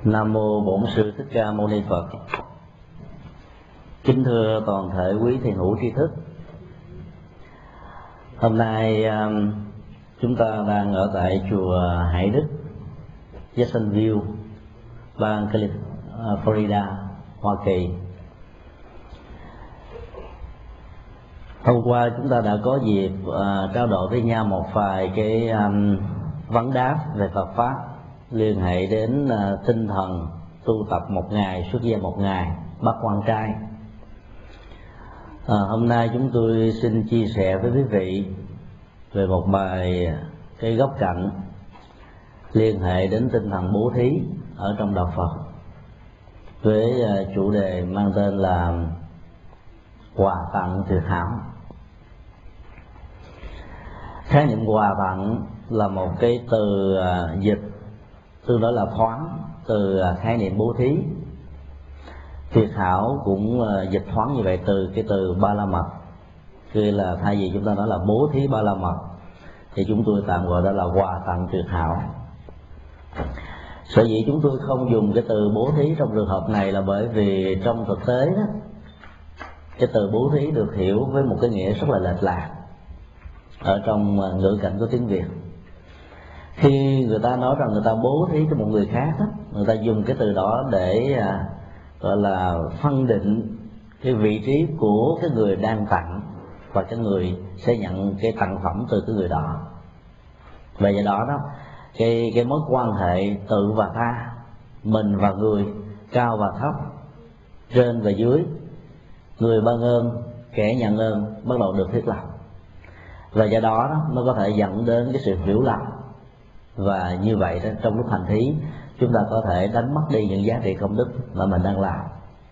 Nam mô Bổn Sư Thích Ca Mâu Ni Phật. Kính thưa toàn thể quý thiền hữu tri thức. Hôm nay chúng ta đang ở tại chùa Hải Đức, Jacksonville, bang Florida, Hoa Kỳ. Hôm qua chúng ta đã có dịp trao đổi với nhau một vài cái vấn đáp về Phật pháp liên hệ đến tinh thần tu tập một ngày, xuất gia một ngày, bắt quan trai. Hôm nay chúng tôi xin chia sẻ với quý vị về một bài cái góc cạnh liên hệ đến tinh thần bố thí ở trong đạo Phật, với chủ đề mang tên là quà tặng tuyệt hảo. Khái niệm quà tặng là một cái từ dịch tương đối là thoáng từ khái niệm bố thí. Tuyệt hảo cũng dịch thoáng như vậy từ cái từ ba la mật. Khi là thay vì chúng ta nói là bố thí ba la mật thì chúng tôi tạm gọi đó là quà tặng tuyệt hảo. Sở dĩ chúng tôi không dùng cái từ bố thí trong trường hợp này là bởi vì trong thực tế đó, cái từ bố thí được hiểu với một cái nghĩa rất là lệch lạc ở trong ngữ cảnh của tiếng Việt. Khi người ta nói rằng người ta bố thí cho một người khác đó, người ta dùng cái từ đó để gọi là phân định cái vị trí của cái người đang tặng và cái người sẽ nhận cái tặng phẩm từ cái người đó. Và do đó cái mối quan hệ tự và ta, mình và người, cao và thấp, trên và dưới, người ban ơn, kẻ nhận ơn bắt đầu được thiết lập. Và do đó nó có thể dẫn đến cái sự hiểu lầm. Và như vậy đó, trong lúc hành thí chúng ta có thể đánh mất đi những giá trị công đức mà mình đang làm.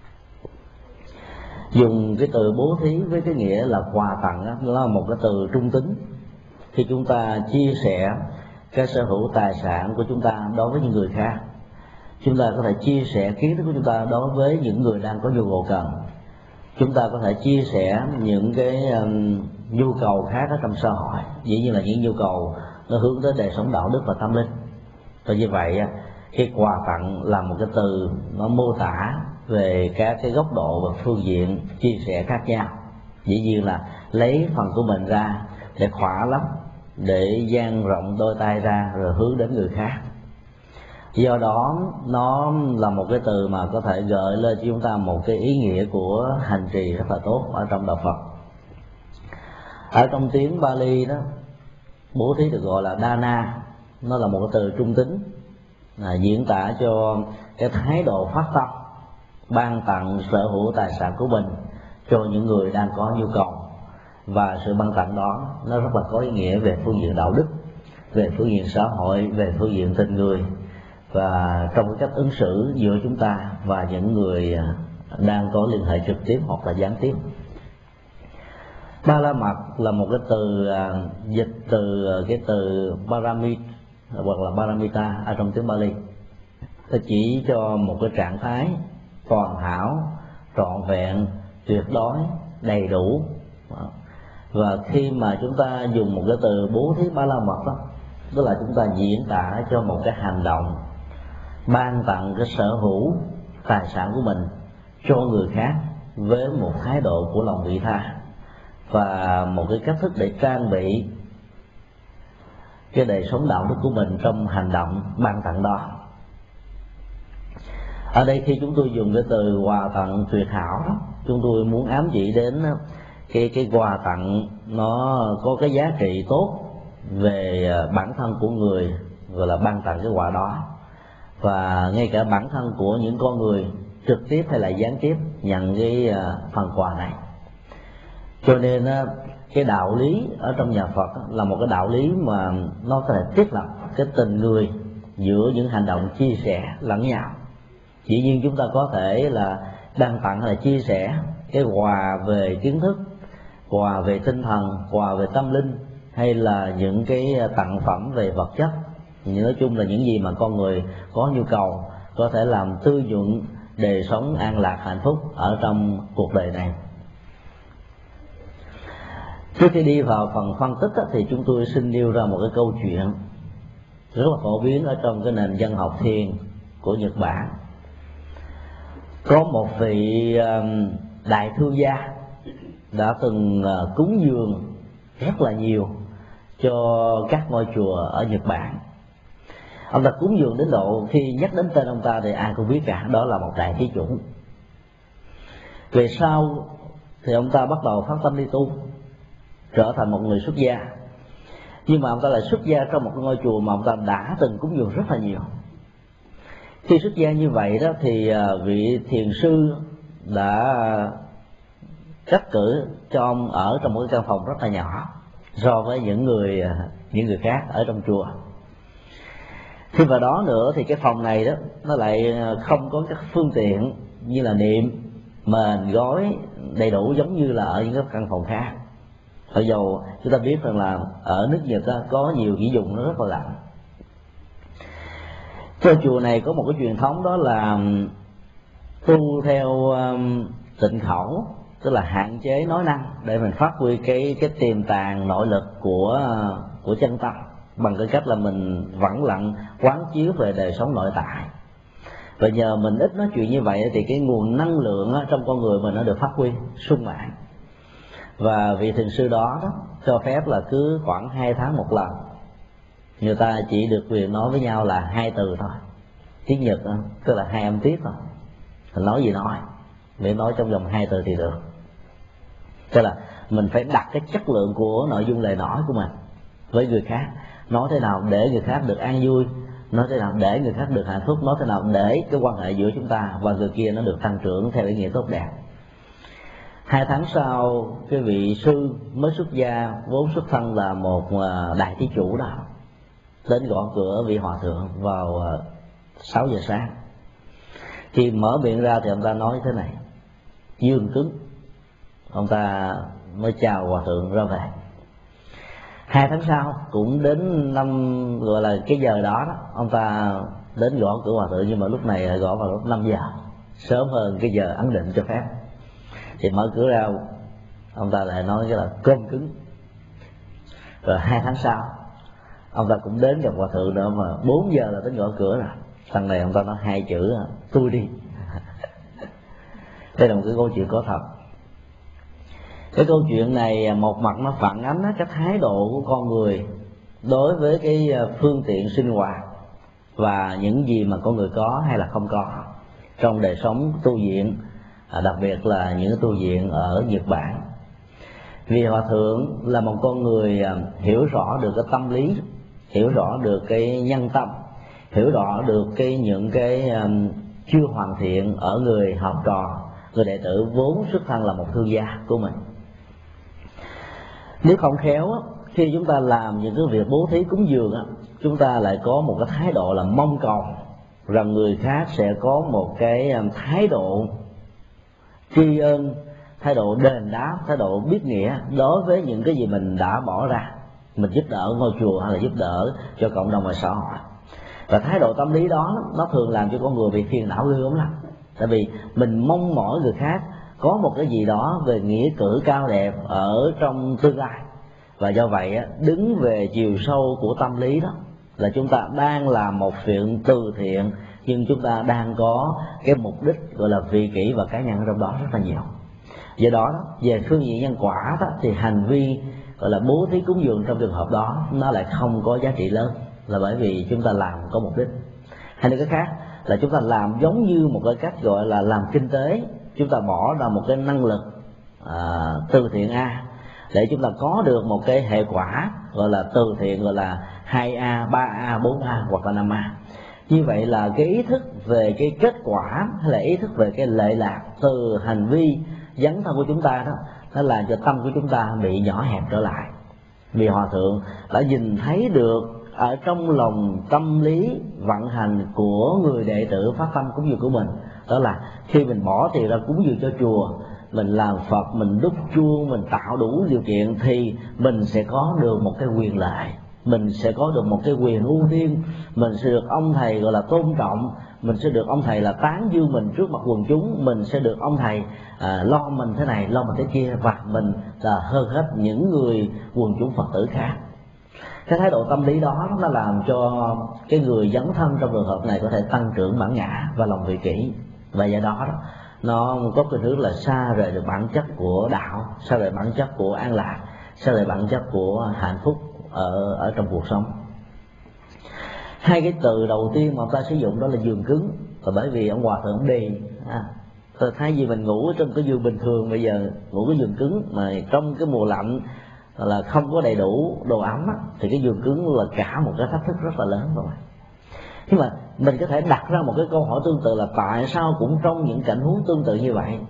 Dùng cái từ bố thí với cái nghĩa là quà tặng đó, nó là một cái từ trung tính. Khi chúng ta chia sẻ cái sở hữu tài sản của chúng ta đối với những người khác, chúng ta có thể chia sẻ kiến thức của chúng ta đối với những người đang có nhu cầu cần, chúng ta có thể chia sẻ những cái nhu cầu khác ở trong xã hội, dĩ nhiên là những nhu cầu nó hướng tới đời sống đạo đức và tâm linh. Và như vậy cái quà tặng là một cái từ nó mô tả về các cái góc độ và phương diện chia sẻ khác nhau. Dĩ nhiên là lấy phần của mình ra để khỏa lấp, để dang rộng đôi tay ra rồi hướng đến người khác. Do đó nó là một cái từ mà có thể gợi lên cho chúng ta một cái ý nghĩa của hành trì rất là tốt ở trong đạo Phật. Ở trong tiếng Bali đó, bố thí được gọi là dana, nó là một cái từ trung tính diễn tả cho cái thái độ phát tâm ban tặng sở hữu tài sản của mình cho những người đang có nhu cầu. Và sự ban tặng đó nó rất là có ý nghĩa về phương diện đạo đức, về phương diện xã hội, về phương diện tình người, và trong cái cách ứng xử giữa chúng ta và những người đang có liên hệ trực tiếp hoặc là gián tiếp. Ba la mật là một cái từ dịch từ cái từ paramit hoặc là paramita ở trong tiếng Bali. Nó chỉ cho một cái trạng thái hoàn hảo, trọn vẹn, tuyệt đối, đầy đủ. Và khi mà chúng ta dùng một cái từ bố thí ba la mật đó, tức là chúng ta diễn tả cho một cái hành động ban tặng cái sở hữu tài sản của mình cho người khác với một thái độ của lòng vị tha và một cái cách thức để trang bị cái đời sống đạo đức của mình trong hành động ban tặng đó. Ở đây khi chúng tôi dùng cái từ quà tặng tuyệt hảo đó, chúng tôi muốn ám chỉ đến cái quà tặng nó có cái giá trị tốt về bản thân của người gọi là ban tặng cái quà đó, và ngay cả bản thân của những con người trực tiếp hay là gián tiếp nhận cái phần quà này. Cho nên cái đạo lý ở trong nhà Phật là một cái đạo lý mà nó có thể thiết lập cái tình người giữa những hành động chia sẻ lẫn nhau. Dĩ nhiên chúng ta có thể là ban tặng hay là chia sẻ cái quà về kiến thức, quà về tinh thần, quà về tâm linh, hay là những cái tặng phẩm về vật chất. Nói chung là những gì mà con người có nhu cầu có thể làm tư nhuận đời sống an lạc hạnh phúc ở trong cuộc đời này. Trước khi đi vào phần phân tích thì chúng tôi xin nêu ra một cái câu chuyện rất là phổ biến ở trong cái nền văn học thiền của Nhật Bản. Có một vị đại thương gia đã từng cúng dường rất là nhiều cho các ngôi chùa ở Nhật Bản. Ông ta cúng dường đến độ khi nhắc đến tên ông ta thì ai cũng biết cả, đó là một đại thí chủ. Về sau thì ông ta bắt đầu phát tâm đi tu, trở thành một người xuất gia. Nhưng mà ông ta lại xuất gia trong một ngôi chùa mà ông ta đã từng cúng dường rất là nhiều. Khi xuất gia như vậy đó thì vị thiền sư đã cắt cử cho ông ở trong một cái căn phòng rất là nhỏ so với những người khác ở trong chùa. Thêm vào đó nữa thì cái phòng này đó nó lại không có các phương tiện như là niệm, mền, gói đầy đủ giống như là ở những cái căn phòng khác. Mặc dù chúng ta biết rằng là ở nước Nhật đó, có nhiều kỹ dụng nó rất là lạnh. Cái chùa này có một cái truyền thống đó là tu theo tịnh khẩu, tức là hạn chế nói năng để mình phát huy cái tiềm tàng nội lực của chân tâm, bằng cái cách là mình vắng lặng quán chiếu về đời sống nội tại. Và nhờ mình ít nói chuyện như vậy thì cái nguồn năng lượng trong con người mình nó được phát huy sung mãn. Và vị thiền sư đó cho phép là cứ khoảng 2 tháng một lần người ta chỉ được quyền nói với nhau là 2 từ thôi, tiếng Nhật đó, tức là 2 âm tiết thôi. Mình nói gì nói, để nói trong vòng 2 từ thì được. Tức là mình phải đặt cái chất lượng của nội dung lời nói của mình với người khác, nói thế nào để người khác được an vui, nói thế nào để người khác được hạnh phúc, nói thế nào để cái quan hệ giữa chúng ta và người kia nó được tăng trưởng theo ý nghĩa tốt đẹp. 2 tháng sau, cái vị sư mới xuất gia vốn xuất thân là một đại thí chủ đó đến gõ cửa vị hòa thượng vào 6 giờ sáng. Khi mở miệng ra thì ông ta nói thế này, dương cứng. Ông ta mới chào hòa thượng ra về. 2 tháng sau cũng đến năm gọi là cái giờ đó, ông ta đến gõ cửa hòa thượng, nhưng mà lúc này gõ vào lúc 5 giờ, sớm hơn cái giờ ấn định cho phép. Thì mở cửa ra, ông ta lại nói cái là cơm cứng. Rồi 2 tháng sau ông ta cũng đến gặp hòa thượng nữa, mà 4 giờ là đến gõ cửa rồi. Thằng này ông ta nói 2 chữ tôi đi. Đây là một cái câu chuyện có thật. Cái câu chuyện này một mặt nó phản ánh cái thái độ của con người đối với cái phương tiện sinh hoạt và những gì mà con người có hay là không có trong đời sống tu viện, đặc biệt là những tu viện ở Nhật Bản. Vì hòa thượng là một con người hiểu rõ được cái tâm lý, hiểu rõ được cái nhân tâm, hiểu rõ được những cái chưa hoàn thiện ở người học trò, người đệ tử vốn xuất thân là một thương gia của mình. Nếu không khéo, khi chúng ta làm những cái việc bố thí cúng dường, chúng ta lại có một cái thái độ là mong cầu rằng người khác sẽ có một cái thái độ tri ân, thái độ đền đáp, thái độ biết nghĩa đối với những cái gì mình đã bỏ ra, mình giúp đỡ ngôi chùa hay là giúp đỡ cho cộng đồng và xã hội. Và thái độ tâm lý đó nó thường làm cho con người bị phiền não ghê gớm lắm. Tại vì mình mong mỏi người khác có một cái gì đó về nghĩa cử cao đẹp ở trong tương lai, và do vậy đứng về chiều sâu của tâm lý đó là chúng ta đang làm một chuyện từ thiện, nhưng chúng ta đang có cái mục đích gọi là vị kỷ và cá nhân trong đó rất là nhiều. Do đó về phương diện nhân quả đó, thì hành vi gọi là bố thí cúng dường trong trường hợp đó nó lại không có giá trị lớn, là bởi vì chúng ta làm có mục đích. Hay là cái khác là chúng ta làm giống như một cái cách gọi là làm kinh tế, chúng ta bỏ ra một cái năng lực từ thiện A để chúng ta có được một cái hệ quả gọi là từ thiện, gọi là 2A, 3A, 4A hoặc là 5A. Như vậy là cái ý thức về cái kết quả hay là ý thức về cái lệ lạc từ hành vi dấn thân của chúng ta đó, nó làm cho tâm của chúng ta bị nhỏ hẹp trở lại. Vì hòa thượng đã nhìn thấy được ở trong lòng tâm lý vận hành của người đệ tử phát tâm cúng dường của mình, đó là khi mình bỏ tiền ra cúng dường cho chùa, mình làm Phật, mình đúc chuông, mình tạo đủ điều kiện thì mình sẽ có được một cái quyền lợi, mình sẽ có được một cái quyền ưu tiên, mình sẽ được ông thầy gọi là tôn trọng, mình sẽ được ông thầy là tán dương mình trước mặt quần chúng, mình sẽ được ông thầy lo mình thế này, lo mình thế kia, và mình là hơn hết những người quần chúng Phật tử khác. Cái thái độ tâm lý đó nó làm cho cái người dấn thân trong trường hợp này có thể tăng trưởng bản ngã và lòng vị kỷ, và do đó nó có cái hướng là xa rời được bản chất của đạo, xa rời bản chất của an lạc, xa rời bản chất của hạnh phúc ở trong cuộc sống. Hai cái từ đầu tiên mà ông ta sử dụng đó là giường cứng, và bởi vì ông hòa thượng đi thay vì mình ngủ trong cái giường bình thường, bây giờ ngủ cái giường cứng mà trong cái mùa lạnh là không có đầy đủ đồ ấm á, thì cái giường cứng là cả một cái thách thức rất là lớn rồi. Nhưng mà mình có thể đặt ra một cái câu hỏi tương tự là tại sao cũng trong những cảnh huống tương tự như vậy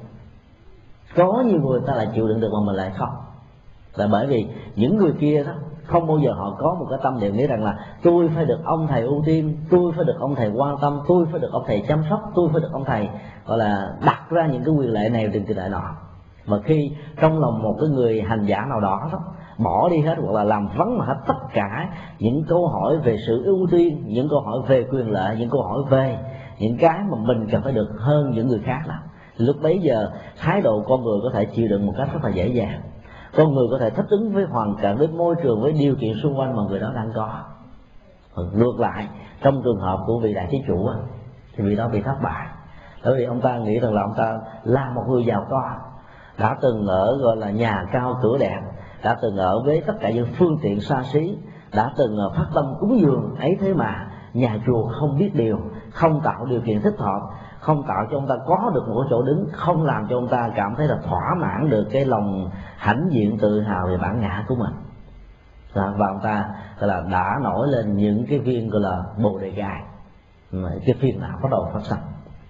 có nhiều người ta lại chịu đựng được mà mình lại không? Là bởi vì những người kia đó không bao giờ họ có một cái tâm niệm nghĩ rằng là tôi phải được ông thầy ưu tiên, tôi phải được ông thầy quan tâm, tôi phải được ông thầy chăm sóc, tôi phải được ông thầy gọi là đặt ra những cái quyền lệ này, quyền lệ nọ. Mà khi trong lòng một cái người hành giả nào đó bỏ đi hết hoặc là làm vắng mà hết tất cả những câu hỏi về sự ưu tiên, những câu hỏi về quyền lợi, những câu hỏi về những cái mà mình cần phải được hơn những người khác, lúc bấy giờ thái độ con người có thể chịu đựng một cách rất là dễ dàng. Con người có thể thích ứng với hoàn cảnh, với môi trường, với điều kiện xung quanh mà người đó đang có. Ngược lại, trong trường hợp của vị đại thí chủ thì vị đó bị thất bại, bởi vì ông ta nghĩ rằng là ông ta là một người giàu có, đã từng ở gọi là nhà cao cửa đẹp, đã từng ở với tất cả những phương tiện xa xí, đã từng phát tâm cúng dường ấy, thế mà nhà chùa không biết điều, không tạo điều kiện thích hợp, không tạo cho ông ta có được một chỗ đứng, không làm cho ông ta cảm thấy là thỏa mãn được cái lòng hãnh diện tự hào về bản ngã của mình. Và ông ta gọi là đã nổi lên những cái viên gọi là bồ đề gai, cái phiền não bắt đầu phát sinh.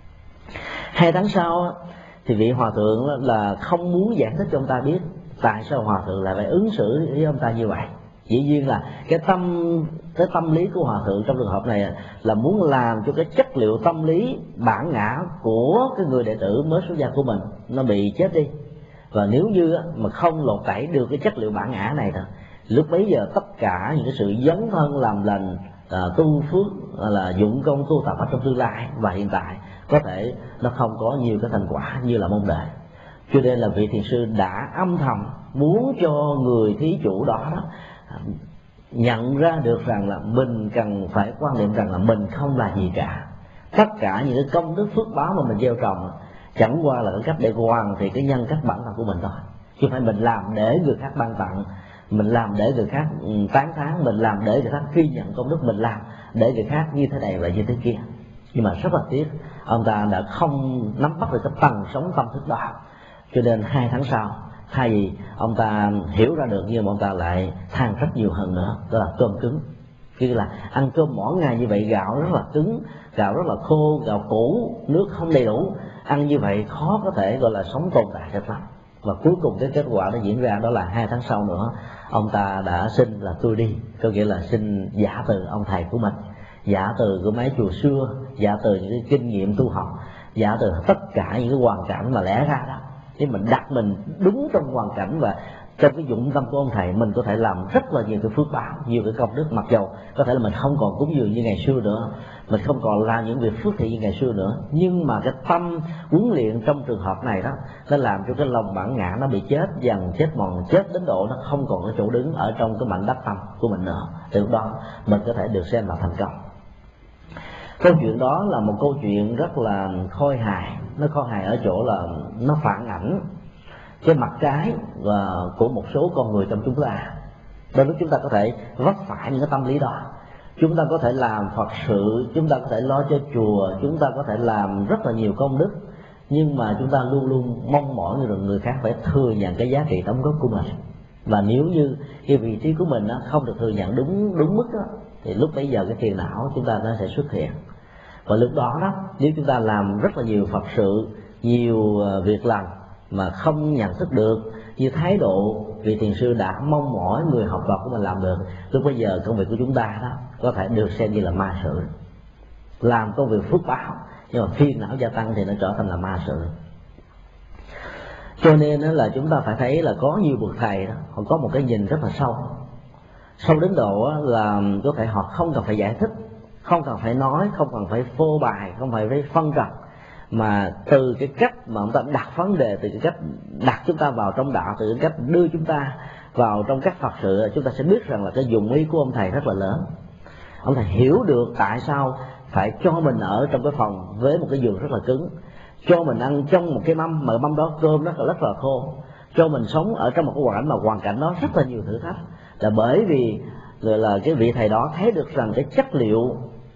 2 tháng sau thì vị hòa thượng là không muốn giải thích cho ông ta biết tại sao hòa thượng lại phải ứng xử với ông ta như vậy. Dĩ nhiên là cái tâm lý của hòa thượng trong trường hợp này là muốn làm cho cái chất liệu tâm lý bản ngã của cái người đệ tử mới xuất gia của mình nó bị chết đi. Và nếu như mà không lột tẩy được cái chất liệu bản ngã này thôi, lúc bấy giờ tất cả những cái sự dấn thân làm lành, tu phước, là dụng công tu tập ở trong tương lai và hiện tại có thể nó không có nhiều cái thành quả như là mong đợi. Cho nên là vị thiền sư đã âm thầm muốn cho người thí chủ đó nhận ra được rằng là mình cần phải quan niệm rằng là mình không là gì cả. Tất cả những cái công đức phước báo mà mình gieo trồng chẳng qua là cái cách để hoàn thiện cái nhân cách bản thân của mình thôi, chứ không phải mình làm để người khác ban tặng, mình làm để người khác tán thán, mình làm để người khác ghi nhận công đức mình làm, để người khác như thế này và như thế kia. Nhưng mà rất là tiếc, ông ta đã không nắm bắt được cái tầng sống tâm thức đó. Cho nên 2 tháng sau, thay vì ông ta hiểu ra được, nhưng mà ông ta lại than rất nhiều hơn nữa, đó là cơm cứng. Khi là ăn cơm mỗi ngày như vậy, gạo rất là cứng, gạo rất là khô, gạo cũ, nước không đầy đủ, ăn như vậy khó có thể gọi là sống tồn tại được lắm. Và cuối cùng cái kết quả nó diễn ra đó là 2 tháng sau nữa, ông ta đã xin là tôi đi, có nghĩa là xin giả từ ông thầy của mình, giả từ của mấy chùa xưa, giả từ những cái kinh nghiệm tu học, giả từ tất cả những cái hoàn cảnh mà lẽ ra đó. Nếu mình đặt mình đúng trong hoàn cảnh và trong cái dụng tâm của ông thầy, mình có thể làm rất là nhiều cái phước báo, nhiều cái công đức. Mặc dầu có thể là mình không còn cúng dường như ngày xưa nữa, mình không còn làm những việc phước thiện như ngày xưa nữa, nhưng mà cái tâm huấn luyện trong trường hợp này đó, nó làm cho cái lòng bản ngã nó bị chết dần, chết mòn, chết đến độ nó không còn có chỗ đứng ở trong cái mảnh đất tâm của mình nữa. Từ đó mình có thể được xem là thành công. Câu chuyện đó là một câu chuyện rất là khôi hài. Nó khôi hài ở chỗ là nó phản ảnh cái mặt trái của một số con người trong chúng ta. Đôi lúc chúng ta có thể vấp phải những cái tâm lý đó. Chúng ta có thể làm Phật sự, chúng ta có thể lo cho chùa, chúng ta có thể làm rất là nhiều công đức, nhưng mà chúng ta luôn luôn mong mỏi người khác phải thừa nhận cái giá trị đóng góp của mình. Và nếu như cái vị trí của mình không được thừa nhận đúng mức đó, thì lúc bấy giờ cái phiền não chúng ta nó sẽ xuất hiện. Và lúc đó nếu chúng ta làm rất là nhiều Phật sự, nhiều việc làm mà không nhận thức được như thái độ vị thiền sư đã mong mỏi người học trò của mình làm được, lúc bây giờ công việc của chúng ta đó có thể được xem như là ma sự. Làm công việc phước báo nhưng mà phiền não gia tăng thì nó trở thành là ma sự. Cho nên là chúng ta phải thấy là có nhiều bậc thầy đó, họ có một cái nhìn rất là sâu đến độ là có thể họ không cần phải giải thích, không cần phải nói, không cần phải phô bày, không phải phân trần, mà từ cái cách mà ông ta đặt vấn đề, từ cái cách đặt chúng ta vào trong đạo, từ cái cách đưa chúng ta vào trong các Phật sự, chúng ta sẽ biết rằng là cái dụng ý của ông thầy rất là lớn. Ông thầy hiểu được tại sao phải cho mình ở trong cái phòng với một cái giường rất là cứng, cho mình ăn trong một cái mâm mà mâm đó cơm rất là khô, cho mình sống ở trong một cái hoàn cảnh đó rất là nhiều thử thách, là bởi vì gọi là cái vị thầy đó thấy được rằng cái chất liệu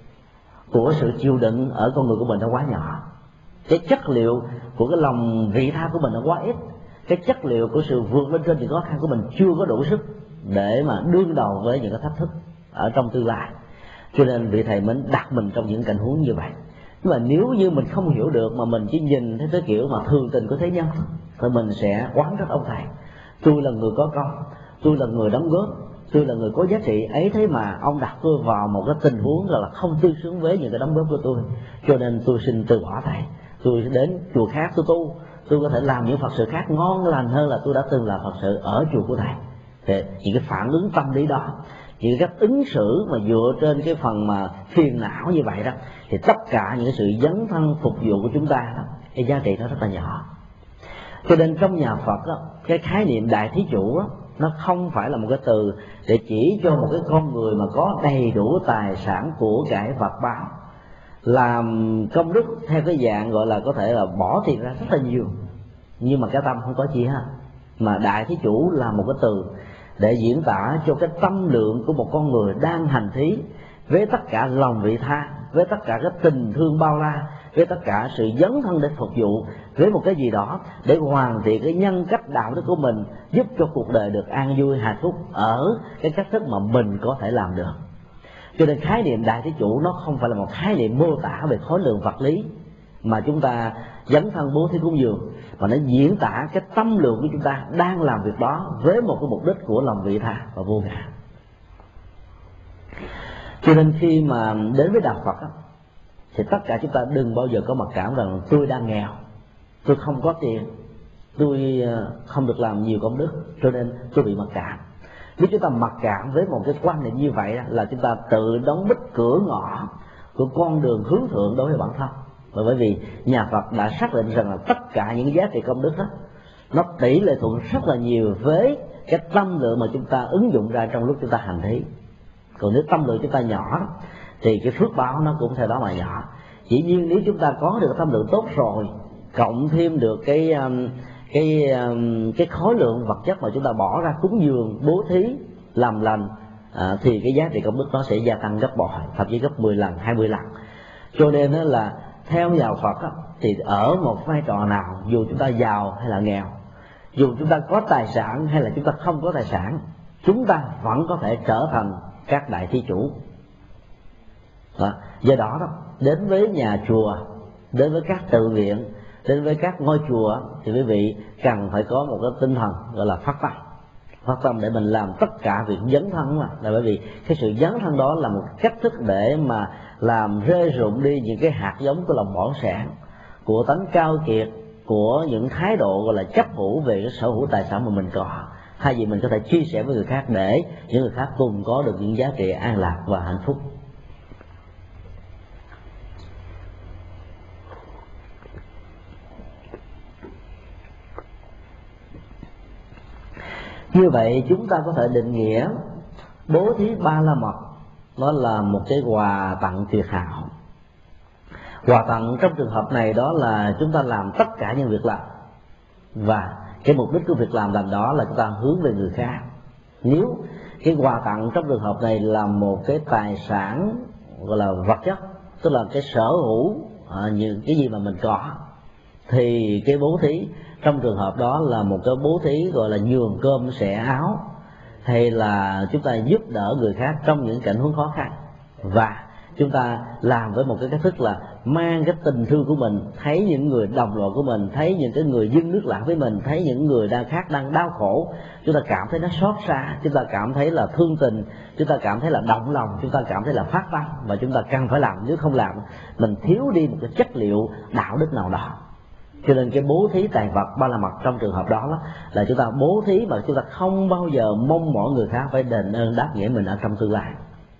của sự chịu đựng ở con người của mình nó quá nhỏ, cái chất liệu của cái lòng vị tha của mình nó quá ít, cái chất liệu của sự vượt lên trên những khó khăn của mình chưa có đủ sức để mà đương đầu với những cái thách thức ở trong tương lai. Cho nên vị thầy mới đặt mình trong những tình huống như vậy. Nhưng mà nếu như mình không hiểu được mà mình chỉ nhìn thấy cái kiểu mà thường tình của thế nhân thì mình sẽ oán trách ông thầy. Tôi là người có công, tôi là người đóng góp, tôi là người có giá trị ấy, thế mà ông đặt tôi vào một cái tình huống là không tương xứng với những cái đóng góp của tôi, cho nên tôi xin từ bỏ thầy. Tôi đến chùa khác tôi tu, tôi có thể làm những Phật sự khác ngon lành hơn là tôi đã từng làm Phật sự ở chùa của thầy. Thì những cái phản ứng tâm lý đó, những cách ứng xử mà dựa trên cái phần mà phiền não như vậy đó, thì tất cả những cái sự dấn thân phục vụ của chúng ta đó, cái giá trị nó rất là nhỏ. Cho nên trong nhà Phật đó, cái khái niệm đại thí chủ đó, nó không phải là một cái từ để chỉ cho một cái con người mà có đầy đủ tài sản của cải vật báo, làm công đức theo cái dạng gọi là có thể là bỏ tiền ra rất là nhiều, nhưng mà cái tâm không có chi hết. Mà đại thí chủ là một cái từ để diễn tả cho cái tâm lượng của một con người đang hành thí với tất cả lòng vị tha, với tất cả cái tình thương bao la, với tất cả sự dấn thân để phục vụ, với một cái gì đó để hoàn thiện cái nhân cách đạo đức của mình, giúp cho cuộc đời được an vui hạnh phúc ở cái cách thức mà mình có thể làm được. Cho nên khái niệm đại thí chủ nó không phải là một khái niệm mô tả về khối lượng vật lý mà chúng ta dấn thân bố thí cúng dường, mà nó diễn tả cái tâm lượng của chúng ta đang làm việc đó với một cái mục đích của lòng vị tha và vô ngã. Cho nên khi mà đến với đạo Phật đó, thì tất cả chúng ta đừng bao giờ có mặc cảm rằng tôi đang nghèo, tôi không có tiền, tôi không được làm nhiều công đức, cho nên tôi bị mặc cảm. Nếu chúng ta mặc cảm với một cái quan niệm như vậy là chúng ta tự đóng bít cửa ngõ của con đường hướng thượng đối với bản thân. Và bởi vì nhà Phật đã xác định rằng là tất cả những giá trị công đức đó nó tỷ lệ thuận rất là nhiều với cái tâm lượng mà chúng ta ứng dụng ra trong lúc chúng ta hành thí. Còn nếu tâm lượng chúng ta nhỏ thì cái phước báo nó cũng theo đó mà nhỏ. Chỉ nhiên nếu chúng ta có được tâm lượng tốt rồi, cộng thêm được cái khối lượng vật chất mà chúng ta bỏ ra cúng dường, bố thí, làm lành, thì cái giá trị công đức nó sẽ gia tăng gấp bội, thậm chí gấp 10 lần, 20 lần. Cho nên đó là theo nhà Phật đó, thì ở một vai trò nào, dù chúng ta giàu hay là nghèo, dù chúng ta có tài sản hay là chúng ta không có tài sản, chúng ta vẫn có thể trở thành các đại thí chủ. Do đó đến với nhà chùa, đến với các tự viện, đến với các ngôi chùa thì quý vị cần phải có một cái tinh thần gọi là phát tâm để mình làm tất cả việc dấn thân. Là bởi vì cái sự dấn thân đó là một cách thức để mà làm rơi rụng đi những cái hạt giống của lòng bỏng sẻn, của tánh cao kiệt, của những thái độ gọi là chấp hữu về cái sở hữu tài sản mà mình có, hay vì mình có thể chia sẻ với người khác để những người khác cùng có được những giá trị an lạc và hạnh phúc. Như vậy chúng ta có thể định nghĩa bố thí ba la mật nó là một cái quà tặng tuyệt hảo. Quà tặng trong trường hợp này đó là chúng ta làm tất cả những việc làm, và cái mục đích của việc làm đó là chúng ta hướng về người khác. Nếu cái quà tặng trong trường hợp này là một cái tài sản gọi là vật chất, tức là cái sở hữu những cái gì mà mình có, thì cái bố thí trong trường hợp đó là một cái bố thí gọi là nhường cơm sẻ áo, hay là chúng ta giúp đỡ người khác trong những cảnh huống khó khăn, và chúng ta làm với một cái cách thức là mang cái tình thương của mình, thấy những người đồng loại của mình, thấy những cái người dưng nước lã với mình, thấy những người khác đang đau khổ, chúng ta cảm thấy nó xót xa, chúng ta cảm thấy là thương tình, chúng ta cảm thấy là động lòng, chúng ta cảm thấy là phát tâm, và chúng ta cần phải làm. Nếu không làm mình thiếu đi một cái chất liệu đạo đức nào đó. Cho nên cái bố thí tài vật ba la mật trong trường hợp đó là chúng ta bố thí mà chúng ta không bao giờ mong mọi người khác phải đền ơn đáp nghĩa mình ở trong tương lai.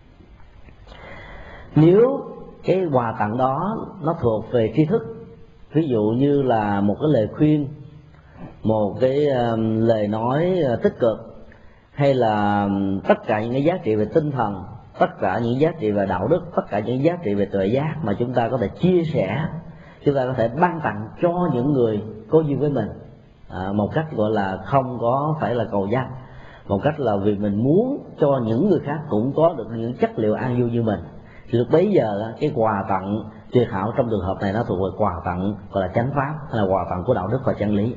Nếu cái quà tặng đó nó thuộc về tri thức, ví dụ như là một cái lời khuyên, một cái lời nói tích cực, hay là tất cả những cái giá trị về tinh thần, tất cả những giá trị về đạo đức, tất cả những giá trị về tuệ giác mà chúng ta có thể chia sẻ, chúng ta có thể ban tặng cho những người có duyên với mình, một cách gọi là không có phải là cầu danh, một cách là vì mình muốn cho những người khác cũng có được những chất liệu an vui như mình. Thì lúc bấy giờ cái quà tặng tuyệt hảo trong trường hợp này nó thuộc về quà tặng gọi là chánh pháp, hay là quà tặng của đạo đức và chân lý.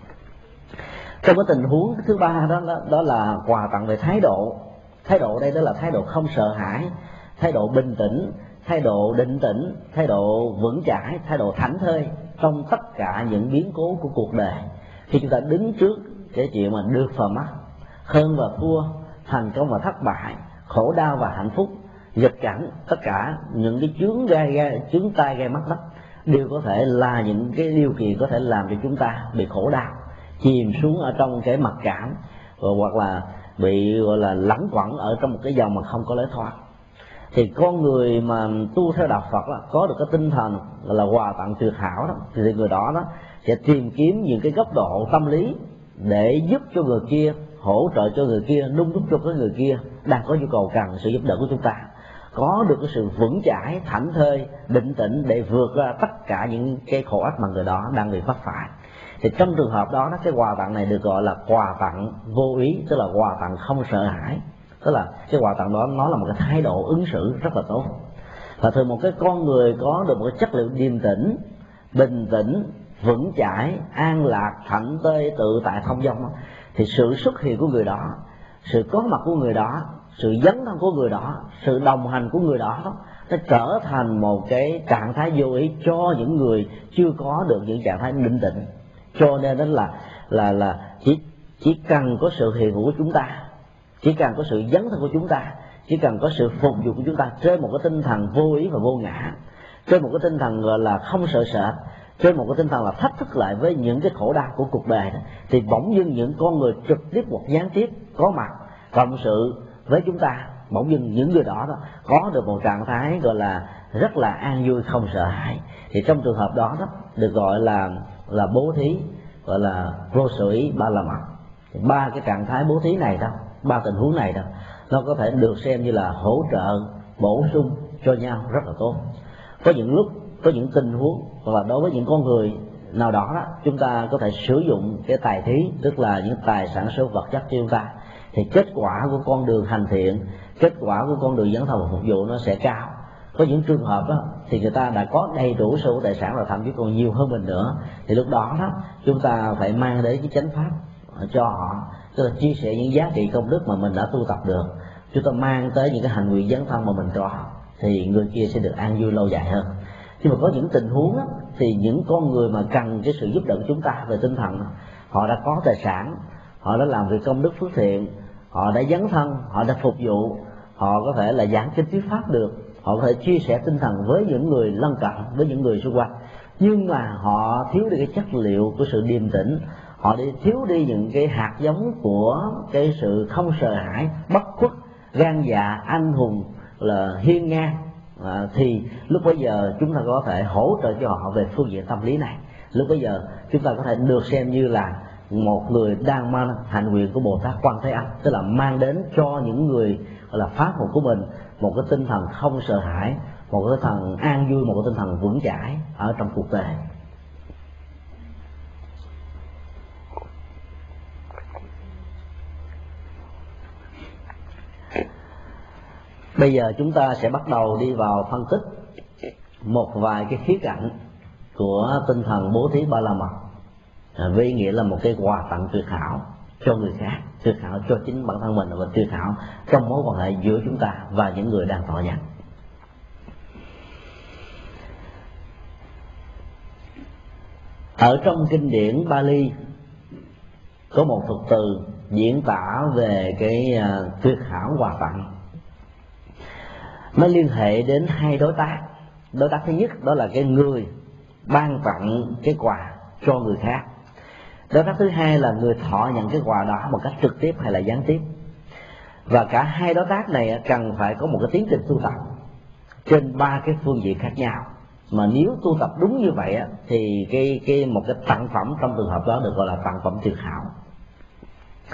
Trong cái tình huống thứ ba đó là quà tặng về thái độ. Thái độ đây đó là thái độ không sợ hãi, thái độ bình tĩnh, thái độ định tĩnh, thái độ vững chãi, thái độ thảnh thơi trong tất cả những biến cố của cuộc đời. Khi chúng ta đứng trước cái chuyện mà được và mất, hơn và thua, thành công và thất bại, khổ đau và hạnh phúc, nghịch cảnh, tất cả những cái chướng tai gai mắt đó đều có thể là những cái điều kiện có thể làm cho chúng ta bị khổ đau, chìm xuống ở trong cái mặc cảm, hoặc là bị gọi là lẳng quẩn ở trong một cái dòng mà không có lối thoát. Thì con người mà tu theo đạo Phật đó, có được cái tinh thần là quà tặng tuyệt hảo đó, thì người đó sẽ tìm kiếm những cái góc độ tâm lý để giúp cho người kia, hỗ trợ cho người kia, đung đúc cho cái người kia đang có nhu cầu cần sự giúp đỡ của chúng ta, có được cái sự vững chãi, thảnh thơi, định tĩnh để vượt ra tất cả những cái khổ ách mà người đó đang bị vấp phải. Thì trong trường hợp đó, cái quà tặng này được gọi là quà tặng vô ý, tức là quà tặng không sợ hãi. Tức là cái quà tặng đó nó là một cái thái độ ứng xử rất là tốt. Và thường một cái con người có được một cái chất liệu điềm tĩnh, bình tĩnh, vững chãi, an lạc, thảnh thơi, tự tại, thông dong, thì sự xuất hiện của người đó, sự có mặt của người đó, sự dấn thân của người đó, sự đồng hành của người đó, nó trở thành một cái trạng thái vô ý cho những người chưa có được những trạng thái định tĩnh. Cho nên đó là chỉ cần có sự hiện hữu của chúng ta, chỉ cần có sự dấn thân của chúng ta, chỉ cần có sự phục vụ của chúng ta trên một cái tinh thần vô ý và vô ngã, trên một cái tinh thần gọi là không sợ sệt, trên một cái tinh thần là thách thức lại với những cái khổ đau của cuộc đời đó, thì bỗng dưng những con người trực tiếp hoặc gián tiếp có mặt cộng sự với chúng ta, bỗng dưng những người đó có được một trạng thái gọi là rất là an vui, không sợ hãi. Thì trong trường hợp đó được gọi là bố thí, gọi là vô sự ý ba la mật. Ba cái trạng thái bố thí này ba tình huống này nó có thể được xem như là hỗ trợ, bổ sung cho nhau rất là tốt. Có những lúc, có những tình huống, hoặc là đối với những con người nào đó, chúng ta có thể sử dụng cái tài thí, tức là những tài sản số vật chất cho chúng ta, thì kết quả của con đường hành thiện, kết quả của con đường dấn thân và phục vụ nó sẽ cao. Có những trường hợp thì người ta đã có đầy đủ sở hữu tài sản, và thậm chí còn nhiều hơn mình nữa, thì lúc đó chúng ta phải mang đến cái chánh pháp cho họ, tức là chia sẻ những giá trị công đức mà mình đã tu tập được, chúng ta mang tới những cái hành nguyện dấn thân mà mình có, thì người kia sẽ được an vui lâu dài hơn. Nhưng mà có những tình huống thì những con người mà cần cái sự giúp đỡ của chúng ta về tinh thần, họ đã có tài sản, họ đã làm việc công đức phước thiện, họ đã dấn thân, họ đã phục vụ, họ có thể là giảng kinh thuyết pháp được, họ có thể chia sẻ tinh thần với những người lân cận, với những người xung quanh, nhưng mà họ thiếu đi cái chất liệu của sự điềm tĩnh, họ thiếu đi những cái hạt giống của cái sự không sợ hãi, bất khuất, gan dạ, anh hùng, là hiên ngang, thì lúc bấy giờ chúng ta có thể hỗ trợ cho họ về phương diện tâm lý này. Lúc bấy giờ chúng ta có thể được xem như là một người đang mang hạnh nguyện của Bồ Tát Quan Thế Âm, tức là mang đến cho những người gọi là pháp hồn của mình một cái tinh thần không sợ hãi, một cái tinh thần an vui, một cái tinh thần vững chãi ở trong cuộc đời. Bây giờ chúng ta sẽ bắt đầu đi vào phân tích một vài cái khía cạnh của tinh thần bố thí ba la mật, với ý nghĩa là một cái quà tặng tuyệt hảo cho người khác, tuyệt hảo cho chính bản thân mình, và tuyệt hảo trong mối quan hệ giữa chúng ta và những người đang thọ nhận. Ở trong kinh điển Bali có một thuật từ diễn tả về cái tuyệt hảo quà tặng. Nó liên hệ đến hai đối tác. Đối tác thứ nhất đó là cái người ban tặng cái quà cho người khác. Đối tác thứ hai là người thọ nhận cái quà đó một cách trực tiếp hay là gián tiếp. Và cả hai đối tác này cần phải có một cái tiến trình tu tập trên ba cái phương diện khác nhau. Mà nếu tu tập đúng như vậy thì một cái tặng phẩm trong trường hợp đó được gọi là tặng phẩm tuyệt hảo.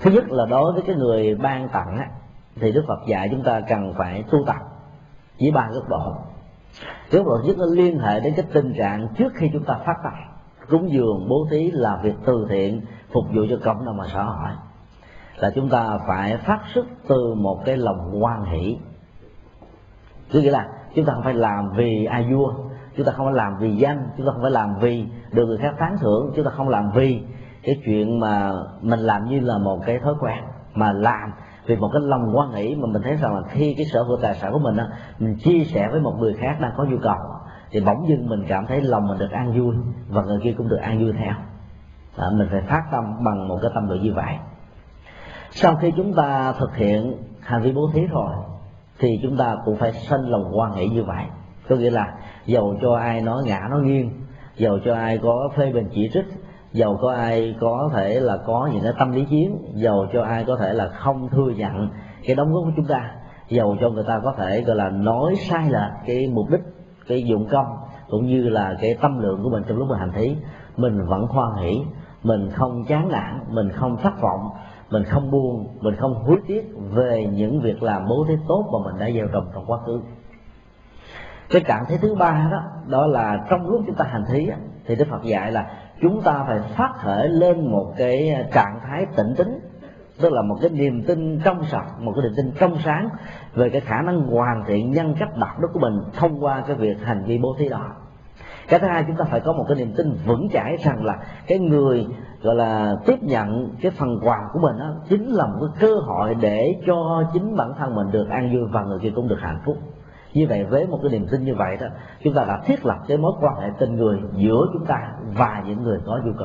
Thứ nhất là đối với cái người ban tặng á, thì Đức Phật dạy chúng ta cần phải tu tập với 3 góc độ. Góc độ nhất nó liên hệ đến cái tình trạng trước khi chúng ta phát tâm cúng dường, bố thí, làm việc từ thiện, phục vụ cho cộng đồng và xã hội, là chúng ta phải phát xuất từ một cái lòng hoan hỷ. Cứ nghĩa là chúng ta không phải làm vì ai vua, chúng ta không phải làm vì danh, chúng ta không phải làm vì được người khác tán thưởng, chúng ta không làm vì cái chuyện mà mình làm như là một cái thói quen, mà làm vì một cái lòng hoan hỷ. Mà mình thấy rằng là khi cái sở hữu tài sản của mình á, mình chia sẻ với một người khác đang có nhu cầu, thì bỗng dưng mình cảm thấy lòng mình được an vui và người kia cũng được an vui theo. Mình phải phát tâm bằng một cái tâm độ như vậy. Sau khi chúng ta thực hiện hành vi bố thí rồi thì chúng ta cũng phải sanh lòng hoan hỷ như vậy. Có nghĩa là dầu cho ai nói ngã nói nghiêng, dầu cho ai có phê bình chỉ trích, dầu có ai có thể là có những cái tâm lý chiến, dầu cho ai có thể là không thừa nhận cái đóng góp của chúng ta, dầu cho người ta có thể gọi là nói sai lệch cái mục đích, cái dụng công cũng như là cái tâm lượng của mình trong lúc mình hành thí, mình vẫn hoan hỷ, mình không chán nản, mình không thất vọng, mình không buồn, mình không hối tiếc về những việc làm bố thí tốt mà mình đã gieo trồng trong quá khứ. Cái trạng thái thứ ba đó là trong lúc chúng ta hành thí thì Đức Phật dạy là chúng ta phải phát khởi lên một cái trạng thái tịnh tín, tức là một cái niềm tin trong sạch, một cái niềm tin trong sáng về cái khả năng hoàn thiện nhân cách đạo đức của mình thông qua cái việc hành vi bố thí đó. Cái thứ hai, chúng ta phải có một cái niềm tin vững chãi rằng là cái người gọi là tiếp nhận cái phần quà của mình đó chính là một cái cơ hội để cho chính bản thân mình được an vui và người kia cũng được hạnh phúc. Như vậy với một cái niềm tin như vậy đó, chúng ta đã thiết lập cái mối quan hệ tình người giữa chúng ta và những người có nhu cầu.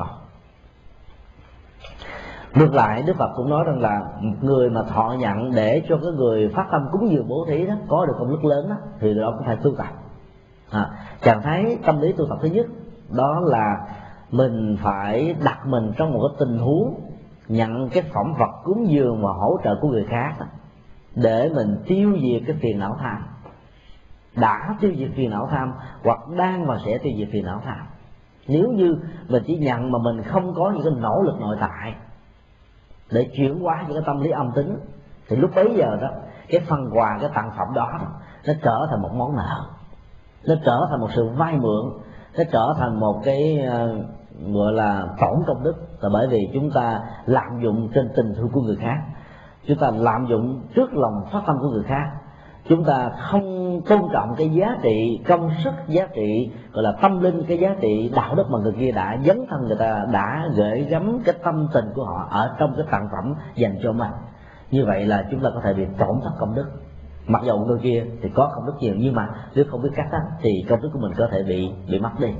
Ngược lại, Đức Phật cũng nói rằng là một người mà thọ nhận để cho cái người phát tâm cúng dường bố thí đó có được công đức lớn đó, thì đó cũng phải tu tập. Trạng thái tâm lý tu tập thứ nhất đó là mình phải đặt mình trong một cái tình huống nhận cái phẩm vật cúng dường và hỗ trợ của người khác đó, để mình tiêu diệt cái phiền não tham, đã tiêu diệt phiền não tham hoặc đang và sẽ tiêu diệt phiền não tham. Nếu như mình chỉ nhận mà mình không có những cái nỗ lực nội tại để chuyển hóa những cái tâm lý âm tính, thì lúc bấy giờ đó cái phần quà, cái tặng phẩm đó nó trở thành một món nợ, nó trở thành một sự vay mượn, nó trở thành một cái gọi là tổn công đức, là bởi vì chúng ta lạm dụng trên tình thương của người khác, chúng ta lạm dụng trước lòng phát tâm của người khác, chúng ta không tôn trọng cái giá trị công sức, giá trị gọi là tâm linh, cái giá trị đạo đức mà người kia đã dấn thân, người ta đã gửi gắm cái tâm tình của họ ở trong cái tặng phẩm dành cho mình. Như vậy là chúng ta có thể bị tổn thất công đức. Mặc dù người kia thì có công đức nhiều, nhưng mà nếu không biết cách đó, thì công đức của mình có thể bị mất đi.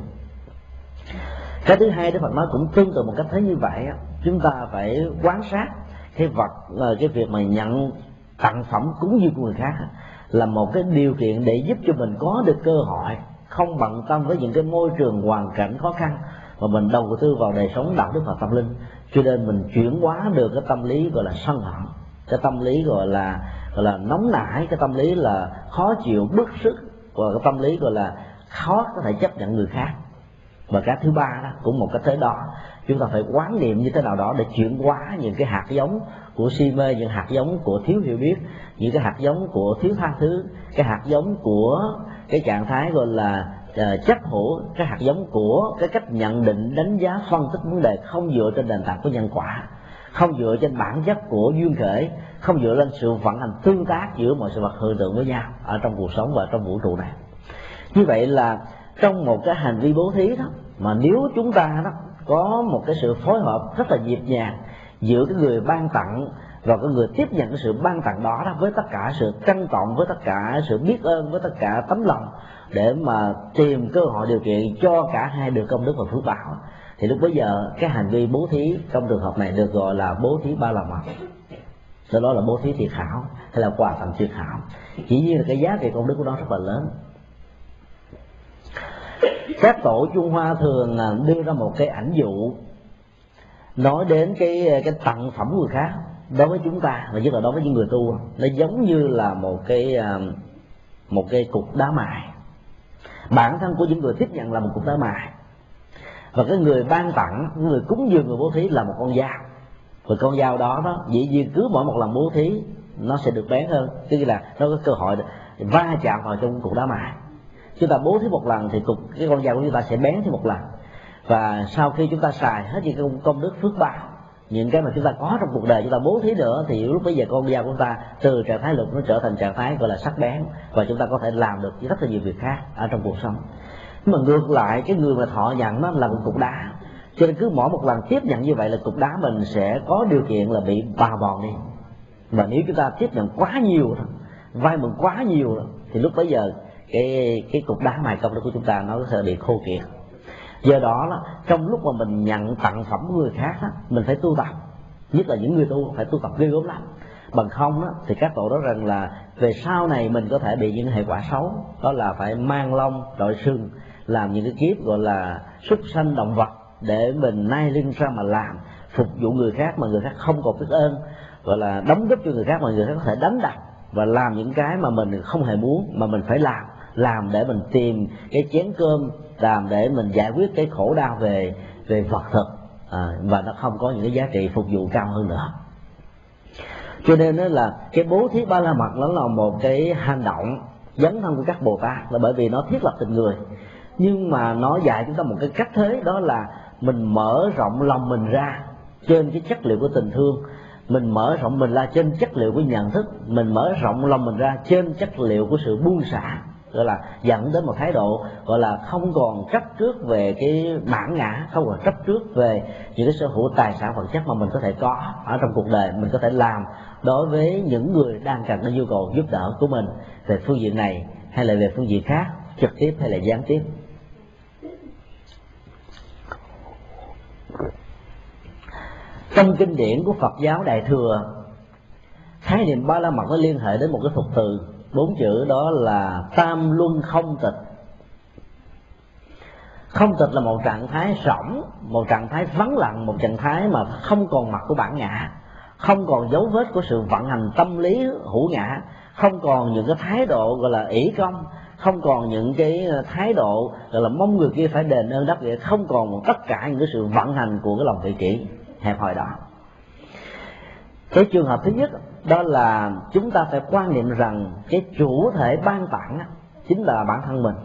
Cái thứ hai, Đức Phật nói cũng tương tự một cách thế như vậy, chúng ta phải quan sát cái vật, cái việc mà nhận tặng phẩm cúng dường của người khác là một cái điều kiện để giúp cho mình có được cơ hội không bận tâm với những cái môi trường hoàn cảnh khó khăn, mà mình đầu tư vào đời sống đạo đức và tâm linh. Cho nên mình chuyển hóa được cái tâm lý gọi là sân hận, cái tâm lý gọi là nóng nảy, cái tâm lý là khó chịu, bức xúc, và cái tâm lý gọi là khó có thể chấp nhận người khác. Và cái thứ ba đó cũng một cái thế đó, chúng ta phải quán niệm như thế nào đó để chuyển hóa những cái hạt giống của si mê, những hạt giống của thiếu hiểu biết, những cái hạt giống của thiếu tha thứ, cái hạt giống của cái trạng thái gọi là chấp hữu, cái hạt giống của cái cách nhận định, đánh giá, phân tích vấn đề không dựa trên nền tảng của nhân quả, không dựa trên bản chất của duyên khởi, không dựa lên sự vận hành tương tác giữa mọi sự vật hiện tượng với nhau ở trong cuộc sống và trong vũ trụ này. Như vậy là trong một cái hành vi bố thí đó, mà nếu chúng ta đó có một cái sự phối hợp rất là nhịp nhàng giữa cái người ban tặng và cái người tiếp nhận cái sự ban tặng đó, với tất cả sự trân trọng, với tất cả sự biết ơn, với tất cả tấm lòng, để mà tìm cơ hội điều kiện cho cả hai được công đức và phước báo, thì lúc bấy giờ cái hành vi bố thí trong trường hợp này được gọi là bố thí ba la mật. Đó là bố thí thiệt hảo hay là quà tặng thiệt hảo. Chỉ nhiên là cái giá trị công đức của nó rất là lớn. Các tổ Trung Hoa thường đưa ra một cái ảnh dụ nói đến cái tặng phẩm của người khác đối với chúng ta, và nhất là đối với những người tu, nó giống như là một cái cục đá mài. Bản thân của những người tiếp nhận là một cục đá mài, và cái người ban tặng, người cúng dường, người bố thí là một con dao. Và con dao đó dĩ nhiên cứ mỗi một lần bố thí nó sẽ được bén hơn, tức là nó có cơ hội va chạm vào trong cục đá mài. Chúng ta bố thí một lần thì cái con dao của chúng ta sẽ bén thêm một lần, và sau khi chúng ta xài hết những công đức phước báo, những cái mà chúng ta có trong cuộc đời, chúng ta bố thí nữa, thì lúc bây giờ con dao của chúng ta từ trạng thái lực nó trở thành trạng thái gọi là sắc bén, và chúng ta có thể làm được rất là nhiều việc khác ở trong cuộc sống. Nhưng mà ngược lại, cái người mà thọ nhận nó là một cục đá, cho nên cứ mỗi một lần tiếp nhận như vậy là cục đá mình sẽ có điều kiện là bị bào mòn đi. Và nếu chúng ta tiếp nhận quá nhiều, vay mượn quá nhiều, thì lúc bấy giờ cái cục đá mài công đức của chúng ta nó sẽ bị khô kiệt. Do đó trong lúc mà mình nhận tặng phẩm của người khác đó, mình phải tu tập, nhất là những người tu phải tu tập ghê gớm lắm. Bằng không đó, thì các tổ nói rằng là về sau này mình có thể bị những hệ quả xấu, đó là phải mang lông đội sừng, làm những cái kiếp gọi là súc sanh động vật để mình nai lưng ra mà làm, phục vụ người khác mà người khác không còn biết ơn, gọi là đóng góp cho người khác mà người khác có thể đánh đập, và làm những cái mà mình không hề muốn mà mình phải làm để mình tìm cái chén cơm, làm để mình giải quyết cái khổ đau về vật thực, và nó không có những cái giá trị phục vụ cao hơn nữa. Cho nên đó là cái bố thí ba la mật nó là một cái hành động dấn thân của các Bồ Tát, là bởi vì nó thiết lập tình người, nhưng mà nó dạy chúng ta một cái cách thế, đó là mình mở rộng lòng mình ra trên cái chất liệu của tình thương, mình mở rộng mình ra trên chất liệu của nhận thức, mình mở rộng lòng mình ra trên chất liệu của sự buông xả, gọi là dẫn đến một thái độ gọi là không còn chấp trước về cái bản ngã, không còn chấp trước về những cái sở hữu tài sản vật chất mà mình có thể có ở trong cuộc đời, mình có thể làm đối với những người đang cần cái nhu cầu giúp đỡ của mình về phương diện này hay là về phương diện khác, trực tiếp hay là gián tiếp. Trong kinh điển của Phật giáo Đại Thừa, khái niệm ba la mật nó liên hệ đến một cái thuật từ 4 chữ, đó là tam luân không tịch. Không tịch là một trạng thái rỗng, một trạng thái vắng lặng, một trạng thái mà không còn mặt của bản ngã, không còn dấu vết của sự vận hành tâm lý hữu ngã, không còn những cái thái độ gọi là ỷ công, không còn những cái thái độ gọi là mong người kia phải đền ơn đáp nghĩa, không còn tất cả những cái sự vận hành của cái lòng vị kỷ hẹp hòi đó. Cái trường hợp thứ nhất đó là chúng ta phải quan niệm rằng cái chủ thể ban tặng chính là bản thân mình,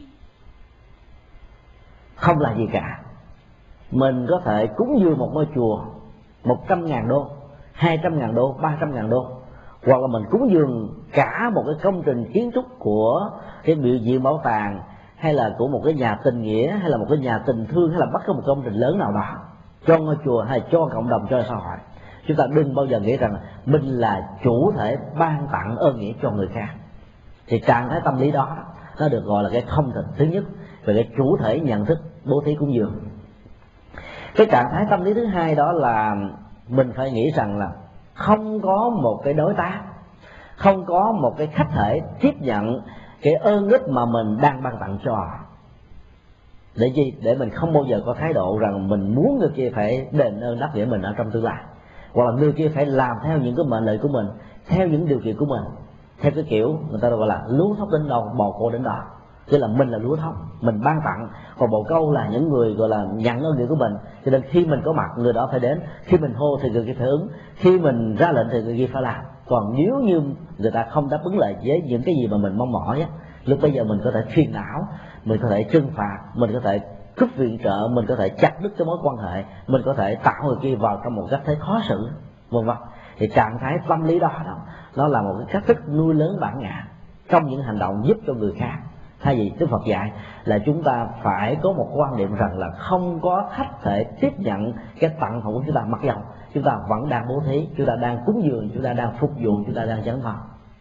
không là gì cả. Mình có thể cúng dường một ngôi chùa 100.000 đô, 200.000 đô, 300.000 đô, hoặc là mình cúng dường cả một cái công trình kiến trúc của cái biểu diễn bảo tàng, hay là của một cái nhà tình nghĩa, hay là một cái nhà tình thương, hay là bất cứ một công trình lớn nào đó cho ngôi chùa hay cho cộng đồng, cho xã hội. Chúng ta đừng bao giờ nghĩ rằng mình là chủ thể ban tặng ơn nghĩa cho người khác. Thì trạng thái tâm lý đó nó được gọi là cái không tịch thứ nhất, về cái chủ thể nhận thức bố thí cúng dường. Cái trạng thái tâm lý thứ hai đó là mình phải nghĩ rằng là không có một cái đối tác, không có một cái khách thể tiếp nhận cái ơn ích mà mình đang ban tặng cho. Để gì? Để mình không bao giờ có thái độ rằng mình muốn người kia phải đền ơn đáp nghĩa mình ở trong tương lai, hoặc là người kia phải làm theo những cái mệnh lệnh của mình, theo những điều kiện của mình, theo cái kiểu người ta gọi là lúa thóc đến đâu bò cô đến đó. Tức là mình là lúa thóc, mình ban tặng, còn bồ câu là những người gọi là nhận ơn nghĩa của mình. Cho nên khi mình có mặt, người đó phải đến, khi mình hô thì người kia phải ứng, khi mình ra lệnh thì người kia phải làm. Còn nếu như người ta không đáp ứng lại với những cái gì mà mình mong mỏi, lúc bây giờ mình có thể phiền não, mình có thể trừng phạt, mình có thể cướp viện trợ, mình có thể chặt đứt cái mối quan hệ, mình có thể tạo người kia vào trong một cách thế khó xử, vân vân. Thì trạng thái tâm lý đó nó là một cái cách thức nuôi lớn bản ngã trong những hành động giúp cho người khác. Thay vì Đức Phật dạy là chúng ta phải có một quan niệm rằng là không có khách thể tiếp nhận cái tặng phẩm của chúng ta, mặc dầu chúng ta vẫn đang bố thí, chúng ta đang cúng dường, chúng ta đang phục vụ, chúng ta đang dấn thân.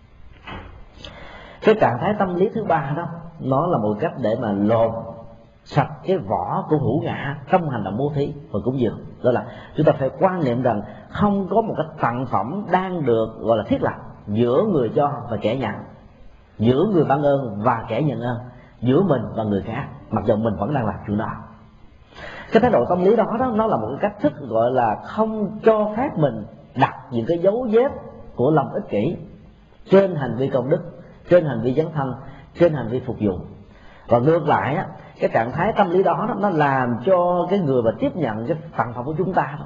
Cái trạng thái tâm lý thứ ba đó, nó là một cách để mà lột sạch cái vỏ của hữu ngã trong hành động bố thí và cúng dường. Đó là chúng ta phải quan niệm rằng không có một cái tặng phẩm đang được gọi là thiết lập giữa người cho và kẻ nhận, giữa người ban ơn và kẻ nhận ơn, giữa mình và người khác, mặc dù mình vẫn đang làm chuyện đó. Cái thái độ tâm lý đó nó là một cái cách thức gọi là không cho phép mình đặt những cái dấu vết của lòng ích kỷ trên hành vi công đức, trên hành vi dấn thân, trên hành vi phục vụ. Và ngược lại cái trạng thái tâm lý đó nó làm cho cái người mà tiếp nhận cái tặng phẩm của chúng ta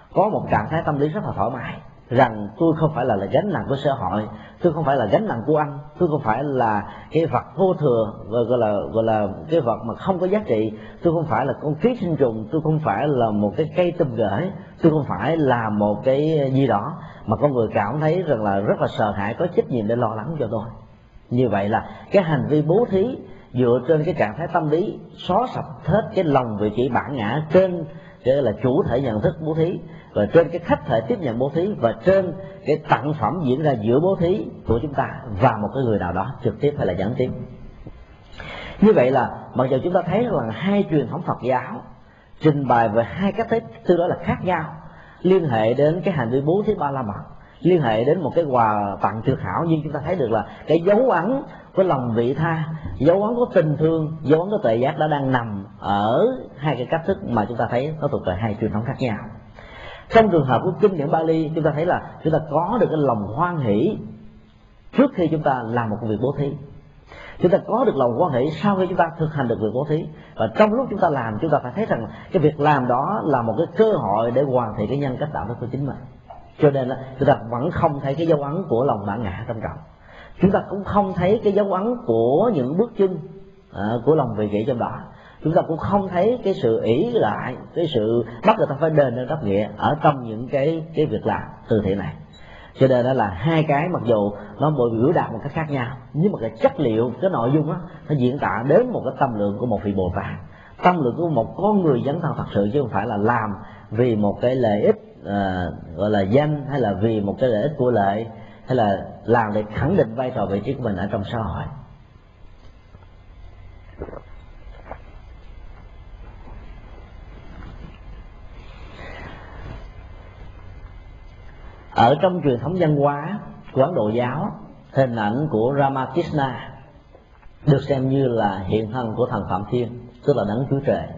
có một trạng thái tâm lý rất là thoải mái, rằng tôi không phải là gánh nặng của xã hội, tôi không phải là gánh nặng của anh, tôi không phải là cái vật vô thừa, gọi là cái vật mà không có giá trị, tôi không phải là con ký sinh trùng, tôi không phải là một cái cây tùm gửi, tôi không phải là một cái gì đó mà con người cảm thấy rằng là rất là sợ hãi, có trách nhiệm để lo lắng cho tôi. Như vậy là cái hành vi bố thí dựa trên cái trạng thái tâm lý xóa sạch hết cái lòng vị kỷ bản ngã trên cái là chủ thể nhận thức bố thí, và trên cái khách thể tiếp nhận bố thí, và trên cái tặng phẩm diễn ra giữa bố thí của chúng ta và một cái người nào đó trực tiếp hay là gián tiếp. Như vậy là mặc dù chúng ta thấy là hai truyền thống Phật giáo trình bày về hai cách thức tương đối là khác nhau, liên hệ đến cái hành vi bố thí ba la mật, liên hệ đến một cái quà tặng tuyệt hảo, nhưng chúng ta thấy được là cái dấu ấn của lòng vị tha, dấu ấn của tình thương, dấu ấn của tuệ giác đã đang nằm ở hai cái cách thức mà chúng ta thấy nó thuộc về hai truyền thống khác nhau. Trong trường hợp của kinh điển Bali, chúng ta thấy là chúng ta có được cái lòng hoan hỷ trước khi chúng ta làm một việc bố thí, chúng ta có được lòng hoan hỷ sau khi chúng ta thực hành được việc bố thí, và trong lúc chúng ta làm, chúng ta phải thấy rằng cái việc làm đó là một cái cơ hội để hoàn thiện cái nhân cách đạo đức của chính mình. Cho nên là chúng ta vẫn không thấy cái dấu ấn của lòng bản ngã trong trọng, chúng ta cũng không thấy cái dấu ấn của những bước chân của lòng vị kỷ trong đó, chúng ta cũng không thấy cái sự ỷ lại, cái sự bắt người ta phải đền ơn đáp nghĩa ở trong những cái việc làm từ thiện này. Cho nên đó là hai cái mặc dù nó mỗi biểu đạt một cách khác nhau, nhưng mà cái chất liệu, cái nội dung đó, nó diễn tả đến một cái tâm lượng của một vị Bồ Tát, tâm lượng của một con người dấn thân thật sự, chứ không phải là làm vì một cái lợi ích gọi là danh, hay là vì một cái lợi ích của lợi, hay là làm để khẳng định vai trò vị trí của mình ở trong xã hội. Ở trong truyền thống văn hóa của Ấn Độ giáo, hình ảnh của Ramakrishna được xem như là hiện thân của thần Phạm Thiên, tức là đấng Chúa Trời.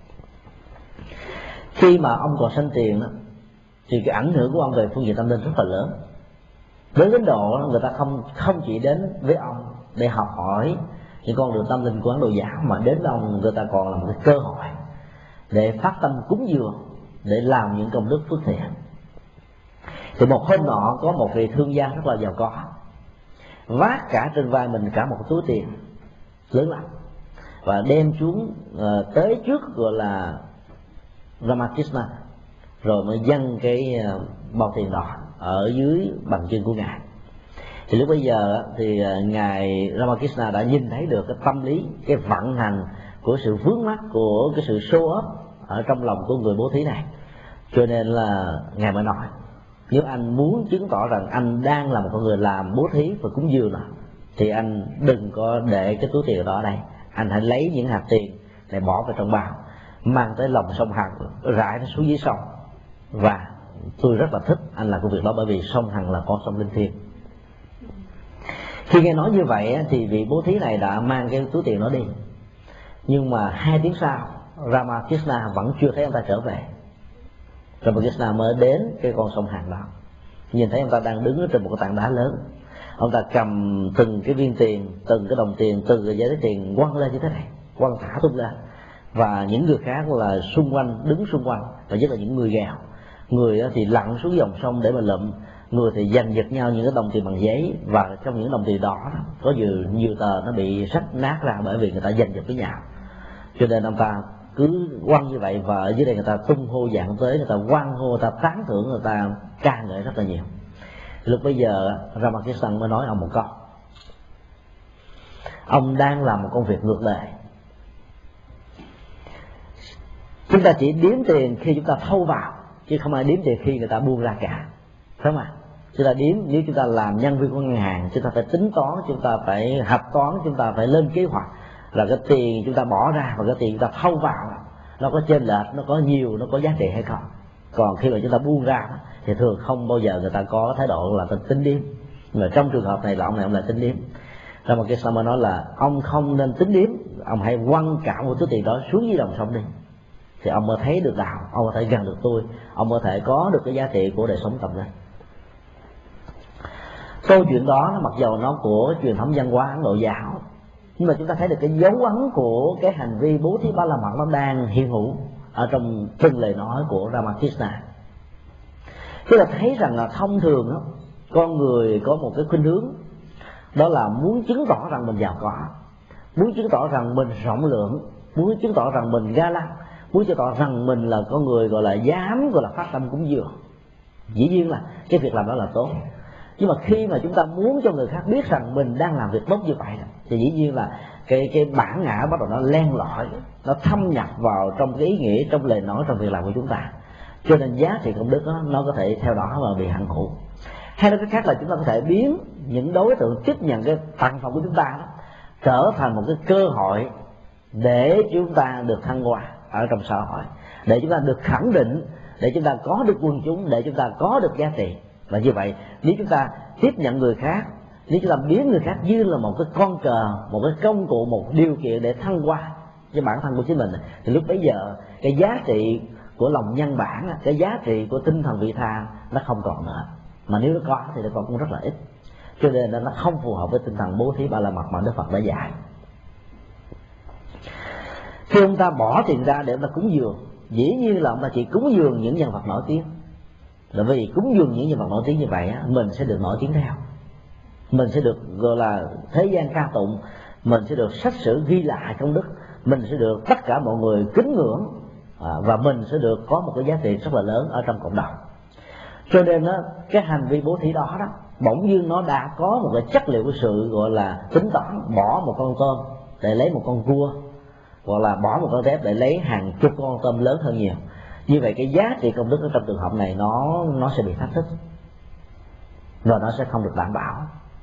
Khi mà ông còn sanh tiền đó, thì cái ảnh hưởng của ông về phương diện tâm linh rất là lớn. Đến Ấn Độ, người ta không chỉ đến với ông để học hỏi những con đường tâm linh của Ấn Độ giáo, mà đến với ông người ta còn là một cái cơ hội để phát tâm cúng dường, để làm những công đức phước thiện. Thì một hôm nọ có một vị thương gia rất là giàu có, vác cả trên vai mình cả một túi tiền lớn lắm, và đem xuống tới trước gọi là Ramakrishna, rồi mới dâng cái bao tiền đỏ ở dưới bàn chân của ngài. Thì lúc bây giờ thì ngài Ramakrishna đã nhìn thấy được cái tâm lý, cái vận hành của sự vướng mắc, của cái sự show off ở trong lòng của người bố thí này. Cho nên là ngài mới nói, nếu anh muốn chứng tỏ rằng anh đang là một con người làm bố thí và cúng dường đó, thì anh đừng có để cái túi tiền đó ở đây, anh hãy lấy những hạt tiền để bỏ vào trong bao, mang tới lòng sông Hằng, rải nó xuống dưới sông. Và tôi rất là thích anh làm công việc đó, bởi vì sông Hằng là con sông linh thiêng. Khi nghe nói như vậy thì vị bố thí này đã mang cái túi tiền đó đi, nhưng mà 2 tiếng sau Ramakrishna vẫn chưa thấy ông ta trở về. Ramakrishna mới đến cái con sông Hằng đó, nhìn thấy ông ta đang đứng ở trên một cái tảng đá lớn. Ông ta cầm từng cái viên tiền, từng cái đồng tiền, từng cái giấy tiền quăng lên như thế này, quăng thả tung lên. Và những người khác là xung quanh, đứng xung quanh, và nhất là những người nghèo, người thì lặn xuống dòng sông để mà lụm, người thì giành giật nhau những cái đồng tiền bằng giấy. Và trong những đồng tiền đó có nhiều tờ nó bị rách nát ra, bởi vì người ta giành giật với nhau. Cho nên ông ta cứ quăng như vậy, và ở dưới đây người ta tung hô dạng tới, người ta quăng hô, người ta tán thưởng, người ta ca ngợi rất là nhiều. Lúc bây giờ Ramakrishna mới nói ông một câu: ông đang làm một công việc ngược đời. Chúng ta chỉ đếm tiền khi chúng ta thâu vào, chứ không ai đếm tiền khi người ta buông ra cả, phải không ạ? Chúng ta đếm, nếu chúng ta làm nhân viên của ngân hàng, chúng ta phải tính toán, chúng ta phải hạch toán, chúng ta phải lên kế hoạch là cái tiền chúng ta bỏ ra và cái tiền chúng ta thâu vào nó có chênh lệch, nó có nhiều, nó có giá trị hay không. Còn khi mà chúng ta buông ra thì thường không bao giờ người ta có thái độ là tính đếm. Mà trong trường hợp này là ông lại tính đếm. Rồi mà cái sao mà nói là ông không nên tính đếm, ông hãy quăng cả một số tiền đó xuống dưới dòng sông đi, thì ông mới thấy được đạo, ông có thể gần được tôi, ông có thể có được cái giá trị của đời sống tâm linh. Câu chuyện đó mặc dầu nó của truyền thống văn hóa Ấn Độ giáo, nhưng mà chúng ta thấy được cái dấu ấn của cái hành vi bố thí ba la mật nó đang hiện hữu ở trong từng lời nói của Ramakrishna. Tức là thấy rằng là thông thường đó, con người có một cái khuynh hướng, đó là muốn chứng tỏ rằng mình giàu có, muốn chứng tỏ rằng mình rộng lượng, muốn chứng tỏ rằng mình ga lăng, muốn chứng tỏ rằng mình là con người gọi là dám gọi là phát tâm cúng dường. Dĩ nhiên là cái việc làm đó là tốt, nhưng mà khi mà chúng ta muốn cho người khác biết rằng mình đang làm việc tốt như vậy thì dĩ nhiên là cái bản ngã bắt đầu nó len lỏi, nó thâm nhập vào trong cái ý nghĩa, trong lời nói, trong việc làm của chúng ta. Cho nên giá trị công đức đó, nó có thể theo đó mà bị hận thù. Hay nói cách khác là chúng ta có thể biến những đối tượng tiếp nhận cái tặng phẩm của chúng ta đó trở thành một cái cơ hội để chúng ta được thăng hoa ở trong xã hội, để chúng ta được khẳng định, để chúng ta có được quần chúng, để chúng ta có được giá trị. Và như vậy, nếu chúng ta tiếp nhận người khác, nếu chúng ta biến người khác như là một cái con cờ, một cái công cụ, một điều kiện để thăng hoa cho bản thân của chính mình, thì lúc bấy giờ cái giá trị của lòng nhân bản, cái giá trị của tinh thần vị tha nó không còn nữa. Mà nếu nó có thì nó còn cũng rất là ít. Cho nên nó không phù hợp với tinh thần bố thí ba la mật mà Đức Phật đã dạy. Khi ông ta bỏ tiền ra để ông ta cúng dường, dĩ nhiên là ông ta chỉ cúng dường những nhân vật nổi tiếng. Là vì cúng dường những nhân vật nổi tiếng như vậy mình sẽ được nổi tiếng theo, mình sẽ được gọi là thế gian ca tụng, mình sẽ được sách sử ghi lại công đức, mình sẽ được tất cả mọi người kính ngưỡng, và mình sẽ được có một cái giá trị rất là lớn ở trong cộng đồng. Cho nên đó, cái hành vi bố thí đó bỗng nhiên nó đã có một cái chất liệu của sự gọi là tính toán, bỏ một con tôm để lấy một con cua, hoặc là bỏ một con tép để lấy hàng chục con tôm lớn hơn nhiều. Như vậy cái giá trị công đức ở trong trường hợp này nó sẽ bị thách thức và nó sẽ không được đảm bảo.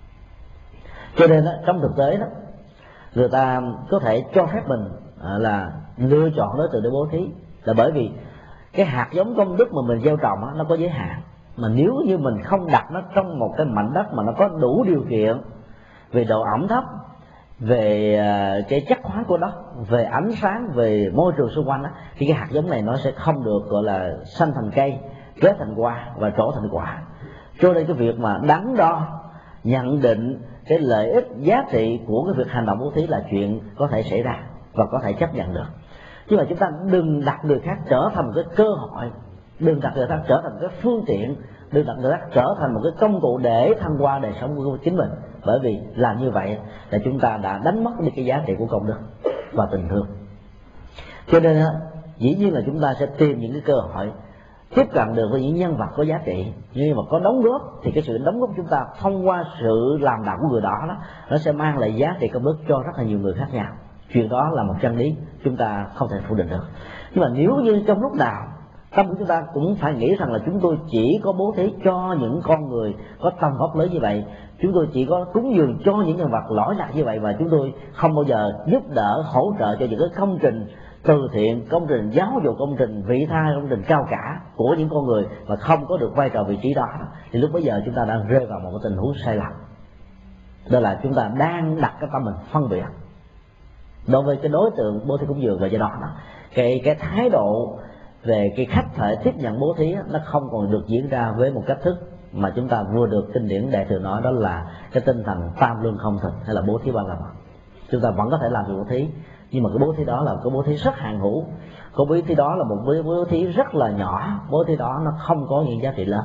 Cho nên đó, trong thực tế đó, người ta có thể cho phép mình là lựa chọn đối tượng để bố thí, là bởi vì cái hạt giống công đức mà mình gieo trồng nó có giới hạn. Mà nếu như mình không đặt nó trong một cái mảnh đất mà nó có đủ điều kiện về độ ẩm thấp, về cái chất khoáng của đất, về ánh sáng, về môi trường xung quanh thì cái hạt giống này nó sẽ không được gọi là sanh thành cây, kết thành hoa và trổ thành quả. Cho nên cái việc mà đắn đo nhận định cái lợi ích giá trị của cái việc hành động bố thí là chuyện có thể xảy ra và có thể chấp nhận được. Nhưng mà chúng ta đừng đặt người khác trở thành một cái cơ hội, đừng đặt người khác trở thành một cái phương tiện, đừng đặt người khác trở thành một cái công cụ để thăng hoa đời sống của chính mình. Bởi vì làm như vậy là chúng ta đã đánh mất đi cái giá trị của công đức và tình thương. Cho nên dĩ nhiên là chúng ta sẽ tìm những cái cơ hội tiếp cận được với những nhân vật có giá trị, nhưng mà có đóng góp thì cái sự đóng góp của chúng ta thông qua sự làm đạo của người đó nó sẽ mang lại giá trị công đức cho rất là nhiều người khác nhau. Chuyện đó là một chân lý chúng ta không thể phủ định được. Nhưng mà nếu như trong lúc nào tâm của chúng ta cũng phải nghĩ rằng là chúng tôi chỉ có bố thí cho những con người có tầm vóc lớn như vậy, chúng tôi chỉ có cúng dường cho những nhân vật lỗi lạc như vậy, và chúng tôi không bao giờ giúp đỡ hỗ trợ cho những cái công trình từ thiện, công trình giáo dục, công trình vị tha, công trình cao cả của những con người mà không có được vai trò vị trí đó, thì lúc bấy giờ chúng ta đang rơi vào một cái tình huống sai lầm. Đó là chúng ta đang đặt cái tâm mình phân biệt đối với cái đối tượng bố thí cúng dường, và do đó cái thái độ về cái khách thể tiếp nhận bố thí nó không còn được diễn ra với một cách thức mà chúng ta vừa được kinh điển Đại Thừa nói, đó là cái tinh thần tam lương không thực hay là bố thí ba la mật. Chúng ta vẫn có thể làm việc bố thí, nhưng mà cái bố thí đó là cái bố thí rất hàng hữu, cái bố thí đó là một bố thí rất là nhỏ, bố thí đó nó không có những giá trị lớn.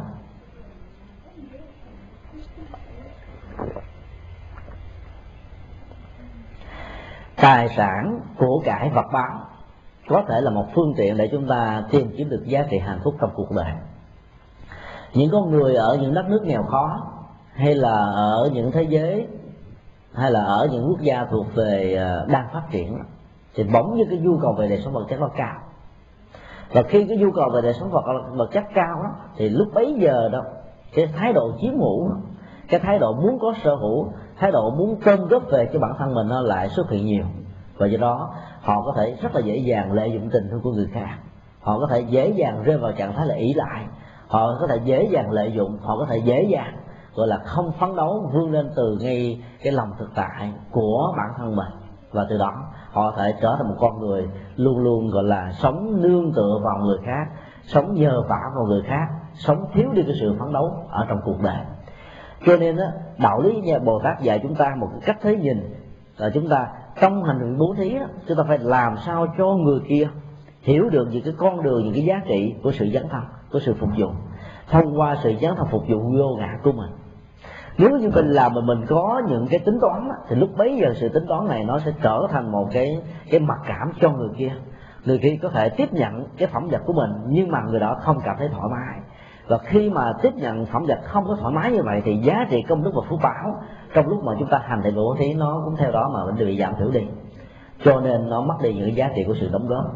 Tài sản, của cải, vật báo có thể là một phương tiện để chúng ta tìm kiếm được giá trị hạnh phúc trong cuộc đời. Những con người ở những đất nước nghèo khó, hay là ở những thế giới, hay là ở những quốc gia thuộc về đang phát triển, thì bỗng như cái nhu cầu về đời sống vật chất nó cao. Và khi cái nhu cầu về đời sống vật chất cao đó, thì lúc bấy giờ đó cái thái độ chiếm hữu, cái thái độ muốn có sở hữu, thái độ muốn cơm góp về cho bản thân mình nó lại xuất hiện nhiều. Và do đó họ có thể rất là dễ dàng lợi dụng tình thương của người khác, họ có thể dễ dàng rơi vào trạng thái là ỷ lại, họ có thể dễ dàng lợi dụng, họ có thể dễ dàng gọi là không phấn đấu vươn lên từ ngay cái lòng thực tại của bản thân mình, và từ đó họ có thể trở thành một con người luôn luôn gọi là sống nương tựa vào người khác, sống nhờ vả vào người khác, sống thiếu đi cái sự phấn đấu ở trong cuộc đời. Cho nên đạo lý nhà Bồ Tát dạy chúng ta một cái cách thế nhìn là chúng ta trong hành vi bố thí chúng ta phải làm sao cho người kia hiểu được những cái con đường, những cái giá trị của sự dấn thân, của sự phục vụ. thông qua sự dấn thân phục vụ vô ngã của mình. Nếu như mình làm mà mình có những cái tính toán thì lúc bấy giờ sự tính toán này nó sẽ trở thành một cái mặc cảm cho người kia. Người kia có thể tiếp nhận cái phẩm vật của mình, nhưng mà người đó không cảm thấy thoải mái. Và khi mà tiếp nhận phẩm vật không có thoải mái như vậy thì giá trị công đức và phước báo trong lúc mà chúng ta hành thiện bố thí nó cũng theo đó mà bị giảm thiểu đi, cho nên nó mất đi những giá trị của sự đóng góp.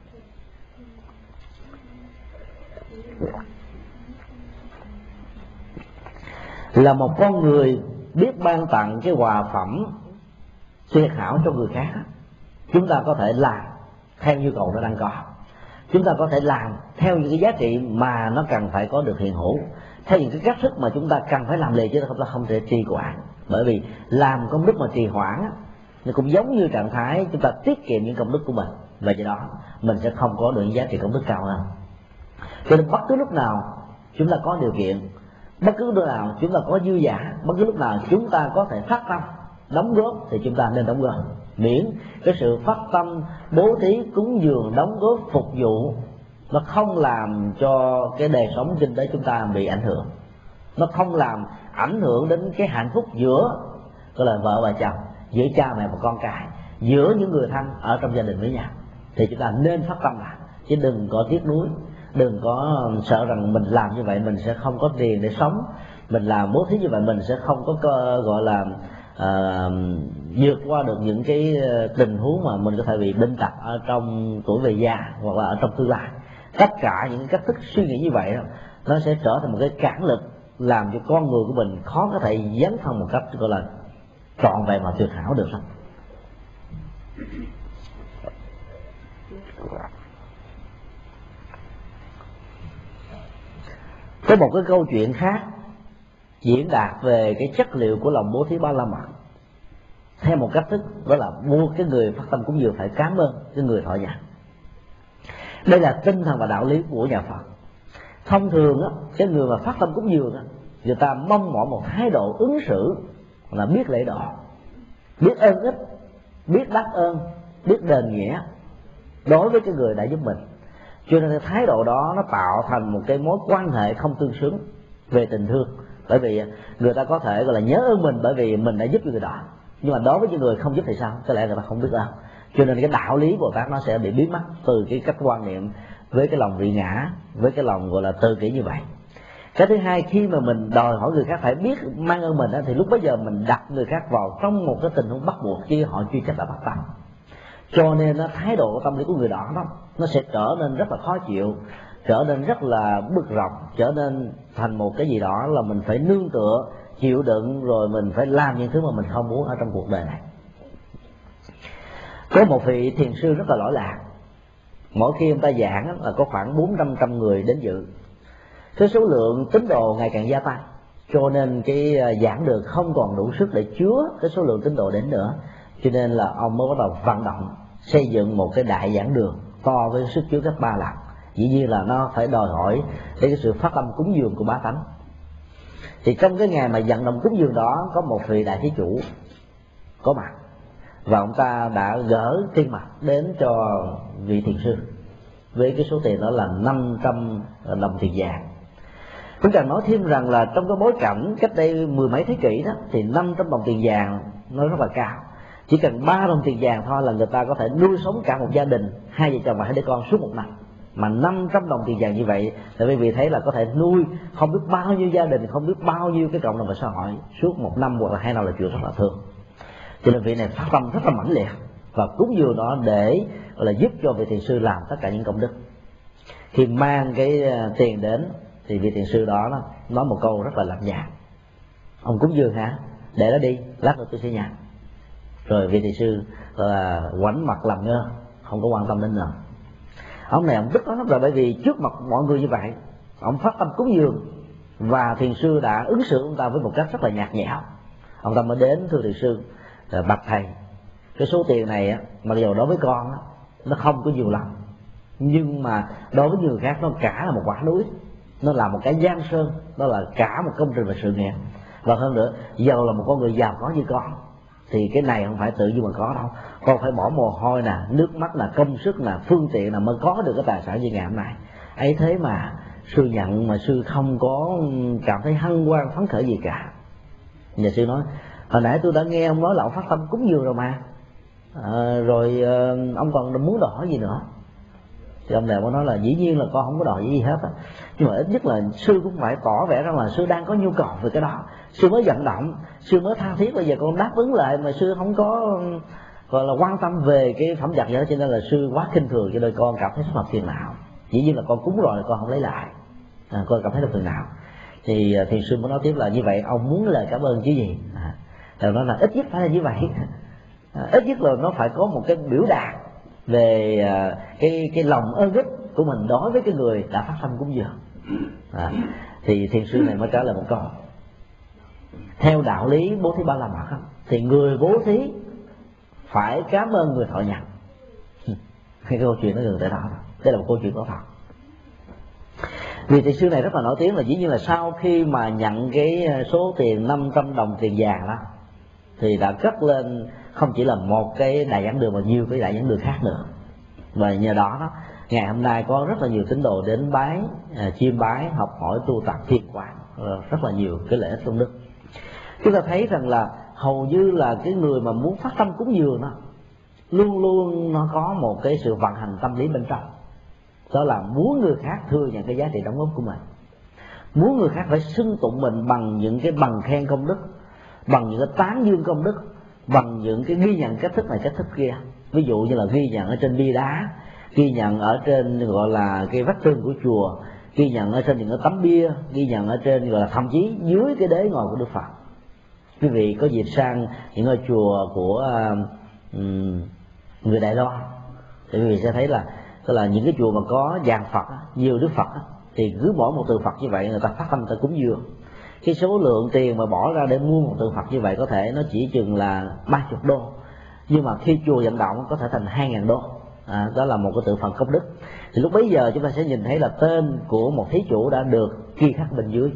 Là một con người biết ban tặng cái quà phẩm tuyệt hảo cho người khác, chúng ta có thể làm theo nhu cầu nó đang có, chúng ta có thể làm theo những cái giá trị mà nó cần phải có được hiện hữu, theo những cái cách thức mà chúng ta cần phải làm liền, chứ chúng ta không thể trì hoãn. Bởi vì làm công đức mà trì hoãn nó cũng giống như trạng thái chúng ta tiết kiệm những công đức của mình, và do đó mình sẽ không có được những giá trị công đức cao hơn. Cho nên bất cứ lúc nào chúng ta có điều kiện, bất cứ lúc nào chúng ta có dư giả, bất cứ lúc nào chúng ta có thể phát tâm đóng góp thì chúng ta nên đóng góp, miễn cái sự phát tâm bố thí cúng dường đóng góp phục vụ nó không làm cho cái đời sống kinh tế chúng ta bị ảnh hưởng, nó không làm ảnh hưởng đến cái hạnh phúc giữa gọi là vợ và chồng, giữa cha mẹ và con cái, giữa những người thân ở trong gia đình với nhau, thì chúng ta nên phát tâm làm, chứ đừng có tiếc nuối, đừng có sợ rằng mình làm như vậy mình sẽ không có tiền để sống, mình làm bố thí như vậy mình sẽ không có gọi là vượt qua được những cái tình huống mà mình có thể bị bệnh tật ở trong tuổi về già hoặc là ở trong tương lai. Tất cả những cách thức suy nghĩ như vậy đó, nó sẽ trở thành một cái cản lực làm cho con người của mình khó có thể dấn thân một cách gọi là trọn vẹn và tuyệt hảo được. Có một cái câu chuyện khác diễn đạt về cái chất liệu của lòng bố thí ba la mật theo một cách thức, đó là buộc cái người phát tâm cúng dường phải cảm ơn cái người thọ nhận. Đây là tinh thần và đạo lý của nhà Phật. Thông thường á, cái người mà phát tâm cúng dường á, người ta mong mỏi một thái độ ứng xử là biết lễ độ, biết ơn ích, biết đáp ơn, biết đền nghĩa đối với cái người đã giúp mình. Cho nên cái thái độ đó nó tạo thành một cái mối quan hệ không tương xứng về tình thương. Bởi vì người ta có thể gọi là nhớ ơn mình bởi vì mình đã giúp người đó, nhưng mà đối với những người không giúp thì sao? Có lẽ người ta không biết ơn. Cho nên cái đạo lý Bồ Tát nó sẽ bị biến mất từ cái cách quan niệm với cái lòng vị ngã, với cái lòng gọi là tự kỷ như vậy. Cái thứ hai, khi mà mình đòi hỏi người khác phải biết mang ơn mình thì lúc bấy giờ mình đặt người khác vào trong một cái tình huống bắt buộc chứ họ chưa chắc đã bắt tâm. Cho nên thái độ tâm lý của người đó nó sẽ trở nên rất là khó chịu, trở nên rất là bực rọc, trở nên thành một cái gì đó là mình phải nương tựa, chịu đựng, rồi mình phải làm những thứ mà mình không muốn ở trong cuộc đời này. Có một vị thiền sư rất là lỗi lạc, mỗi khi ông ta giảng là có khoảng 400 người đến dự. Cái số lượng tín đồ ngày càng gia tăng, cho nên cái giảng đường không còn đủ sức để chứa cái số lượng tín đồ đến nữa. Cho nên là ông mới bắt đầu vận động xây dựng một cái đại giảng đường to với sức chứa gấp 3 lần. Dĩ nhiên là nó phải đòi hỏi đến cái sự phát tâm cúng dường của bá tánh. Thì trong cái ngày mà vận động cúng dường đó, có một vị đại thí chủ có mặt, và ông ta đã gỡ tiền mặt đến cho vị thiền sư với cái số tiền đó là 500 đồng tiền vàng. Chúng ta nói thêm rằng là trong cái bối cảnh cách đây mười mấy thế kỷ đó, thì 500 đồng tiền vàng nó rất là cao. Chỉ cần 3 đồng tiền vàng thôi là người ta có thể nuôi sống cả một gia đình, 2 vợ chồng và 2 đứa con suốt một năm. Mà 500 đồng tiền vàng như vậy thì quý vị thấy là có thể nuôi không biết bao nhiêu gia đình, không biết bao nhiêu cái cộng đồng và xã hội suốt một năm hoặc là 2 năm là chuyện rất là thường. Cho nên vị này phát tâm rất là mãnh liệt và cúng dường đó để là giúp cho vị thiền sư làm tất cả những công đức. Khi mang cái tiền đến thì vị thiền sư đó nói một câu rất là lạnh nhạt: ông cúng dường hả? Để nó đi, lát nữa tôi sẽ nhận. Rồi vị thiền sư là ngoảnh mặt làm ngơ, không có quan tâm đến nữa. Ông này ông tức lắm, là bởi vì trước mặt mọi người như vậy ông phát tâm cúng dường và thiền sư đã ứng xử ông ta với một cách rất là nhạt nhẽo. Ông ta mới đến thưa thiền sư là: bạch thầy, cái số tiền này mặc dù đối với con nó không có nhiều lắm, nhưng mà đối với người khác nó cả là một quả núi, nó là một cái giang sơn, nó là cả một công trình về sự nghiệp. Và hơn nữa, giàu là một con người giàu có như con thì cái này không phải tự nhiên mà có đâu, con phải bỏ mồ hôi nè, nước mắt nè, công sức nè, phương tiện nè mới có được cái tài sản như ngày hôm nay. Ấy thế mà sư nhận mà sư không có cảm thấy hân hoan phấn khởi gì cả. Nhà sư nói hồi nãy tôi đã nghe ông nói là ông phát tâm cúng dường rồi mà, rồi ông còn muốn đòi hỏi gì nữa? Thì ông Lệ có nói là dĩ nhiên là con không có đòi gì hết á, nhưng mà ít nhất là sư cũng phải tỏ vẻ rằng là sư đang có nhu cầu về cái đó, sư mới vận động, sư mới tha thiết, bây giờ con đáp ứng lại mà sư không có gọi là quan tâm về cái phẩm vật gì đó, cho nên là sư quá khinh thường, cho nên con cảm thấy rất là phiền não. Dĩ nhiên là con cúng rồi con không lấy lại, con cảm thấy là phiền não. Thì thiền sư mới nói tiếp là như vậy ông muốn lời cảm ơn chứ gì, rồi nói là ít nhất phải là như vậy, ít nhất là nó phải có một cái biểu đạt về cái lòng ơn ích của mình đối với cái người đã phát tâm cúng dường. Thì thiền sư này mới trả lời một câu: theo đạo lý bố thí ba la mật thì người bố thí phải cảm ơn người thọ nhận. Cái câu chuyện nó gần tới đó, đây là một câu chuyện có thật. Vì thiền sư này rất là nổi tiếng là dĩ nhiên là sau khi mà nhận cái số tiền 500 đồng tiền vàng đó thì đã cất lên không chỉ là một cái đại giảng đường mà nhiều cái đại giảng đường khác nữa. Và nhờ đó ngày hôm nay có rất là nhiều tín đồ đến bái, chiêm bái, học hỏi, tu tập, thiền quán, rất là nhiều cái lợi ích công đức. Chúng ta thấy rằng là hầu như là cái người mà muốn phát tâm cúng dường đó luôn luôn nó có một cái sự vận hành tâm lý bên trong, đó là muốn người khác thừa nhận cái giá trị đóng góp của mình, muốn người khác phải xưng tụng mình bằng những cái bằng khen công đức, bằng những cái tán dương công đức, bằng những cái ghi nhận cách thức này cách thức kia. Ví dụ như là ghi nhận ở trên bia đá, ghi nhận ở trên gọi là cái vách tường của chùa, ghi nhận ở trên những cái tấm bia, ghi nhận ở trên gọi là thậm chí dưới cái đế ngồi của Đức Phật. Quý vị có dịp sang những ngôi chùa của người Đài Loan thì quý vị sẽ thấy là tức là những cái chùa mà có vàng Phật, nhiều Đức Phật thì cứ mỗi một tượng Phật như vậy người ta phát tâm người ta cúng dường. Cái số lượng tiền mà bỏ ra để mua một tượng Phật như vậy có thể nó chỉ chừng là 30 đô, nhưng mà khi chùa vận động có thể thành 2.000 đô. Đó là một cái tượng Phật công đức. Thì lúc bấy giờ chúng ta sẽ nhìn thấy là tên của một thí chủ đã được ghi khắc bên dưới.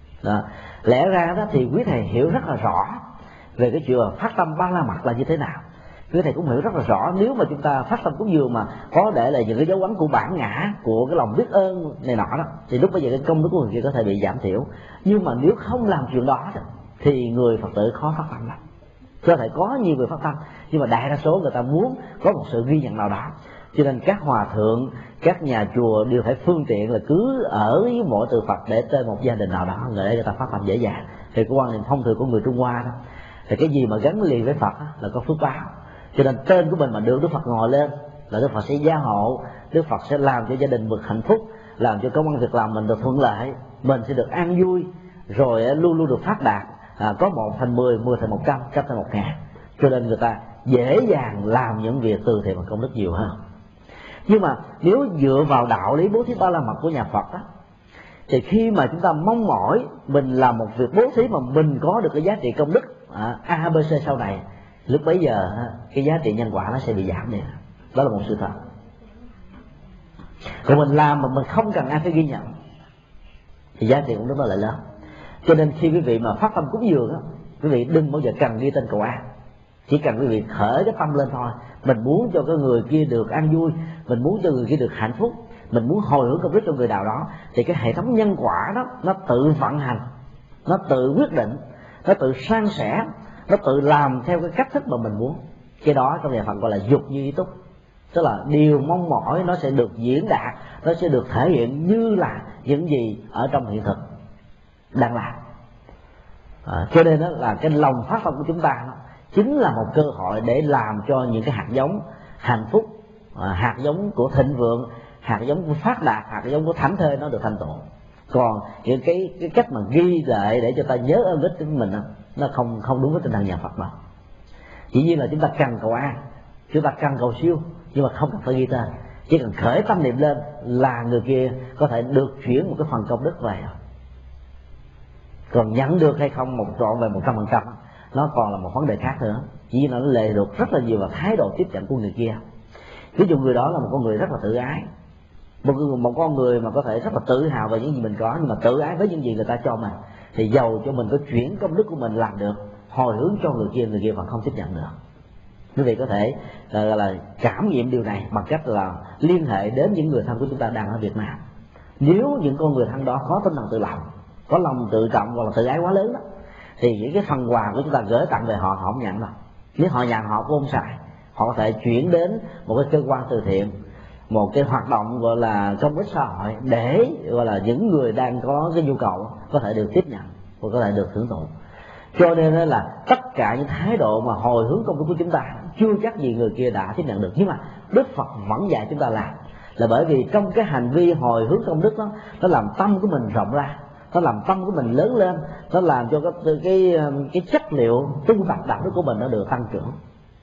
Lẽ ra đó thì quý thầy hiểu rất là rõ về cái chuyện phát tâm ba la mật là như thế nào. Quý thầy cũng hiểu rất là rõ nếu mà chúng ta phát tâm cúng dường mà có để lại những cái dấu ấn của bản ngã, của cái lòng biết ơn này nọ đó, thì lúc bây giờ cái công đức của người kia có thể bị giảm thiểu. Nhưng mà nếu không làm chuyện đó thì người Phật tử khó phát tâm lắm. Có thể có nhiều người phát tâm, nhưng mà đại đa số người ta muốn có một sự ghi nhận nào đó, cho nên các hòa thượng, các nhà chùa đều phải phương tiện là cứ ở với mỗi tượng Phật để tên một gia đình nào đó, người ta phát tâm dễ dàng. Thì cái quan niệm thông thường của người Trung Hoa đó, thì cái gì mà gắn liền với Phật là có phước báo, cho nên tên của mình mà được Đức Phật ngồi lên là Đức Phật sẽ gia hộ, Đức Phật sẽ làm cho gia đình được hạnh phúc, làm cho công ăn việc làm mình được thuận lợi, mình sẽ được an vui, rồi luôn luôn được phát đạt. Có 1 thành 10, 10 thành 100, 100 thành 1000, cho nên người ta dễ dàng làm những việc từ thiện và công đức nhiều hơn. Nhưng mà nếu dựa vào đạo lý bố thí ba la mật của nhà Phật đó, thì khi mà chúng ta mong mỏi mình làm một việc bố thí mà mình có được cái giá trị công đức ABC sau này, lúc bấy giờ cái giá trị nhân quả nó sẽ bị giảm đi. Đó là một sự thật. Còn mình làm mà mình không cần ai phải ghi nhận thì giá trị công đức nó lại lớn. Cho nên khi quý vị mà phát tâm cúng dường đó, quý vị đừng bao giờ cần ghi tên cầu an, chỉ cần quý vị khởi cái tâm lên thôi. Mình muốn cho cái người kia được an vui, mình muốn cho người kia được hạnh phúc, mình muốn hồi hướng công đức cho người nào đó, thì cái hệ thống nhân quả đó nó tự vận hành, nó tự quyết định, nó tự san sẻ, nó tự làm theo cái cách thức mà mình muốn. Cái đó trong nhà Phật gọi là dục như ý túc, tức là điều mong mỏi nó sẽ được diễn đạt, nó sẽ được thể hiện như là những gì ở trong hiện thực đang làm. Cho nên đó là cái lòng phát tâm của chúng ta đó, chính là một cơ hội để làm cho những cái hạt giống hạnh phúc, hạt giống của thịnh vượng, hạt giống của phát đạt, hạt giống của thảnh thơi nó được thành tựu. Còn những cái cách mà ghi lại để cho ta nhớ ơn đức của mình đó, nó không đúng với tinh thần nhà Phật đâu. Chỉ nhiên là chúng ta cần cầu an, chúng ta cần cầu siêu, nhưng mà không cần phải ghi tên, chỉ cần khởi tâm niệm lên là người kia có thể được chuyển một cái phần công đức về. Còn nhận được hay không một trọn về 100%, nó còn là một vấn đề khác nữa. Chỉ nó lệ thuộc rất là nhiều vào thái độ tiếp nhận của người kia. Ví dụ người đó là một con người rất là tự ái, một con người mà có thể rất là tự hào về những gì mình có, nhưng mà tự ái với những gì người ta cho mình, thì dầu cho mình có chuyển công đức của mình làm được, hồi hướng cho người kia vẫn không tiếp nhận được. Quý vị có thể là cảm nghiệm điều này bằng cách là liên hệ đến những người thân của chúng ta đang ở Việt Nam, Nếu những con người thân đó có tinh thần tự lập, có lòng tự trọng hoặc là tự ái quá lớn đó, thì những cái phần quà của chúng ta gửi tặng về họ không nhận đâu. Nếu họ nhận họ cũng không xài, họ có thể chuyển đến một cái cơ quan từ thiện, một cái hoạt động gọi là công ích xã hội, để gọi là những người đang có cái nhu cầu có thể được tiếp nhận và có thể được hưởng thụ. Cho nên là tất cả những thái độ mà hồi hướng công đức của chúng ta chưa chắc gì người kia đã tiếp nhận được, nhưng mà Đức Phật vẫn dạy chúng ta làm, là bởi vì trong cái hành vi hồi hướng công đức đó, nó làm tâm của mình rộng ra, nó làm tâm của mình lớn lên, nó làm cho cái chất liệu tu tập đạo đức của mình nó được tăng trưởng,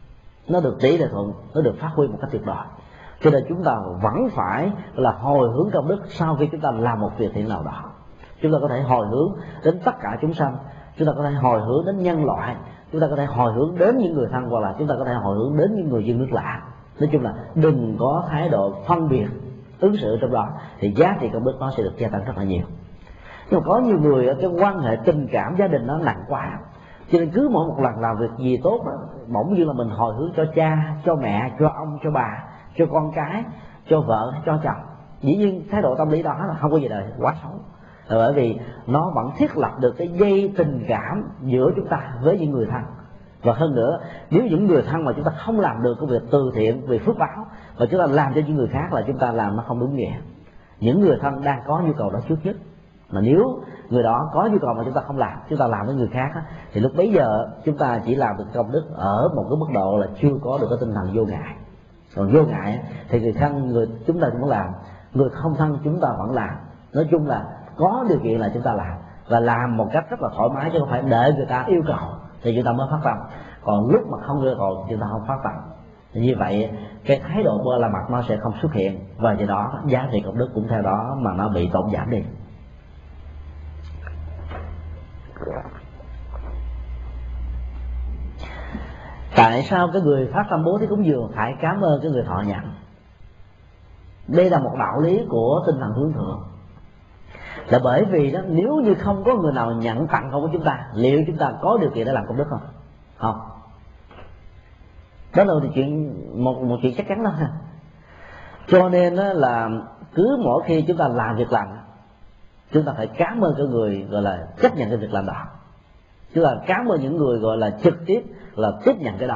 nó được tỷ lệ thuận, nó được phát huy một cách tuyệt đối. Cho nên chúng ta vẫn phải là hồi hướng công đức sau khi chúng ta làm một việc thiện nào đó. Chúng ta có thể hồi hướng đến tất cả chúng sanh, chúng ta có thể hồi hướng đến nhân loại, chúng ta có thể hồi hướng đến những người thân, hoặc là chúng ta có thể hồi hướng đến những người dân nước lạ. Nói chung là đừng có thái độ phân biệt ứng xử trong đó, thì giá trị công đức nó sẽ được gia tăng rất là nhiều. Nhưng mà có nhiều người ở cái quan hệ tình cảm gia đình nó nặng quá, cho nên cứ mỗi một lần làm việc gì tốt đó, bỗng như là mình hồi hướng cho cha, cho mẹ, cho ông, cho bà, cho con cái, cho vợ, cho chồng. Dĩ nhiên thái độ tâm lý đó là không có gì đời quá xấu, là bởi vì nó vẫn thiết lập được cái dây tình cảm giữa chúng ta với những người thân. Và hơn nữa, nếu những người thân mà chúng ta không làm được công việc từ thiện vì phước báo, và chúng ta làm cho những người khác, là chúng ta làm nó không đúng nghĩa. Những người thân đang có nhu cầu đó trước nhất, mà nếu người đó có nhu cầu mà chúng ta không làm, chúng ta làm với người khác á, thì lúc bấy giờ chúng ta chỉ làm được công đức ở một cái mức độ là chưa có được cái tinh thần vô ngại. Còn vô ngại thì người thân chúng ta cũng làm, người không thân chúng ta vẫn làm. Nói chung là có điều kiện là chúng ta làm, và làm một cách rất là thoải mái, chứ không phải đợi người ta yêu cầu thì chúng ta mới phát tâm. Còn lúc mà không yêu cầu chúng ta không phát tâm, như vậy cái thái độ bơ la mặt nó sẽ không xuất hiện, và do đó giá trị công đức cũng theo đó mà nó bị tổn giảm đi. Tại sao cái người phát tâm bố thí cúng dường phải cảm ơn cái người thọ nhận? Đây là một đạo lý của tinh thần hướng thượng, là bởi vì đó, nếu như không có người nào nhận tặng không của chúng ta, liệu chúng ta có điều kiện để làm công đức không? Không. Đó là một chuyện chắc chắn đó ha. Cho nên là cứ mỗi khi chúng ta làm việc làm, chúng ta phải cảm ơn cái người gọi là chấp nhận cái việc làm đó. Chúng ta cảm ơn những người gọi là trực tiếp là tiếp nhận cái đó.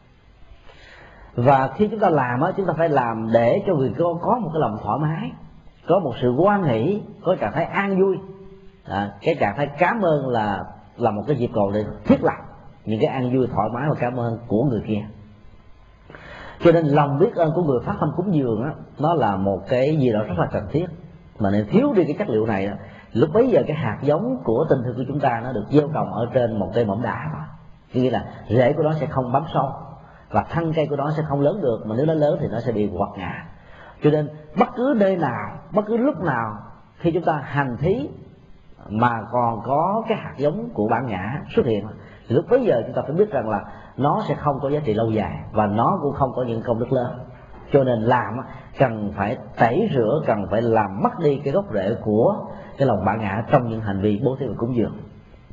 Và khi chúng ta làm á, chúng ta phải làm để cho người có một cái lòng thoải mái, có một sự hoan hỷ, có trạng thái an vui. Cái trạng thái cảm ơn là một cái dịp cầu để thiết lập những cái an vui, thoải mái và cảm ơn của người kia. Cho nên lòng biết ơn của người phát tâm cúng dường á, nó là một cái gì đó rất là cần thiết. Mà nếu thiếu đi cái chất liệu này đó, lúc bấy giờ cái hạt giống của tình thương của chúng ta nó được gieo trồng ở trên một cây mỏng đá đó. Nghĩa là rễ của nó sẽ không bám sâu, và thân cây của nó sẽ không lớn được, mà nếu nó lớn thì nó sẽ bị quật ngã. Cho nên bất cứ nơi nào, bất cứ lúc nào khi chúng ta hành thí mà còn có cái hạt giống của bản ngã xuất hiện, thì lúc bấy giờ chúng ta phải biết rằng là nó sẽ không có giá trị lâu dài, và nó cũng không có những công đức lớn. Cho nên làm cần phải tẩy rửa, cần phải làm mất đi cái gốc rễ của cái lòng bản ngã trong những hành vi bố thí và cúng dường.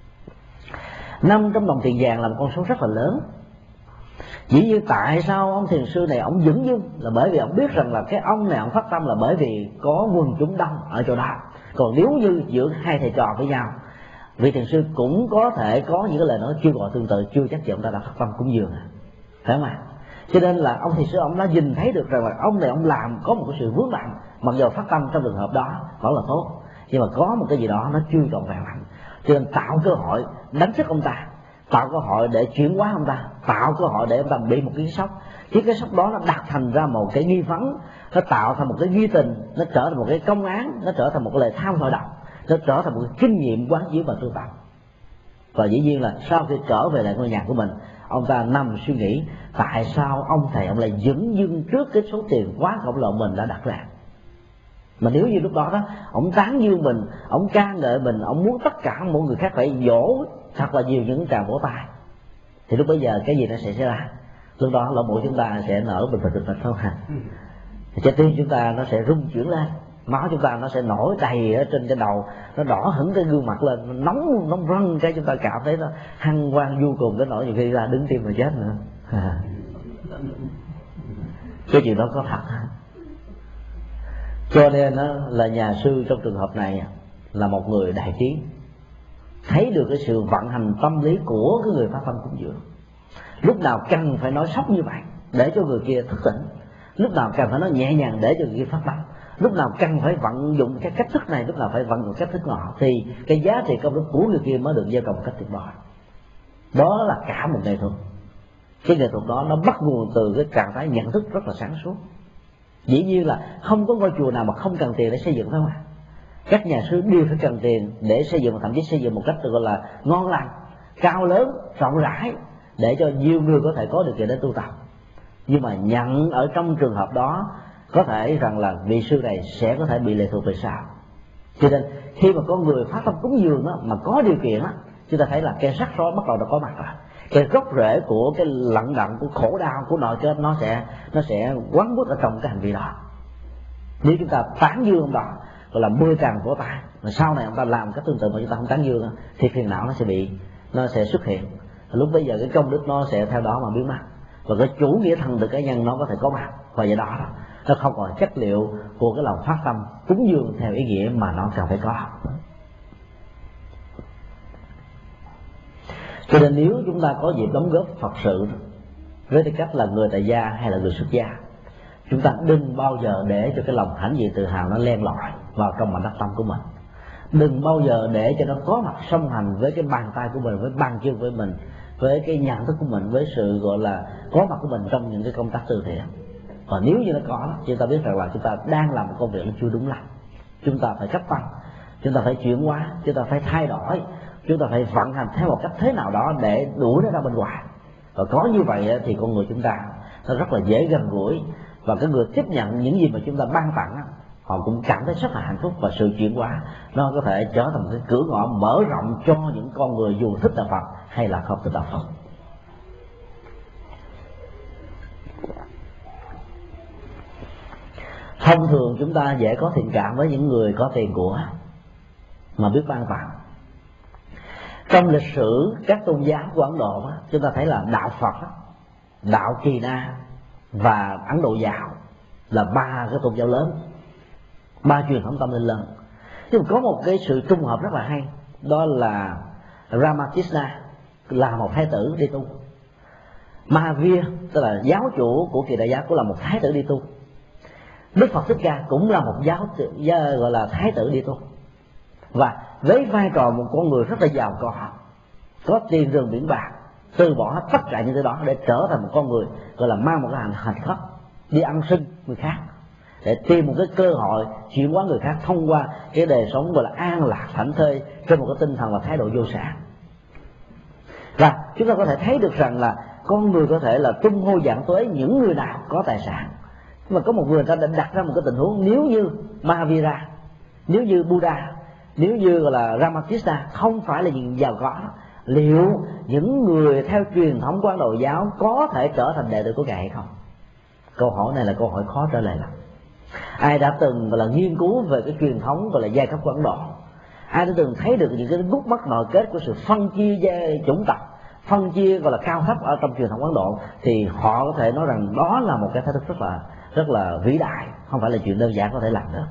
500 đồng tiền vàng là một con số rất là lớn. Dĩ nhiên tại sao ông thiền sư này ông dửng dưng, là bởi vì ông biết rằng là cái ông này ông phát tâm là bởi vì có quần chúng đông ở chỗ đó. Còn nếu như giữa hai thầy trò với nhau, vị thiền sư cũng có thể có những cái lời nói kêu gọi tương tự, chưa chắc gì ông ta đã phát tâm cúng dường, phải không ạ? Cho nên là ông thiền sư ông đã nhìn thấy được rằng là ông này ông làm có một cái sự vướng bận, mặc dù phát tâm trong trường hợp đó vẫn là tốt, nhưng mà có một cái gì đó nó chưa trọn vẹn lắm. Cho nên tạo cơ hội đánh thức ông ta, tạo cơ hội để chuyển hóa ông ta, tạo cơ hội để ông ta bị một cái sốc. Khi cái sốc đó nó đặt thành ra một cái nghi vấn, nó tạo thành một cái nghi tình, nó trở thành một cái công án, nó trở thành một cái lời tham hội độc, nó trở thành một cái kinh nghiệm quán chiếu và tu tập. Và dĩ nhiên là sau khi trở về lại ngôi nhà của mình, ông ta nằm suy nghĩ tại sao ông thầy ông lại dửng dưng trước cái số tiền quá khổng lồ mình đã đặt ra. Mà nếu như lúc đó đó ông tán dương mình, ông ca ngợi mình, ông muốn tất cả mọi người khác phải vỗ thật là nhiều những tràng vỗ tay, thì lúc bây giờ cái gì nó sẽ xảy ra? Lúc đó lỗ mũi chúng ta sẽ nở bình bình không hả? Trái tim chúng ta nó sẽ rung chuyển lên, máu chúng ta nó sẽ nổi đầy ở trên cái đầu, nó đỏ hửng cái gương mặt lên, nó nóng răng, cái chúng ta cảm thấy nó hăng hoan vô cùng, cái nỗi nhiều khi ra đứng tim mà chết nữa. Cái chuyện đó có thật. Cho nên là nhà sư trong trường hợp này là một người đại trí, thấy được cái sự vận hành tâm lý của cái người phát tâm cúng dường. Lúc nào cần phải nói sốc như vậy để cho người kia thức tỉnh, lúc nào cần phải nói nhẹ nhàng để cho người kia phát tâm, lúc nào cần phải vận dụng cái cách thức này, lúc nào phải vận dụng cách thức nọ, thì cái giá trị công đức của người kia mới được gieo trồng một cách tuyệt vời. Đó là cả một nghệ thuật. Cái nghệ thuật đó nó bắt nguồn từ cái trạng thái nhận thức rất là sáng suốt. Dĩ nhiên là không có ngôi chùa nào mà không cần tiền để xây dựng, phải không ạ? Các nhà sư đều phải cần tiền để xây dựng, thậm chí xây dựng một cách gọi là ngon lành, cao lớn, rộng rãi, để cho nhiều người có thể có điều kiện để tu tập. Nhưng mà nhận ở trong trường hợp đó có thể rằng là vị sư này sẽ có thể bị lệ thuộc về sau. Cho nên khi mà có người phát tâm cúng dường đó, mà có điều kiện đó, chúng ta thấy là cái rắc rối bắt đầu đã có mặt rồi. Cái gốc rễ của cái lận đận, của khổ đau, của nội kết nó sẽ quấn quýt ở trong cái hành vi đó. Nếu chúng ta tán dương ông đó gọi là 10 tràng vỗ tay, mà sau này ông ta làm cái tương tự mà chúng ta không tán dương đó, thì phiền não nó sẽ xuất hiện. Lúc bây giờ cái công đức nó sẽ theo đó mà biến mất, và cái chủ nghĩa thần tự cá nhân nó có thể có mặt, và do đó nó không còn chất liệu của cái lòng phát tâm cúng dường theo ý nghĩa mà nó cần phải có. Cho nên nếu chúng ta có dịp đóng góp Phật sự với tư cách là người tại gia hay là người xuất gia, chúng ta đừng bao giờ để cho cái lòng hãnh diện tự hào nó len lỏi vào trong mảnh đất tâm của mình. Đừng bao giờ để cho nó có mặt song hành với cái bàn tay của mình, với bàn chân với mình, với cái nhận thức của mình, với sự gọi là có mặt của mình trong những cái công tác từ thiện. Và nếu như nó có, chúng ta biết rằng là chúng ta đang làm một công việc nó chưa đúng lắm. Chúng ta phải cấp tăng, chúng ta phải chuyển hóa, chúng ta phải thay đổi, chúng ta phải vận hành theo một cách thế nào đó để đuổi nó ra bên ngoài. Và có như vậy thì con người chúng ta nó rất là dễ gần gũi, và cái người tiếp nhận những gì mà chúng ta ban tặng họ cũng cảm thấy rất là hạnh phúc, và sự chuyển hóa nó có thể trở thành một cái cửa ngõ mở rộng cho những con người dù thích đạo Phật hay là không thích đạo Phật. Thông thường chúng ta dễ có thiện cảm với những người có tiền của mà biết ban tặng. Trong lịch sử các tôn giáo của Ấn Độ, chúng ta thấy là đạo Phật, đạo Kỳ Na và Ấn Độ giáo là ba cái tôn giáo lớn, ba truyền thống tâm linh lớn. Nhưng có một cái sự trung hợp rất là hay, đó là Ramakrishna là một thái tử đi tu, Mahavir tức là giáo chủ của Kỳ Đại giáo cũng là một thái tử đi tu, Đức Phật Thích Ca cũng là một gọi là thái tử đi tu. Và với vai trò một con người rất là giàu có tiền rừng biển bạc, từ bỏ hết tất cả những cái đó để trở thành một con người gọi là mang một cái hành khất đi ăn xin người khác, để tìm một cái cơ hội chuyển hóa người khác thông qua cái đời sống gọi là an lạc thảnh thơi trên một cái tinh thần và thái độ vô xã. Và chúng ta có thể thấy được rằng là con người có thể là tung hô dạng tuế những người nào có tài sản. Nhưng mà có một người ta đã đặt ra một cái tình huống, nếu như Mahavira, nếu như Buddha, nếu như gọi là Ramakrishna không phải là những giàu có, liệu những người theo truyền thống của Ấn Độ giáo có thể trở thành đệ tử của Ngài hay không? Câu hỏi này là câu hỏi khó trả lời lắm. Ai đã từng gọi là nghiên cứu về cái truyền thống gọi là giai cấp của Ấn Độ, ai đã từng thấy được những cái gút mắt nội kết của sự phân chia chủng tộc, phân chia gọi là cao thấp ở trong truyền thống Ấn Độ, thì họ có thể nói rằng đó là một cái thách thức rất là vĩ đại, không phải là chuyện đơn giản có thể làm được.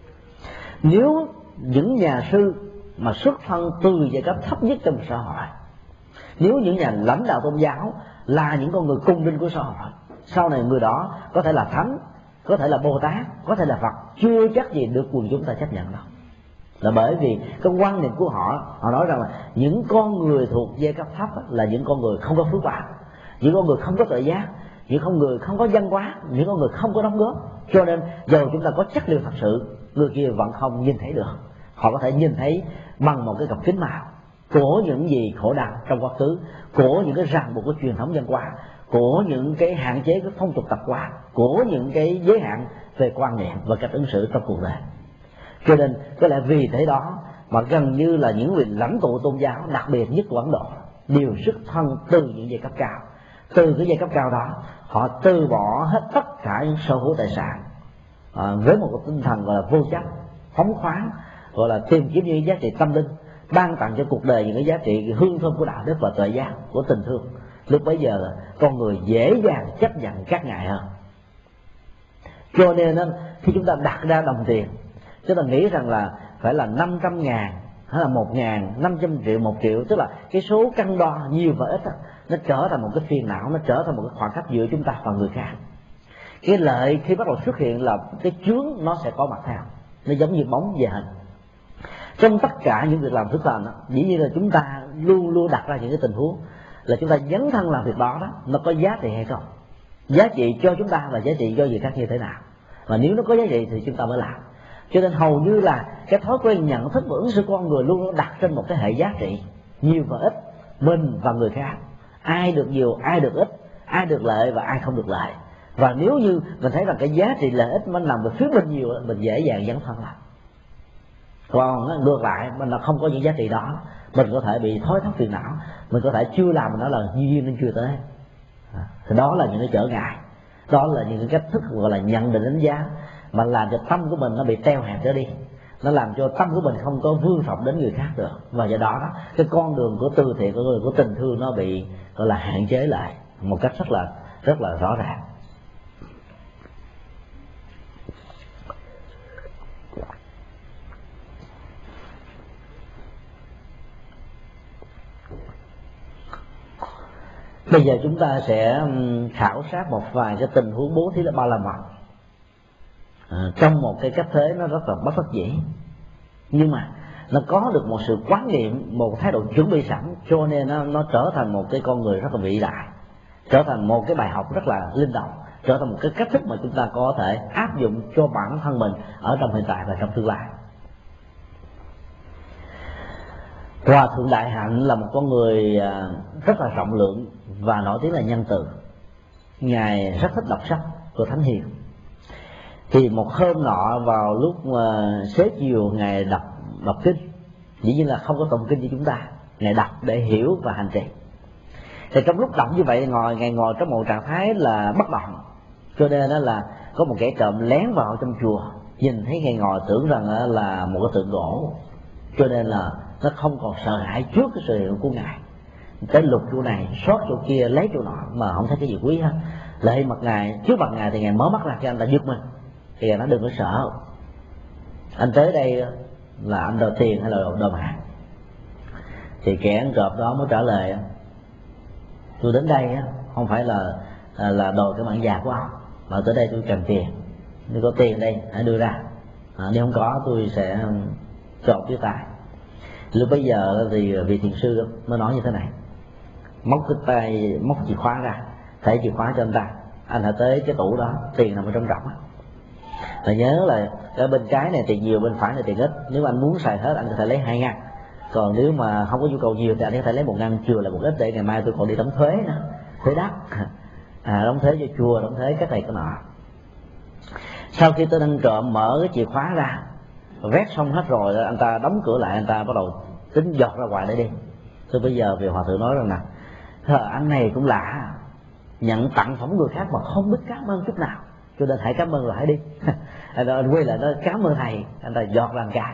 Nếu những nhà sư mà xuất thân từ giai cấp thấp nhất trong xã hội, nếu những nhà lãnh đạo tôn giáo là những con người cung đinh của xã hội, sau này người đó có thể là thánh, có thể là Bồ Tát, có thể là Phật, chưa chắc gì được quần chúng ta chấp nhận đâu. Là bởi vì cái quan niệm của họ nói rằng là những con người thuộc giai cấp thấp là những con người không có phước báo, những con người không có tự giác, những con người không có văn hóa, những con người không có đóng góp. Cho nên dầu chúng ta có chất liệu thật sự, người kia vẫn không nhìn thấy được. Họ có thể nhìn thấy bằng một cái cặp kính màu của những gì khổ đau trong quá khứ, của những cái ràng buộc của truyền thống văn hóa, của những cái hạn chế của phong tục tập quán, của những cái giới hạn về quan niệm và cách ứng xử trong cuộc đời. Cho nên có lẽ vì thế đó mà gần như là những người lãnh tụ tôn giáo đặc biệt nhất của Ấn Độ đều xuất thân từ những giai cấp cao. Từ cái giai cấp cao đó họ từ bỏ hết tất cả những sở hữu tài sản với một cái tinh thần gọi là vô chấp, phóng khoáng, gọi là tìm kiếm những giá trị tâm linh, ban tặng cho cuộc đời những cái giá trị hương thơm của đạo đức và tuệ giác, của tình thương. Lúc bấy giờ con người dễ dàng chấp nhận các ngài hơn. Cho nên khi chúng ta đặt ra đồng tiền, chúng ta nghĩ rằng là phải là 500.000 hay là 1.000, 500 triệu, 1 triệu, tức là cái số cân đo nhiều và ít đó, nó trở thành một cái phiền não, nó trở thành một cái khoảng cách giữa chúng ta và người khác. Cái lợi khi bắt đầu xuất hiện là cái chướng nó sẽ có mặt theo, nó giống như bóng về hình. Trong tất cả những việc làm phước lành đó, dĩ nhiên là chúng ta luôn luôn đặt ra những cái tình huống là chúng ta dấn thân làm việc đó nó có giá trị hay không, giá trị cho chúng ta và giá trị cho người khác như thế nào, và nếu nó có giá trị thì chúng ta mới làm. Cho nên hầu như là cái thói quen nhận thức và ứng xử con người luôn đặt trên một cái hệ giá trị nhiều và ít, mình và người khác, ai được nhiều, ai được ít, ai được lợi và ai không được lợi. Và nếu như mình thấy rằng cái giá trị lợi íchมันnằm về phía mình nhiều, mình dễ dàng dấn thân làm. Còn ngược lại, mình là không có những giá trị đó, mình có thể bị thói thắt phiền não, mình có thể chưa làm, mình nói là duyên nên chưa tới. Thì đó là những cái trở ngại, đó là những cái cách thức gọi là nhận định đánh giá, mà làm cho tâm của mình nó bị teo hẹp trở đi, nó làm cho tâm của mình không có vươn rộng đến người khác được, và do đó cái con đường của từ thiện, của tình thương nó bị gọi là hạn chế lại một cách rất là rõ ràng. Bây giờ chúng ta sẽ khảo sát một vài cái tình huống bố thí là ba la mật trong một cái cách thế nó rất là bất đắc dĩ, nhưng mà nó có được một sự quán niệm, một thái độ chuẩn bị sẵn, cho nên nó trở thành một cái con người rất là vĩ đại, trở thành một cái bài học rất là linh động, trở thành một cái cách thức mà chúng ta có thể áp dụng cho bản thân mình ở trong hiện tại và trong tương lai. Hòa thượng Đại Hạnh là một con người rất là rộng lượng và nổi tiếng là nhân từ. Ngài rất thích đọc sách của Thánh Hiền. Thì một hôm nọ vào lúc xế chiều, Ngài đọc kinh, dĩ nhiên là không có tụng kinh như chúng ta, Ngài đọc để hiểu và hành trì. Thì trong lúc đọc như vậy, Ngài ngồi trong một trạng thái là bất động, cho nên là có một kẻ trộm lén vào trong chùa, nhìn thấy Ngài ngồi tưởng rằng là một cái tượng gỗ, cho nên là nó không còn sợ hãi trước cái sự hiện của Ngài, tới lục chỗ này, xót chỗ kia, lấy chỗ nọ mà không thấy cái gì quý hết. Lại mặt Ngài, trước mặt Ngài thì Ngài mở mắt ra cho anh ta giật mình, thì Ngài nói đừng có sợ, anh tới đây là anh đòi tiền hay là đòi mạng? Thì kẻ ăn trộm đó mới trả lời, tôi đến đây không phải là đòi cái mạng già của ông, mà tới đây tôi cần tiền, nếu có tiền đây hãy đưa ra, nếu không có tôi sẽ trộm với tài. Lúc bây giờ thì vị thiền sư mới nói như thế này, móc chìa khóa ra, thảy chìa khóa cho anh hãy tới cái tủ đó, tiền nằm ở trong rộng. Và nhớ là ở bên trái này tiền nhiều, bên phải này tiền ít, nếu anh muốn xài hết anh có thể lấy 2 ngăn, còn nếu mà không có nhu cầu nhiều thì anh có thể lấy 1 ngăn chừa lại một ít, để ngày mai tôi còn đi đóng thuế nữa, thuế đất, đóng thuế cho chùa, đóng thuế cái này cái nọ. Sau khi tôi đang trộm mở cái chìa khóa ra, vét xong hết rồi, anh ta đóng cửa lại, anh ta bắt đầu tính giọt ra ngoài để đi. Thì bây giờ vị hòa thượng nói rằng là anh này cũng lạ, nhận tặng phẩm người khác mà không biết cảm ơn chút nào, cho nên hãy cảm ơn rồi hãy đi. Anh quay lại nói cảm ơn thầy, anh ta giọt ra một cái.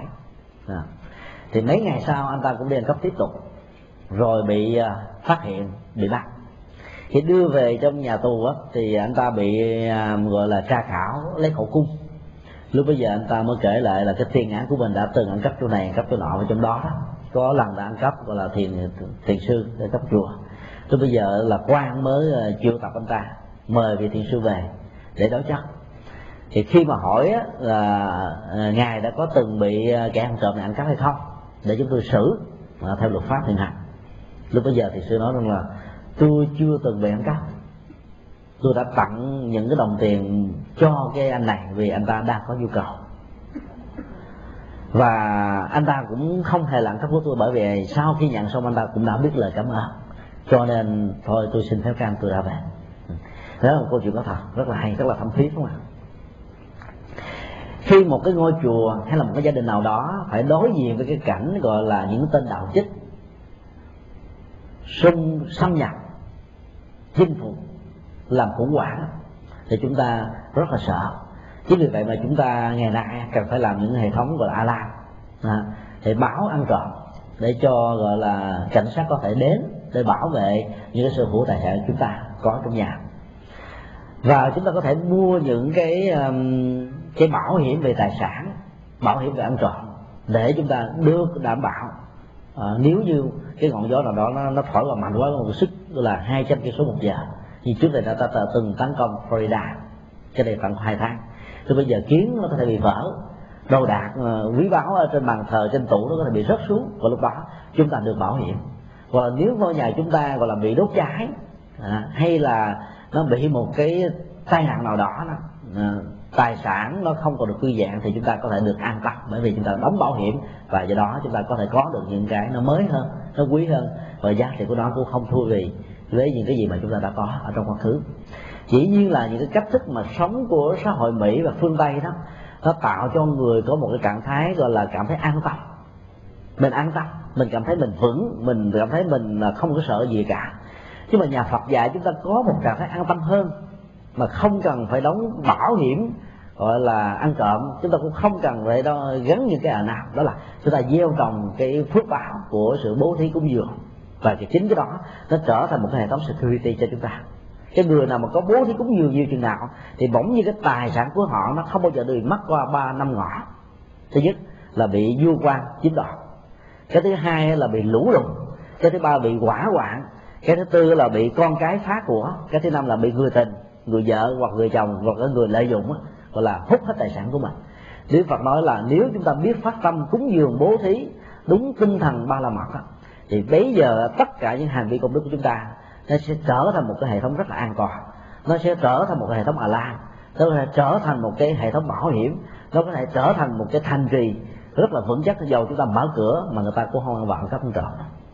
Thì mấy ngày sau anh ta cũng đi ăn cắp tiếp tục, rồi bị phát hiện, bị bắt. Khi đưa về trong nhà tù thì anh ta bị gọi là tra khảo, lấy khẩu cung. Lúc bây giờ anh ta mới kể lại là cái tiền án của mình đã từng ăn cắp chỗ này, ăn cắp chỗ nọ, và trong đó có lần đã ăn cắp gọi là thiền sư để cắp chùa. Lúc bây giờ là quan mới triệu tập anh ta, mời vị thiền sư về để đối chất. Thì khi mà hỏi là ngài đã có từng bị kẻ ăn trộm này ăn cắp hay không, để chúng tôi xử theo luật pháp hiện hành. Lúc bây giờ thiền sư nói rằng là tôi chưa từng bị ăn cắp, tôi đã tặng những cái đồng tiền cho cái anh này vì anh ta đang có nhu cầu, và anh ta cũng không hề là ăn cắp của tôi, bởi vì sau khi nhận xong anh ta cũng đã biết lời cảm ơn, cho nên thôi tôi xin phép các anh, tôi đã về. Đó là một câu chuyện có thật, rất là hay, rất là thâm thúy, đúng không ạ? Khi một cái ngôi chùa hay là một cái gia đình nào đó phải đối diện với cái cảnh gọi là những tên đạo chích xâm nhập, chinh phục, làm khủng hoảng, thì chúng ta rất là sợ. Chính vì vậy mà chúng ta ngày nay cần phải làm những hệ thống gọi là alarm, để báo ăn trộm, để cho gọi là cảnh sát có thể đến để bảo vệ những cái sở hữu tài sản chúng ta có trong nhà. Và chúng ta có thể mua những cái cái bảo hiểm về tài sản, bảo hiểm về ăn trộm, để chúng ta được đảm bảo nếu như cái ngọn gió nào đó nó thổi vào mạnh quá, một sức là 200 cây số một giờ, như trước đây ta từng tấn công Florida cái đây khoảng 2 tháng. Thì bây giờ kiến nó có thể bị vỡ, đồ đạc quý báu ở trên bàn thờ, trên tủ nó có thể bị rớt xuống, và lúc đó chúng ta được bảo hiểm. Hoặc là nếu ngôi nhà chúng ta gọi là bị đốt cháy, hay là nó bị một cái tai nạn nào đó, tài sản nó không còn được quy dạng, thì chúng ta có thể được an tâm, bởi vì chúng ta đóng bảo hiểm, và do đó chúng ta có thể có được những cái nó mới hơn, nó quý hơn, và giá trị của nó cũng không thua gì với những cái gì mà chúng ta đã có ở trong quá khứ. Chỉ nhiên là những cái cách thức mà sống của xã hội Mỹ và phương Tây đó, nó tạo cho người có một cái trạng thái gọi là cảm thấy an tâm. Mình an tâm, mình cảm thấy mình vững, mình cảm thấy mình không có sợ gì cả. Nhưng mà nhà Phật dạy chúng ta có một trạng thái an tâm hơn, mà không cần phải đóng bảo hiểm gọi là ăn trộm, chúng ta cũng không cần phải gắn những cái nào. Đó là chúng ta gieo trồng cái phước báo của sự bố thí cúng dường, và chính cái đó nó trở thành một cái hệ thống security cho chúng ta. Cái người nào mà có bố thí cúng dường nhiều chừng nào thì bỗng như cái tài sản của họ nó không bao giờ bị mất qua 3 năm ngõ. Thứ nhất là bị vua quan chiếm đoạt, cái thứ hai là bị lũ lụt, cái thứ ba bị hỏa hoạn, cái thứ tư là bị con cái phá của, cái thứ năm là bị người tình, người vợ hoặc người chồng hoặc là người lợi dụng gọi là hút hết tài sản của mình. Đức Phật nói là nếu chúng ta biết phát tâm cúng dường bố thí đúng tinh thần ba la mật thì bây giờ tất cả những hành vi công đức của chúng ta nó sẽ trở thành một cái hệ thống rất là an toàn, nó sẽ trở thành một cái hệ thống A-la, nó có thể trở thành một cái hệ thống bảo hiểm, nó có thể trở thành một cái thành trì rất là vững chắc, dầu chúng ta mở cửa mà người ta cũng không ăn vào các trộm.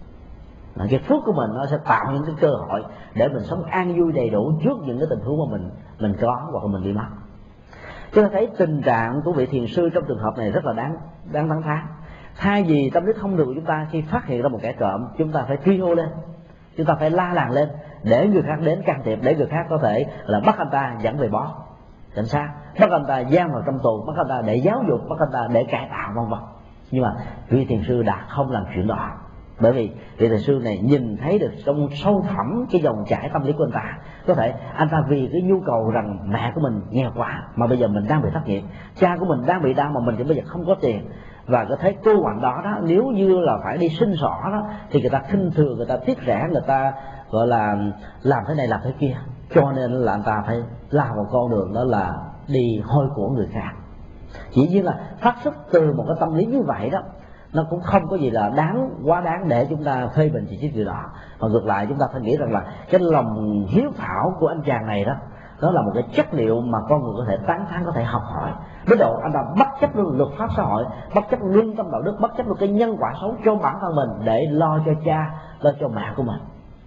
Cái phước của mình nó sẽ tạo những cái cơ hội để mình sống an vui đầy đủ trước những cái tình huống mà mình có hoặc là mình bị mất. Chúng ta thấy tình trạng của vị thiền sư trong trường hợp này rất là đáng tán thán. Thay vì tâm lý thông thường của chúng ta khi phát hiện ra một kẻ trộm, chúng ta phải truy hô lên, chúng ta phải la làng lên để người khác đến can thiệp, để người khác có thể là bắt anh ta dẫn về bó cảnh sát, bắt anh ta giam vào trong tù, bắt anh ta để giáo dục, bắt anh ta để cải tạo vân vân. Nhưng mà vị thiền sư đã không làm chuyện đó, bởi vì vị thiền sư này nhìn thấy được trong sâu thẳm cái dòng chảy tâm lý của anh ta. Có thể anh ta vì cái nhu cầu rằng mẹ của mình nghèo quá mà bây giờ mình đang bị thất nghiệp, cha của mình đang bị đau mà mình thì bây giờ không có tiền, và có thấy cô quạnh đó nếu như là phải đi xin xỏ đó thì người ta khinh thường, người ta tiếc rẻ, người ta gọi là làm thế này làm thế kia, cho nên là anh ta phải lao một con đường đó là đi hôi của người khác. Chỉ như là phát xuất từ một cái tâm lý như vậy đó, nó cũng không có gì là quá đáng để chúng ta phê bình chỉ trích điều đó. Mà ngược lại chúng ta phải nghĩ rằng là cái lòng hiếu thảo của anh chàng này đó là một cái chất liệu mà con người có thể tán thán, có thể học hỏi. Đến độ anh ta bất chấp luôn luật pháp xã hội, bất chấp lương tâm đạo đức, bất chấp luôn cái nhân quả xấu cho bản thân mình để lo cho cha, lo cho mẹ của mình.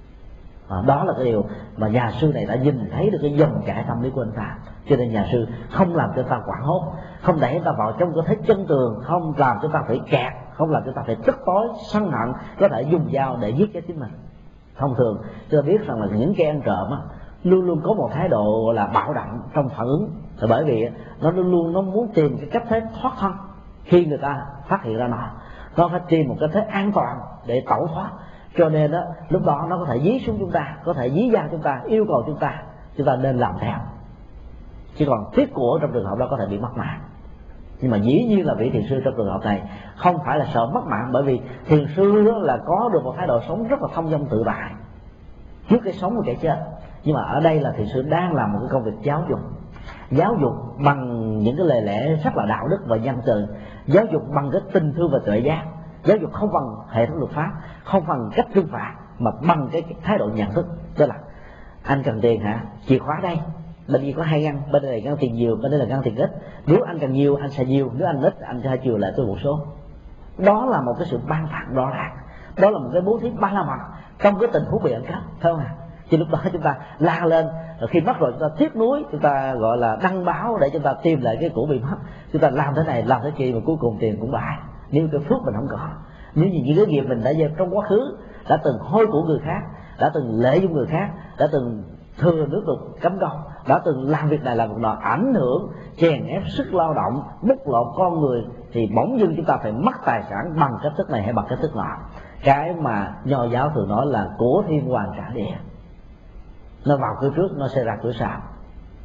Đó là cái điều mà nhà sư này đã nhìn thấy được cái dòng chảy tâm lý của anh ta. Cho nên nhà sư không làm cho ta quảng hốt, không đẩy ta vào trong cái thế chân tường, không làm cho ta phải kẹt, không làm cho ta phải tức tối sân hận, có thể dùng dao để giết chết chính mình. Thông thường chúng ta biết rằng là những kẻ ăn trộm luôn luôn có một thái độ là bạo động trong phản ứng, là bởi vì nó luôn nó muốn tìm cái cách thế thoát thân khi người ta phát hiện ra nó phải tìm một cái thế an toàn để tẩu thoát. Cho nên lúc đó nó có thể dí xuống chúng ta, có thể dí dao chúng ta, yêu cầu chúng ta nên làm theo. Chỉ còn tiếc của trong trường hợp đó có thể bị mất mạng. Nhưng mà dĩ nhiên là vị thiền sư trong trường hợp này không phải là sợ mất mạng, bởi vì thiền sư là có được một thái độ sống rất là thông dong tự tại trước cái sống của kẻ chết. Nhưng mà ở đây là thiền sư đang làm một cái công việc giáo dục bằng những cái lời lẽ rất là đạo đức và nhân từ, giáo dục bằng cái tình thương và tuệ giác, giáo dục không bằng hệ thống luật pháp, không bằng cách trừng phạt, mà bằng cái thái độ nhận thức. Đó là anh cần tiền hả? Chìa khóa đây, bên đây có 2 ngăn, bên đây là ngăn tiền nhiều, bên đây là ngăn tiền ít. Nếu anh cần nhiều anh sẽ nhiều, nếu anh ít anh sẽ chiều lại tôi một số. Đó là một cái sự ban tặng rõ ràng, đó là một cái bố thí ba la mật trong cái tình huống bị ăn cắp, phải không ạ? Thì lúc đó chúng ta la lên, rồi khi mất rồi chúng ta tiếc nuối, chúng ta gọi là đăng báo để chúng ta tìm lại cái của bị mất. Chúng ta làm thế này làm thế kia mà cuối cùng tiền cũng bại, nếu cái phước mình không có. Nếu như những cái nghiệp mình đã gieo trong quá khứ, đã từng hôi của người khác, đã từng lệ dụng người khác, đã từng thừa nước đục cấm công, đã từng làm việc này làm việc nọ, ảnh hưởng chèn ép sức lao động, bóc lột con người, thì bỗng dưng chúng ta phải mất tài sản bằng cách thức này hay bằng cách thức nọ. Cái mà nho giáo thường nói là của thiên hoàng trả địa, nó vào cửa trước nó sẽ ra cửa sau.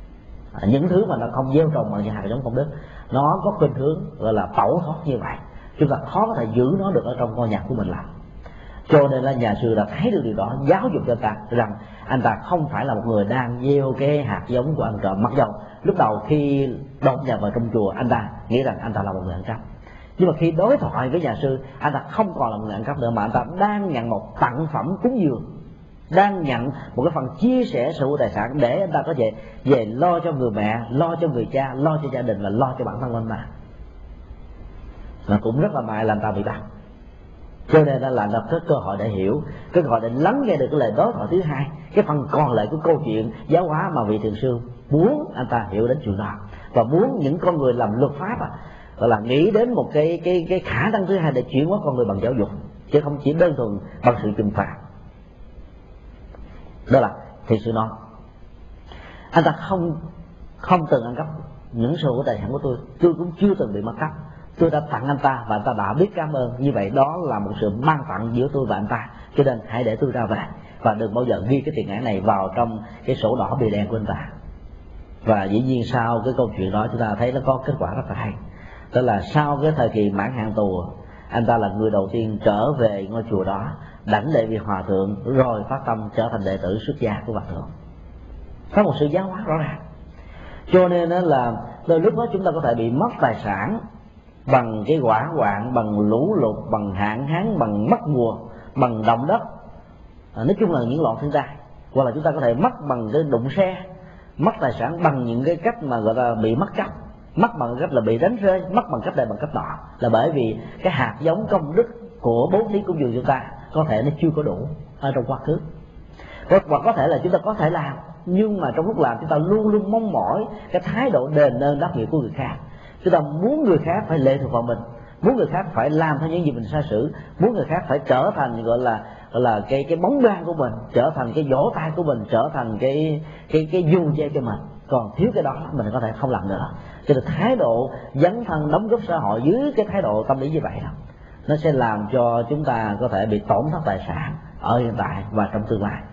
Những thứ mà nó không gieo trồng bằng hạt giống công đức, nó có khuynh hướng gọi là tẩu thoát như vậy, chúng ta khó có thể giữ nó được ở trong ngôi nhà của mình làm. Cho nên là nhà sư đã thấy được điều đó, giáo dục cho ta rằng anh ta không phải là một người đang gieo cái hạt giống của ăn trộm. Mặc dầu lúc đầu khi đột nhập vào trong chùa, anh ta nghĩ rằng anh ta là một người ăn cắp, nhưng mà khi đối thoại với nhà sư, anh ta không còn là một người ăn cắp nữa, mà anh ta đang nhận một tặng phẩm cúng dường, đang nhận một cái phần chia sẻ sở hữu tài sản để anh ta có thể về lo cho người mẹ, lo cho người cha, lo cho gia đình và lo cho bản thân anh ta. Mà cũng rất là may là anh ta bị bắt. Cho nên là anh ta có cơ hội để hiểu, cái cơ hội để lắng nghe được cái lời đối thoại thứ hai, cái phần còn lại của câu chuyện giáo hóa mà vị thiền sư muốn anh ta hiểu đến chuyện đó, và muốn những con người làm luật pháp gọi là nghĩ đến một cái khả năng thứ hai để chuyển hóa con người bằng giáo dục, chứ không chỉ đơn thuần bằng sự trừng phạt. Đó là thiền sư nói anh ta không từng ăn cắp những sở hữu tài sản của tôi cũng chưa từng bị mất cắp, tôi đã tặng anh ta và anh ta đã biết cảm ơn. Như vậy đó là một sự ban tặng giữa tôi và anh ta, cho nên hãy để tôi ra về và đừng bao giờ ghi cái tiền án này vào trong cái sổ đỏ bìa đen của anh ta. Và dĩ nhiên sau cái câu chuyện đó chúng ta thấy nó có kết quả rất là hay, đó là sau cái thời kỳ mãn hạn tù, anh ta là người đầu tiên trở về ngôi chùa đó, đảnh lễ vị hòa thượng, rồi phát tâm trở thành đệ tử xuất gia của hòa thượng. Có một sự giáo hóa rõ ràng. Cho nên đó là đôi lúc đó chúng ta có thể bị mất tài sản bằng cái hỏa hoạn, bằng lũ lụt, bằng hạn hán, bằng mất mùa, bằng động đất, nói chung là những loạn thiên tai. Hoặc là chúng ta có thể mất bằng cái đụng xe, mất tài sản bằng những cái cách mà gọi là bị mất cắp, mất bằng cách là bị đánh rơi, mất bằng cách này bằng cách nọ, là bởi vì cái hạt giống công đức của bố thí cúng dường chúng ta có thể nó chưa có đủ ở trong quá khứ. Hoặc có thể là chúng ta có thể làm, nhưng mà trong lúc làm chúng ta luôn luôn mong mỏi cái thái độ đền ơn đáp nghĩa của người khác. Chúng ta muốn người khác phải lệ thuộc vào mình, muốn người khác phải làm theo những gì mình sai sử, muốn người khác phải trở thành gọi là cái bóng đan của mình, trở thành cái vỗ tay của mình, trở thành cái dung dây cho mình. Còn thiếu cái đó mình có thể không làm nữa. Cho nên thái độ dấn thân đóng góp xã hội dưới cái thái độ tâm lý như vậy đó, nó sẽ làm cho chúng ta có thể bị tổn thất tài sản ở hiện tại và trong tương lai.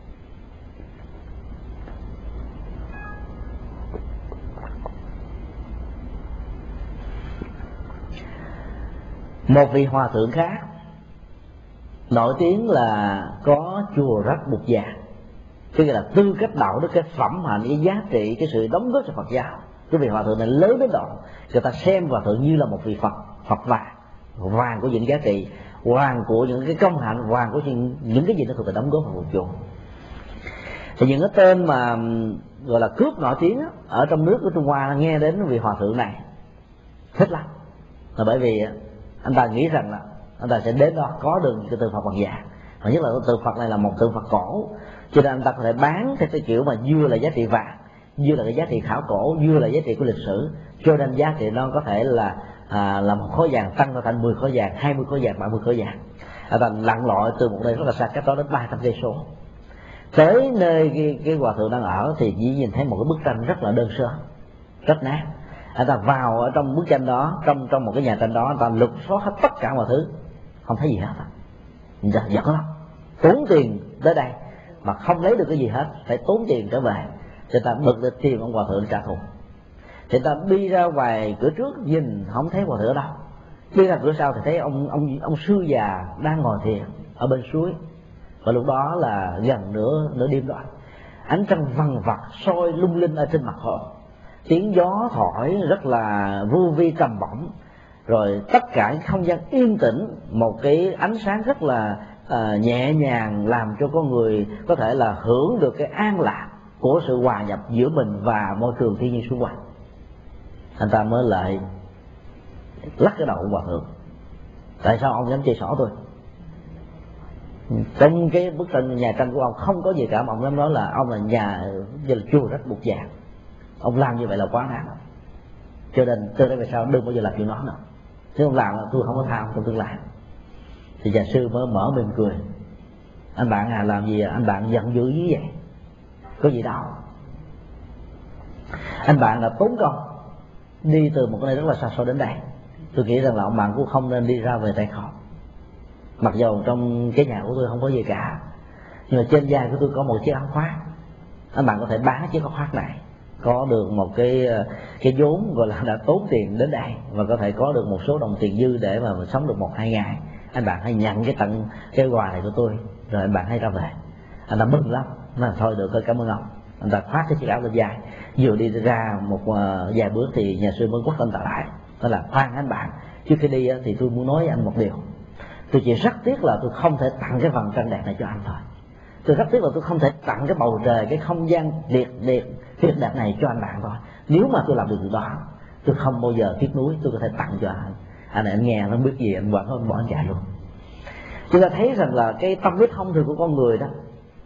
Một vị hòa thượng khác nổi tiếng là có chùa rất bục già, tức là tư cách đạo đức, cái phẩm hạnh, cái giá trị, cái sự đóng góp cho Phật giáo. Cái vị hòa thượng này lớn đến độ người ta xem hòa thượng như là một vị Phật vàng của những giá trị, vàng của những cái công hạnh, vàng của những cái gì nó thuộc về đóng góp vào một chùa. Thì những cái tên mà gọi là cướp nổi tiếng ở trong nước của Trung Hoa nghe đến vị hòa thượng này thích lắm, là bởi vì anh ta nghĩ rằng là anh ta sẽ đến đó có được cái tượng Phật bằng vàng, và nhất là cái tượng Phật này là một tượng Phật cổ, cho nên anh ta có thể bán theo cái kiểu mà vừa là giá trị vàng, vừa là cái giá trị khảo cổ, vừa là giá trị của lịch sử, cho nên giá trị nó có thể là một khối vàng tăng thành 10 khối vàng, 20 khối vàng, 30 khối vàng. Anh ta lặn lội từ một nơi rất là xa cách đó đến 300 cây số, tới nơi cái hòa thượng đang ở thì chỉ nhìn thấy một cái bức tranh rất là đơn sơ, rất nát. Anh ta vào ở trong bức tranh đó, trong một cái nhà tranh đó, anh ta lục soát hết tất cả mọi thứ, không thấy gì hết. Giật lắm, tốn tiền tới đây mà không lấy được cái gì hết, phải tốn tiền trở về. Thì ta bực được tìm ông hòa thượng trả thù. Thì ta đi ra ngoài cửa trước nhìn không thấy hòa thượng ở đâu, đi ra cửa sau thì thấy ông sư già đang ngồi thiền ở bên suối. Và lúc đó là gần nửa đêm đó, ánh trăng vằn vặt soi lung linh ở trên mặt hồ, tiếng gió thổi rất là vu vi trầm bổng, rồi tất cả không gian yên tĩnh, một cái ánh sáng rất là nhẹ nhàng, làm cho con người có thể là hưởng được cái an lạc của sự hòa nhập giữa mình và môi trường thiên nhiên xung quanh. Anh ta mới lại lắc cái đầu của hòa thượng: tại sao ông dám chơi xỏ tôi? Trong cái bức tranh nhà tranh của ông không có gì cả, mà ông dám nói là ông là là chùa rất bục già. Ông làm như vậy là quá đáng, cho nên từ đây về sau đừng bao giờ làm chuyện đó nữa. Nếu ông làm là tôi không có tha trong tương lai. Thì nhà sư mới mở mỉm cười: anh bạn làm gì anh bạn giận dữ như vậy? Có gì đâu, anh bạn là tốn công đi từ một cái nơi rất là xa xôi đến đây. Tôi nghĩ rằng là ông bạn cũng không nên đi ra về tay không. Mặc dù trong cái nhà của tôi không có gì cả, nhưng mà trên vai của tôi có một chiếc áo khoác, anh bạn có thể bán chiếc áo khoác này có được một cái vốn gọi là đã tốn tiền đến đây và có thể có được một số đồng tiền dư để mà mình sống được 1-2 ngày, anh bạn hãy nhận cái quà này của tôi, rồi anh bạn hãy ra về. Anh ta mừng lắm, nói thôi được, cảm ơn ông. Anh ta khoác cái chiếc áo lên vai, vừa đi ra một vài bước thì nhà sư mới quát anh ta lại, đó là khoan anh bạn, trước khi đi thì tôi muốn nói với anh một điều. Tôi chỉ rất tiếc là tôi không thể tặng cái vầng trăng đẹp này cho anh thôi. Tôi rất tiếc là tôi không thể tặng cái bầu trời, cái không gian tuyệt đẹp này cho anh bạn thôi. Nếu mà tôi làm được điều đó, tôi không bao giờ tiếc nuối, tôi có thể tặng cho anh. Anh này anh nghe nó biết gì, anh bỏ anh chạy luôn. Chúng ta thấy rằng là cái tâm lý thông thường của con người đó,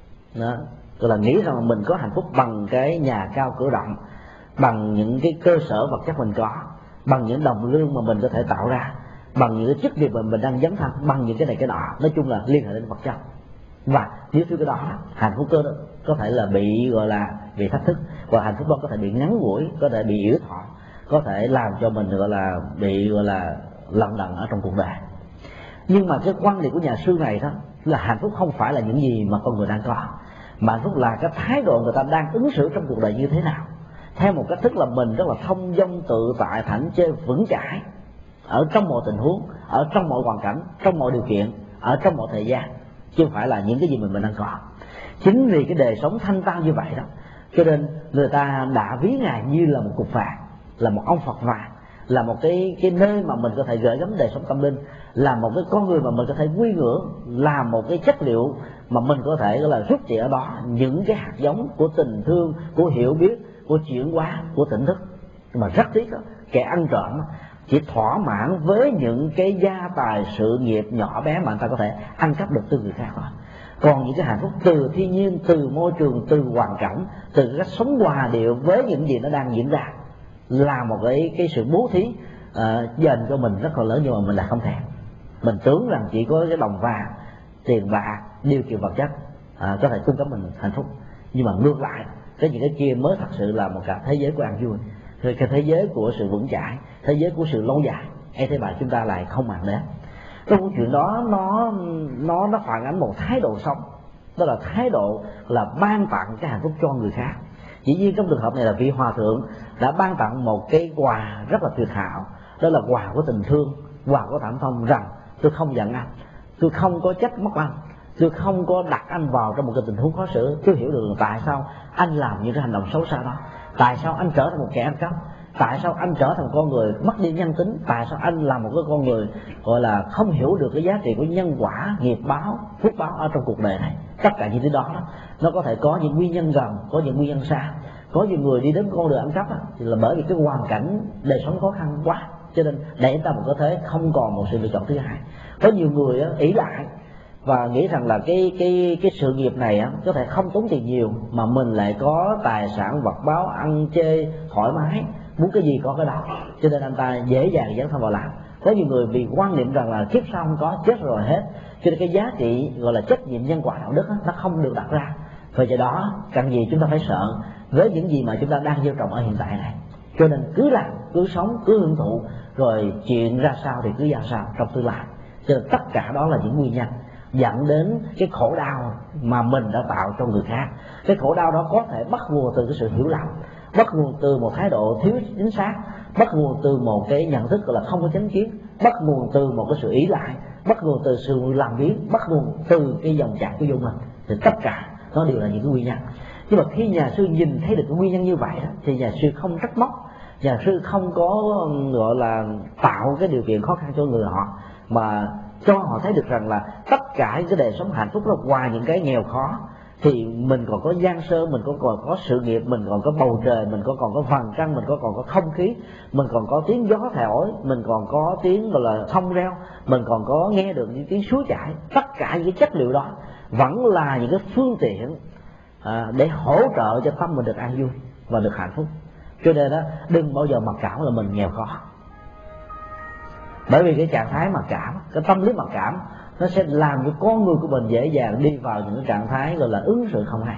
gọi là nghĩ rằng là mình có hạnh phúc bằng cái nhà cao cửa rộng, bằng những cái cơ sở vật chất mình có, bằng những đồng lương mà mình có thể tạo ra, bằng những cái chức việc mà mình đang dấn thân, bằng những cái này cái nọ, nói chung là liên hệ đến vật chất. Và nếu thiếu cái đó, hạnh phúc đó có thể là bị gọi là bị thách thức, và hạnh phúc đó có thể bị ngắn ngủi, có thể bị yếu thọ, có thể làm cho mình gọi là bị gọi là lận đận ở trong cuộc đời. Nhưng mà cái quan điểm của nhà sư này đó là hạnh phúc không phải là những gì mà con người đang có, mà hạnh phúc là cái thái độ người ta đang ứng xử trong cuộc đời như thế nào, theo một cách thức là mình rất là thông dong tự tại, thảnh thơi, vững chãi ở trong mọi tình huống, ở trong mọi hoàn cảnh, trong mọi điều kiện, ở trong mọi thời gian, chứ không phải là những cái gì mình đang có. Chính vì cái đời sống thanh tăng như vậy đó, cho nên người ta đã ví ngài như là một cục vàng, là một ông Phật vàng, là một cái nơi mà mình có thể gửi gắm đời sống tâm linh, là một cái con người mà mình có thể quy ngưỡng, là một cái chất liệu mà mình có thể là rút tỉa ở đó những cái hạt giống của tình thương, của hiểu biết, của chuyển hóa, của tỉnh thức. Nhưng mà rất tiếc đó, kẻ ăn trộm chỉ thỏa mãn với những cái gia tài sự nghiệp nhỏ bé mà người ta có thể ăn cắp được từ người khác thôi. Còn những cái hạnh phúc từ thiên nhiên, từ môi trường, từ hoàn cảnh, từ cách sống hòa điệu với những gì nó đang diễn ra, là một cái sự bố thí dành cho mình rất là lớn, nhưng mà mình là không thèm. Mình tưởng rằng chỉ có cái đồng vàng, tiền bạc, điều kiện vật chất có thể cung cấp mình hạnh phúc, nhưng mà ngược lại, những cái kia mới thật sự là một cả thế giới của an vui, cái thế giới của sự vững chãi, thế giới của sự lâu dài. Thế mà chúng ta lại không màng đến. Cái câu chuyện đó nó phản ánh một thái độ sống, đó là thái độ là ban tặng cái hạnh phúc cho người khác. Dĩ nhiên trong trường hợp này là vị hòa thượng đã ban tặng một cái quà rất là tuyệt hảo, đó là quà của tình thương, quà của cảm thông, rằng tôi không giận anh, tôi không có trách móc anh, tôi không có đặt anh vào trong một cái tình huống khó xử. Tôi hiểu được tại sao anh làm những cái hành động xấu xa đó, tại sao anh trở thành một kẻ ăn cắp, tại sao anh trở thành con người mất đi nhân tính, tại sao anh là một cái con người gọi là không hiểu được cái giá trị của nhân quả, nghiệp báo, phước báo ở trong cuộc đời này. Tất cả những thứ đó nó có thể có những nguyên nhân gần, có những nguyên nhân xa. Có nhiều người đi đến con đường ăn cắp thì là bởi vì cái hoàn cảnh đời sống khó khăn quá, cho nên để người ta một có thế không còn một sự lựa chọn thứ hai. Có nhiều người ỷ lại và nghĩ rằng là cái sự nghiệp này có thể không tốn tiền nhiều, mà mình lại có tài sản vật báo, ăn chơi thoải mái, muốn cái gì có cái đó, cho nên anh ta dễ dàng dấn thân vào làm. Có nhiều người vì quan niệm rằng là kiếp sau không có, chết rồi hết, cho nên cái giá trị gọi là trách nhiệm nhân quả đạo đức nó không được đặt ra. Vì vậy đó, cần gì chúng ta phải sợ với những gì mà chúng ta đang gieo trồng ở hiện tại này. Cho nên cứ làm, cứ sống, cứ hưởng thụ, rồi chuyện ra sao thì cứ ra sao trong tương lai. Cho nên tất cả đó là những nguyên nhân dẫn đến cái khổ đau mà mình đã tạo cho người khác. Cái khổ đau đó có thể bắt nguồn từ cái sự hiểu lầm, bắt nguồn từ một thái độ thiếu chính xác, bắt nguồn từ một cái nhận thức gọi là không có chánh kiến, bắt nguồn từ một cái sự ỷ lại, bắt nguồn từ sự làm biếng, bắt nguồn từ cái dòng chảy của vô mình. Thì tất cả nó đều là những cái nguyên nhân. Nhưng mà khi nhà sư nhìn thấy được cái nguyên nhân như vậy đó, thì nhà sư không trách móc, nhà sư không có gọi là tạo cái điều kiện khó khăn cho người họ, mà cho họ thấy được rằng là tất cả cái đời sống hạnh phúc đó, ngoài những cái nghèo khó thì mình còn có giang sơn, mình còn có sự nghiệp, mình còn có bầu trời, mình còn có vầng trăng, mình còn có không khí, mình còn có tiếng gió thổi, mình còn có tiếng gọi là thông reo, mình còn có nghe được những tiếng suối chảy. Tất cả những cái chất liệu đó vẫn là những cái phương tiện để hỗ trợ cho tâm mình được an vui và được hạnh phúc. Cho nên đó, đừng bao giờ mặc cảm là mình nghèo khó, bởi vì cái trạng thái mặc cảm, cái tâm lý mặc cảm, nó sẽ làm cho con người của mình dễ dàng đi vào những cái trạng thái gọi là ứng xử không hay.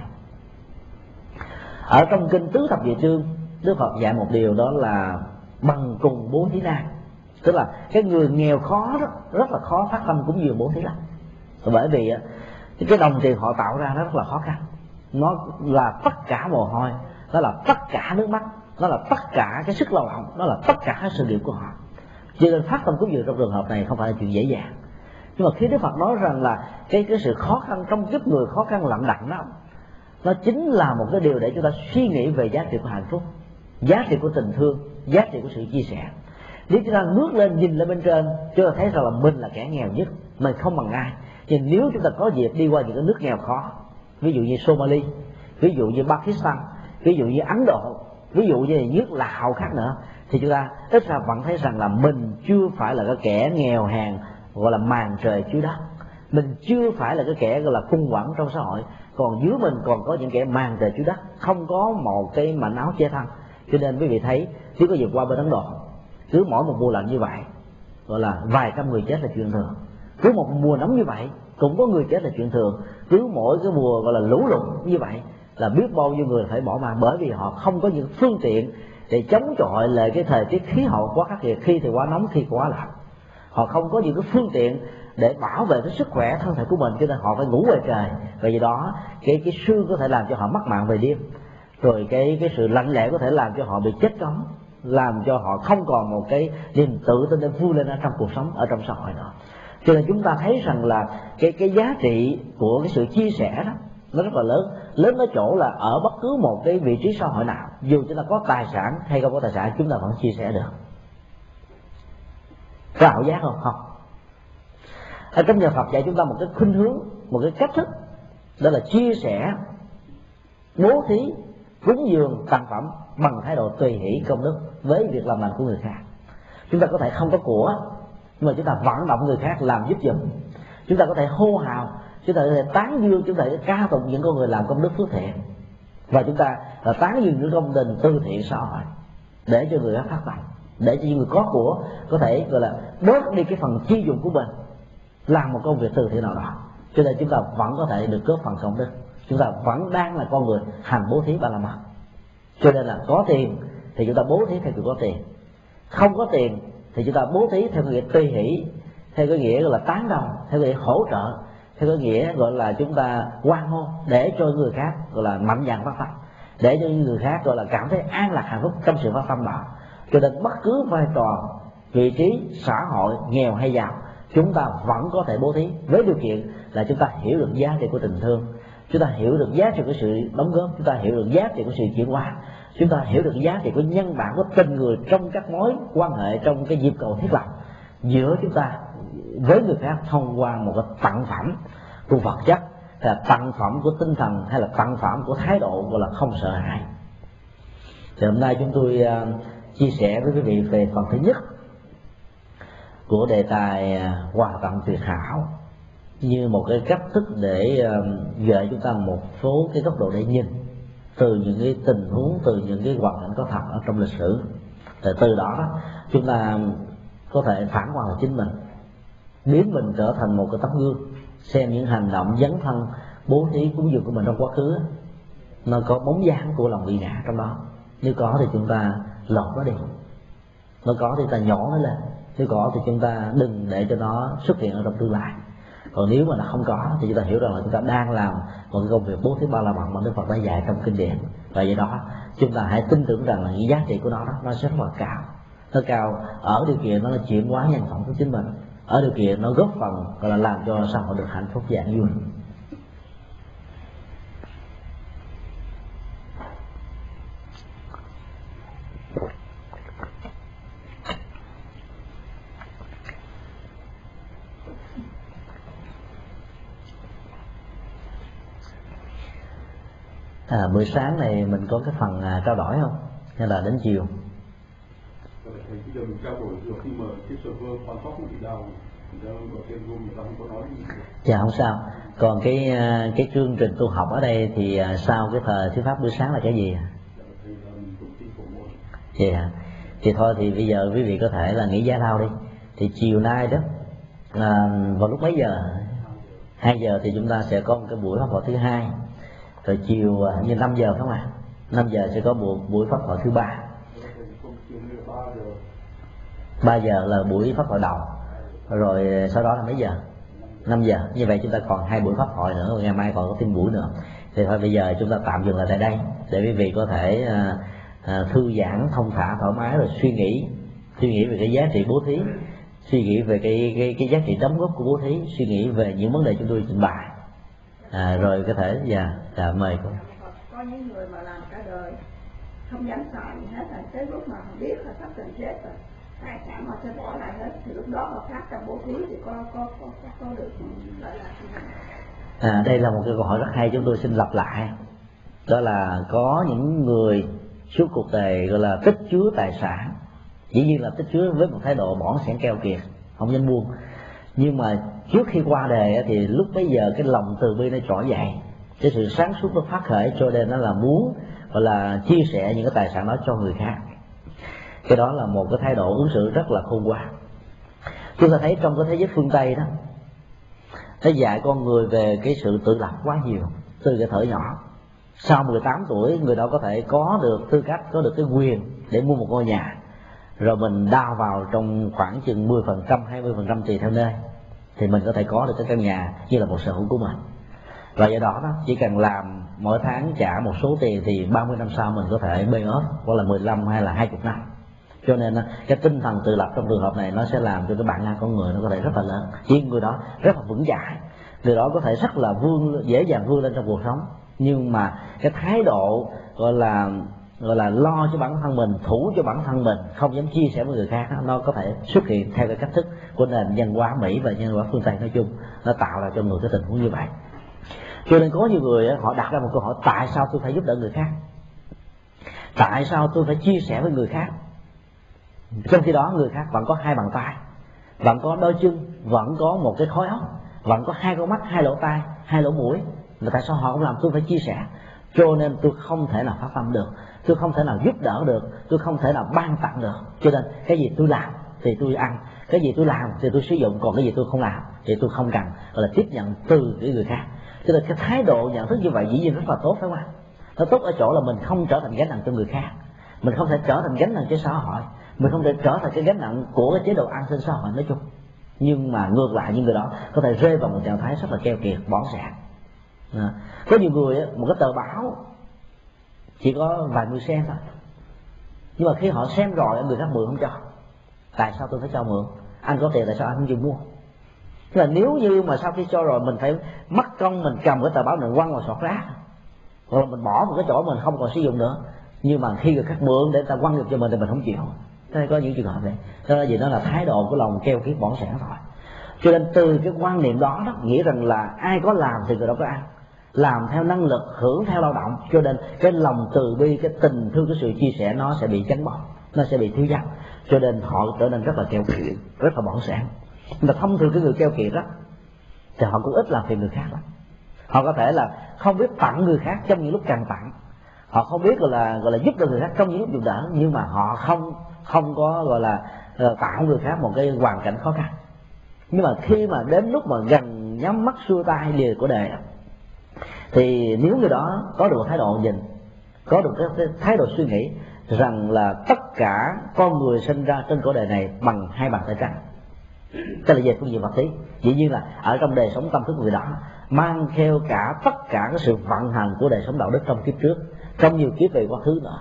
Ở trong kinh Tứ Thập Địa Chương, Đức Phật dạy một điều, đó là bằng cùng bố thí na. Tức là cái người nghèo khó đó rất là khó phát tâm cúng dường bố thí lắm, bởi vì cái đồng tiền họ tạo ra nó rất là khó khăn, nó là tất cả mồ hôi, nó là tất cả nước mắt, nó là tất cả cái sức lao động, nó là tất cả sự nghiệp của họ. Cho nên phát tâm cúng dường trong trường hợp này không phải là chuyện dễ dàng. Nhưng mà khi Đức Phật nói rằng là cái sự khó khăn trong kiếp người, khó khăn lặng đặng đó, nó chính là một cái điều để chúng ta suy nghĩ về giá trị của hạnh phúc, giá trị của tình thương, giá trị của sự chia sẻ. Nếu chúng ta ngước lên nhìn lên bên trên, chúng ta thấy rằng là mình là kẻ nghèo nhất, mình không bằng ai. Nhưng nếu chúng ta có dịp đi qua những cái nước nghèo khó, ví dụ như Somali, ví dụ như Pakistan, ví dụ như Ấn Độ, ví dụ như nước Lào khác nữa, thì chúng ta ít ra vẫn thấy rằng là mình chưa phải là cái kẻ nghèo hèn gọi là màn trời chiếu đất, mình chưa phải là cái kẻ gọi là khủng hoảng trong xã hội, còn dưới mình còn có những kẻ màn trời chiếu đất, không có một cái mảnh áo che thân. Cho nên quý vị thấy nếu có dịp qua bên Ấn Độ, cứ mỗi một mùa lạnh như vậy gọi là vài trăm người chết là chuyện thường, cứ một mùa nóng như vậy cũng có người chết là chuyện thường, cứ mỗi cái mùa gọi là lũ lụt như vậy là biết bao nhiêu người phải bỏ mạng, bởi vì họ không có những phương tiện để chống chọi lại cái thời tiết khí hậu quá khắc nghiệt, khi thì quá nóng, khi quá lạnh. Họ không có những cái phương tiện để bảo vệ cái sức khỏe thân thể của mình, cho nên họ phải ngủ ngoài trời. Và vì đó cái sương có thể làm cho họ mất mạng về đêm, rồi cái sự lạnh lẽo có thể làm cho họ bị chết cóng, làm cho họ không còn một cái niềm tự tin để vui lên ở trong cuộc sống, ở trong xã hội nữa. Cho nên chúng ta thấy rằng là cái giá trị của cái sự chia sẻ đó nó rất là lớn. Lớn ở chỗ là ở bất cứ một cái vị trí xã hội nào, dù chúng ta có tài sản hay không có tài sản, chúng ta vẫn chia sẻ được. Có ảo giác không? Không. Ở trong nhà Phật dạy chúng ta một cái khuynh hướng, một cái cách thức, đó là chia sẻ, bố thí, cúng dường tặng phẩm bằng thái độ tùy hỷ công đức với việc làm lành của người khác. Chúng ta có thể không có của, nhưng mà chúng ta vận động người khác làm giúp giùm. Chúng ta có thể hô hào, chúng ta có thể tán dương, chúng ta có thể ca tụng những con người làm công đức phước thiện, và chúng ta là tán dương những công trình từ thiện xã hội để cho người khác phát tâm, để cho những người có của có thể gọi là bớt đi cái phần chi dụng của mình, làm một công việc từ thiện nào đó. Cho nên chúng ta vẫn có thể được góp phần công đức. Chúng ta vẫn đang là con người hành bố thí ba la mật. Cho nên là có tiền thì chúng ta bố thí theo kiểu có tiền, không có tiền thì chúng ta bố thí theo nghĩa tùy hỷ, theo cái nghĩa gọi là tán đồng, theo cái nghĩa hỗ trợ, theo cái nghĩa gọi là chúng ta hoan hô, để cho người khác gọi là mạnh dạn phát tâm, để cho những người khác gọi là cảm thấy an lạc hạnh phúc trong sự phát tâm đó. Cho nên bất cứ vai trò, vị trí xã hội nghèo hay giàu, chúng ta vẫn có thể bố thí, với điều kiện là chúng ta hiểu được giá trị của tình thương, chúng ta hiểu được giá trị của sự đóng góp, chúng ta hiểu được giá trị của sự chuyển hóa, chúng ta hiểu được giá trị của nhân bản, của tình người trong các mối quan hệ, trong cái nhịp cầu thiết lập giữa chúng ta với người khác, thông qua một cái tặng phẩm của vật chất, hay là tặng phẩm của tinh thần, hay là tặng phẩm của thái độ gọi là không sợ hãi. Thì hôm nay chúng tôi chia sẻ với quý vị về phần thứ nhất của đề tài quà tặng tuyệt hảo, như một cái cách thức để gợi chúng ta một số cái góc độ để nhìn từ những cái tình huống, từ những cái hoàn cảnh có thật ở trong lịch sử. Rồi từ đó chúng ta có thể phản quan lại chính mình, biến mình trở thành một cái tấm gương, xem những hành động dấn thân bố thí cúng dường của mình trong quá khứ nó có bóng dáng của lòng vị ngã trong đó. Nếu có thì chúng ta lột nó đi, nó có thì ta nhỏ nó lên, nếu có thì chúng ta đừng để cho nó xuất hiện ở trong tương lai. Còn nếu mà nó không có thì chúng ta hiểu rằng là chúng ta đang làm một cái công việc bố thí ba la mật mà Đức Phật đã dạy trong kinh điển. Và vậy đó chúng ta hãy tin tưởng rằng là những giá trị của nó đó, nó sẽ rất là cao. Nó cao ở điều kiện nó là chuyển hóa nhân phẩm của chính mình, ở điều kiện nó góp phần gọi là làm cho xã hội được hạnh phúc và an vui. Buổi sáng này mình có cái phần trao đổi không? Hay là đến chiều? Thầy bây giờ mình trao đổi được, nhưng mà cái server hoàn tất bị đau, ở trên room người ta không có nói gì. Dạ không sao. Còn cái chương trình tu học ở đây thì sau cái thời thuyết pháp buổi sáng là cái gì? Dạ. Thì thôi thì bây giờ quý vị có thể là nghỉ giải lao đi. Thì chiều nay đó vào lúc mấy giờ? 2 giờ thì chúng ta sẽ có một cái buổi pháp hội thứ hai. Rồi chiều như 5 giờ phải không ạ? 5 giờ sẽ có buổi pháp hội thứ 3. 3 giờ là buổi pháp hội đầu. Rồi sau đó là mấy giờ? 5 giờ. Như vậy chúng ta còn 2 buổi pháp hội nữa, ngày mai còn có thêm buổi nữa. Thì thôi bây giờ chúng ta tạm dừng lại tại đây để quý vị có thể thư giãn, thông thả, thoải mái, rồi suy nghĩ về cái giá trị bố thí, suy nghĩ về cái giá trị đóng góp của bố thí, suy nghĩ về những vấn đề chúng tôi trình bày, rồi có thể mời cô. Có những người mà làm cả đời không dám xài gì hết, là tới lúc mà họ biết là sắp cần chết rồi, tài sản họ sẽ bỏ lại hết, thì lúc đó họ phát trong bố thí thì có được lợi là đây là một cái câu hỏi rất hay, chúng tôi xin lặp lại. Đó là có những người suốt cuộc đời gọi là tích chứa tài sản, dĩ nhiên là tích chứa với một thái độ bỏng sẻn keo kiệt, không dám buông, nhưng mà trước khi qua đời thì lúc bấy giờ cái lòng từ bi nó trỗi dậy, cái sự sáng suốt nó phát khởi, cho nên nó là muốn gọi là chia sẻ những cái tài sản đó cho người khác. Cái đó là một cái thái độ ứng xử rất là khôn ngoan. Chúng ta thấy trong cái thế giới phương Tây đó, nó dạy con người về cái sự tự lập quá nhiều từ cái thuở nhỏ. Sau 18 tuổi người đó có thể có được tư cách, có được cái quyền để mua một ngôi nhà, rồi mình đao vào trong khoảng chừng 10%, 20% tùy theo nơi, thì mình có thể có được cái căn nhà như là một sở hữu của mình. Và do đó chỉ cần làm mỗi tháng trả một số tiền thì 30 năm sau mình có thể pay off, hoặc là 15 hay là 20 năm. Cho nên cái tinh thần tự lập trong trường hợp này nó sẽ làm cho cái bản năng con người nó có thể rất là lớn. Chỉ người đó rất là vững chãi, người đó có thể rất là dễ dàng vươn lên trong cuộc sống, nhưng mà cái thái độ gọi là lo cho bản thân mình, thủ cho bản thân mình, không dám chia sẻ với người khác, nó có thể xuất hiện theo cái cách thức của nền văn hóa Mỹ và văn hóa phương Tây nói chung, nó tạo ra cho người cái tình huống như vậy. Cho nên có nhiều người họ đặt ra một câu hỏi: tại sao tôi phải giúp đỡ người khác, tại sao tôi phải chia sẻ với người khác, trong khi đó người khác vẫn có hai bàn tay, vẫn có đôi chân, vẫn có một cái khối óc, vẫn có hai con mắt, hai lỗ tai, hai lỗ mũi, mà tại sao họ không làm? Tôi phải chia sẻ. Cho nên tôi không thể nào phát tâm được, tôi không thể nào giúp đỡ được, tôi không thể nào ban tặng được. Cho nên cái gì tôi làm thì tôi ăn, cái gì tôi làm thì tôi sử dụng, còn cái gì tôi không làm thì tôi không cần gọi là tiếp nhận từ cái người khác. Cho nên cái thái độ nhận thức như vậy dĩ nhiên rất là tốt, phải không ạ? Nó tốt ở chỗ là mình không trở thành gánh nặng cho người khác, mình không thể trở thành gánh nặng cho xã hội, mình không thể trở thành cái gánh nặng của cái chế độ an sinh xã hội nói chung. Nhưng mà ngược lại những người đó có thể rơi vào một trạng thái rất là keo kiệt, bỏng sẻn. Có nhiều người một cái tờ báo chỉ có vài mươi sen thôi, nhưng mà khi họ xem rồi người khác mượn không cho. Tại sao tôi phải cho mượn? Anh có tiền tại sao anh không chịu mua? Tức là nếu như mà sau khi cho rồi mình phải mất công mình cầm cái tờ báo này quăng vào sọt rác, hoặc là mình bỏ một cái chỗ mình không còn sử dụng nữa, nhưng mà khi người khác mượn để người ta quăng được cho mình thì mình không chịu. Thế có những trường hợp này, cho nên gì đó là thái độ của lòng keo kiết bỏng sẻn thôi. Cho nên từ cái quan niệm đó nghĩ rằng là ai có làm thì người đó có ăn, làm theo năng lực, hưởng theo lao động, cho nên cái lòng từ bi, cái tình thương, cái sự chia sẻ nó sẽ bị chánh bóng, nó sẽ bị thiếu vắng, cho nên họ trở nên rất là keo kiệt, rất là bỏng sẻn. Mà thông thường cái người keo kiệt đó thì họ cũng ít làm phiền người khác lắm. Họ có thể là không biết tặng người khác trong những lúc cần tặng, họ không biết gọi là giúp đỡ người khác trong những lúc giúp đỡ, nhưng mà họ không có gọi là tạo người khác một cái hoàn cảnh khó khăn. Nhưng mà khi mà đến lúc mà gần nhắm mắt xuôi tay lìa của đời thì nếu người đó có được một thái độ nhìn, có được cái thái độ suy nghĩ rằng là tất cả con người sinh ra trên cõi đời này bằng hai bàn tay trắng, tức là về phương diện vật lý, dĩ nhiên là ở trong đời sống tâm thức của người đó mang theo cả tất cả cái sự vận hành của đời sống đạo đức trong kiếp trước, trong nhiều kiếp về quá khứ nữa.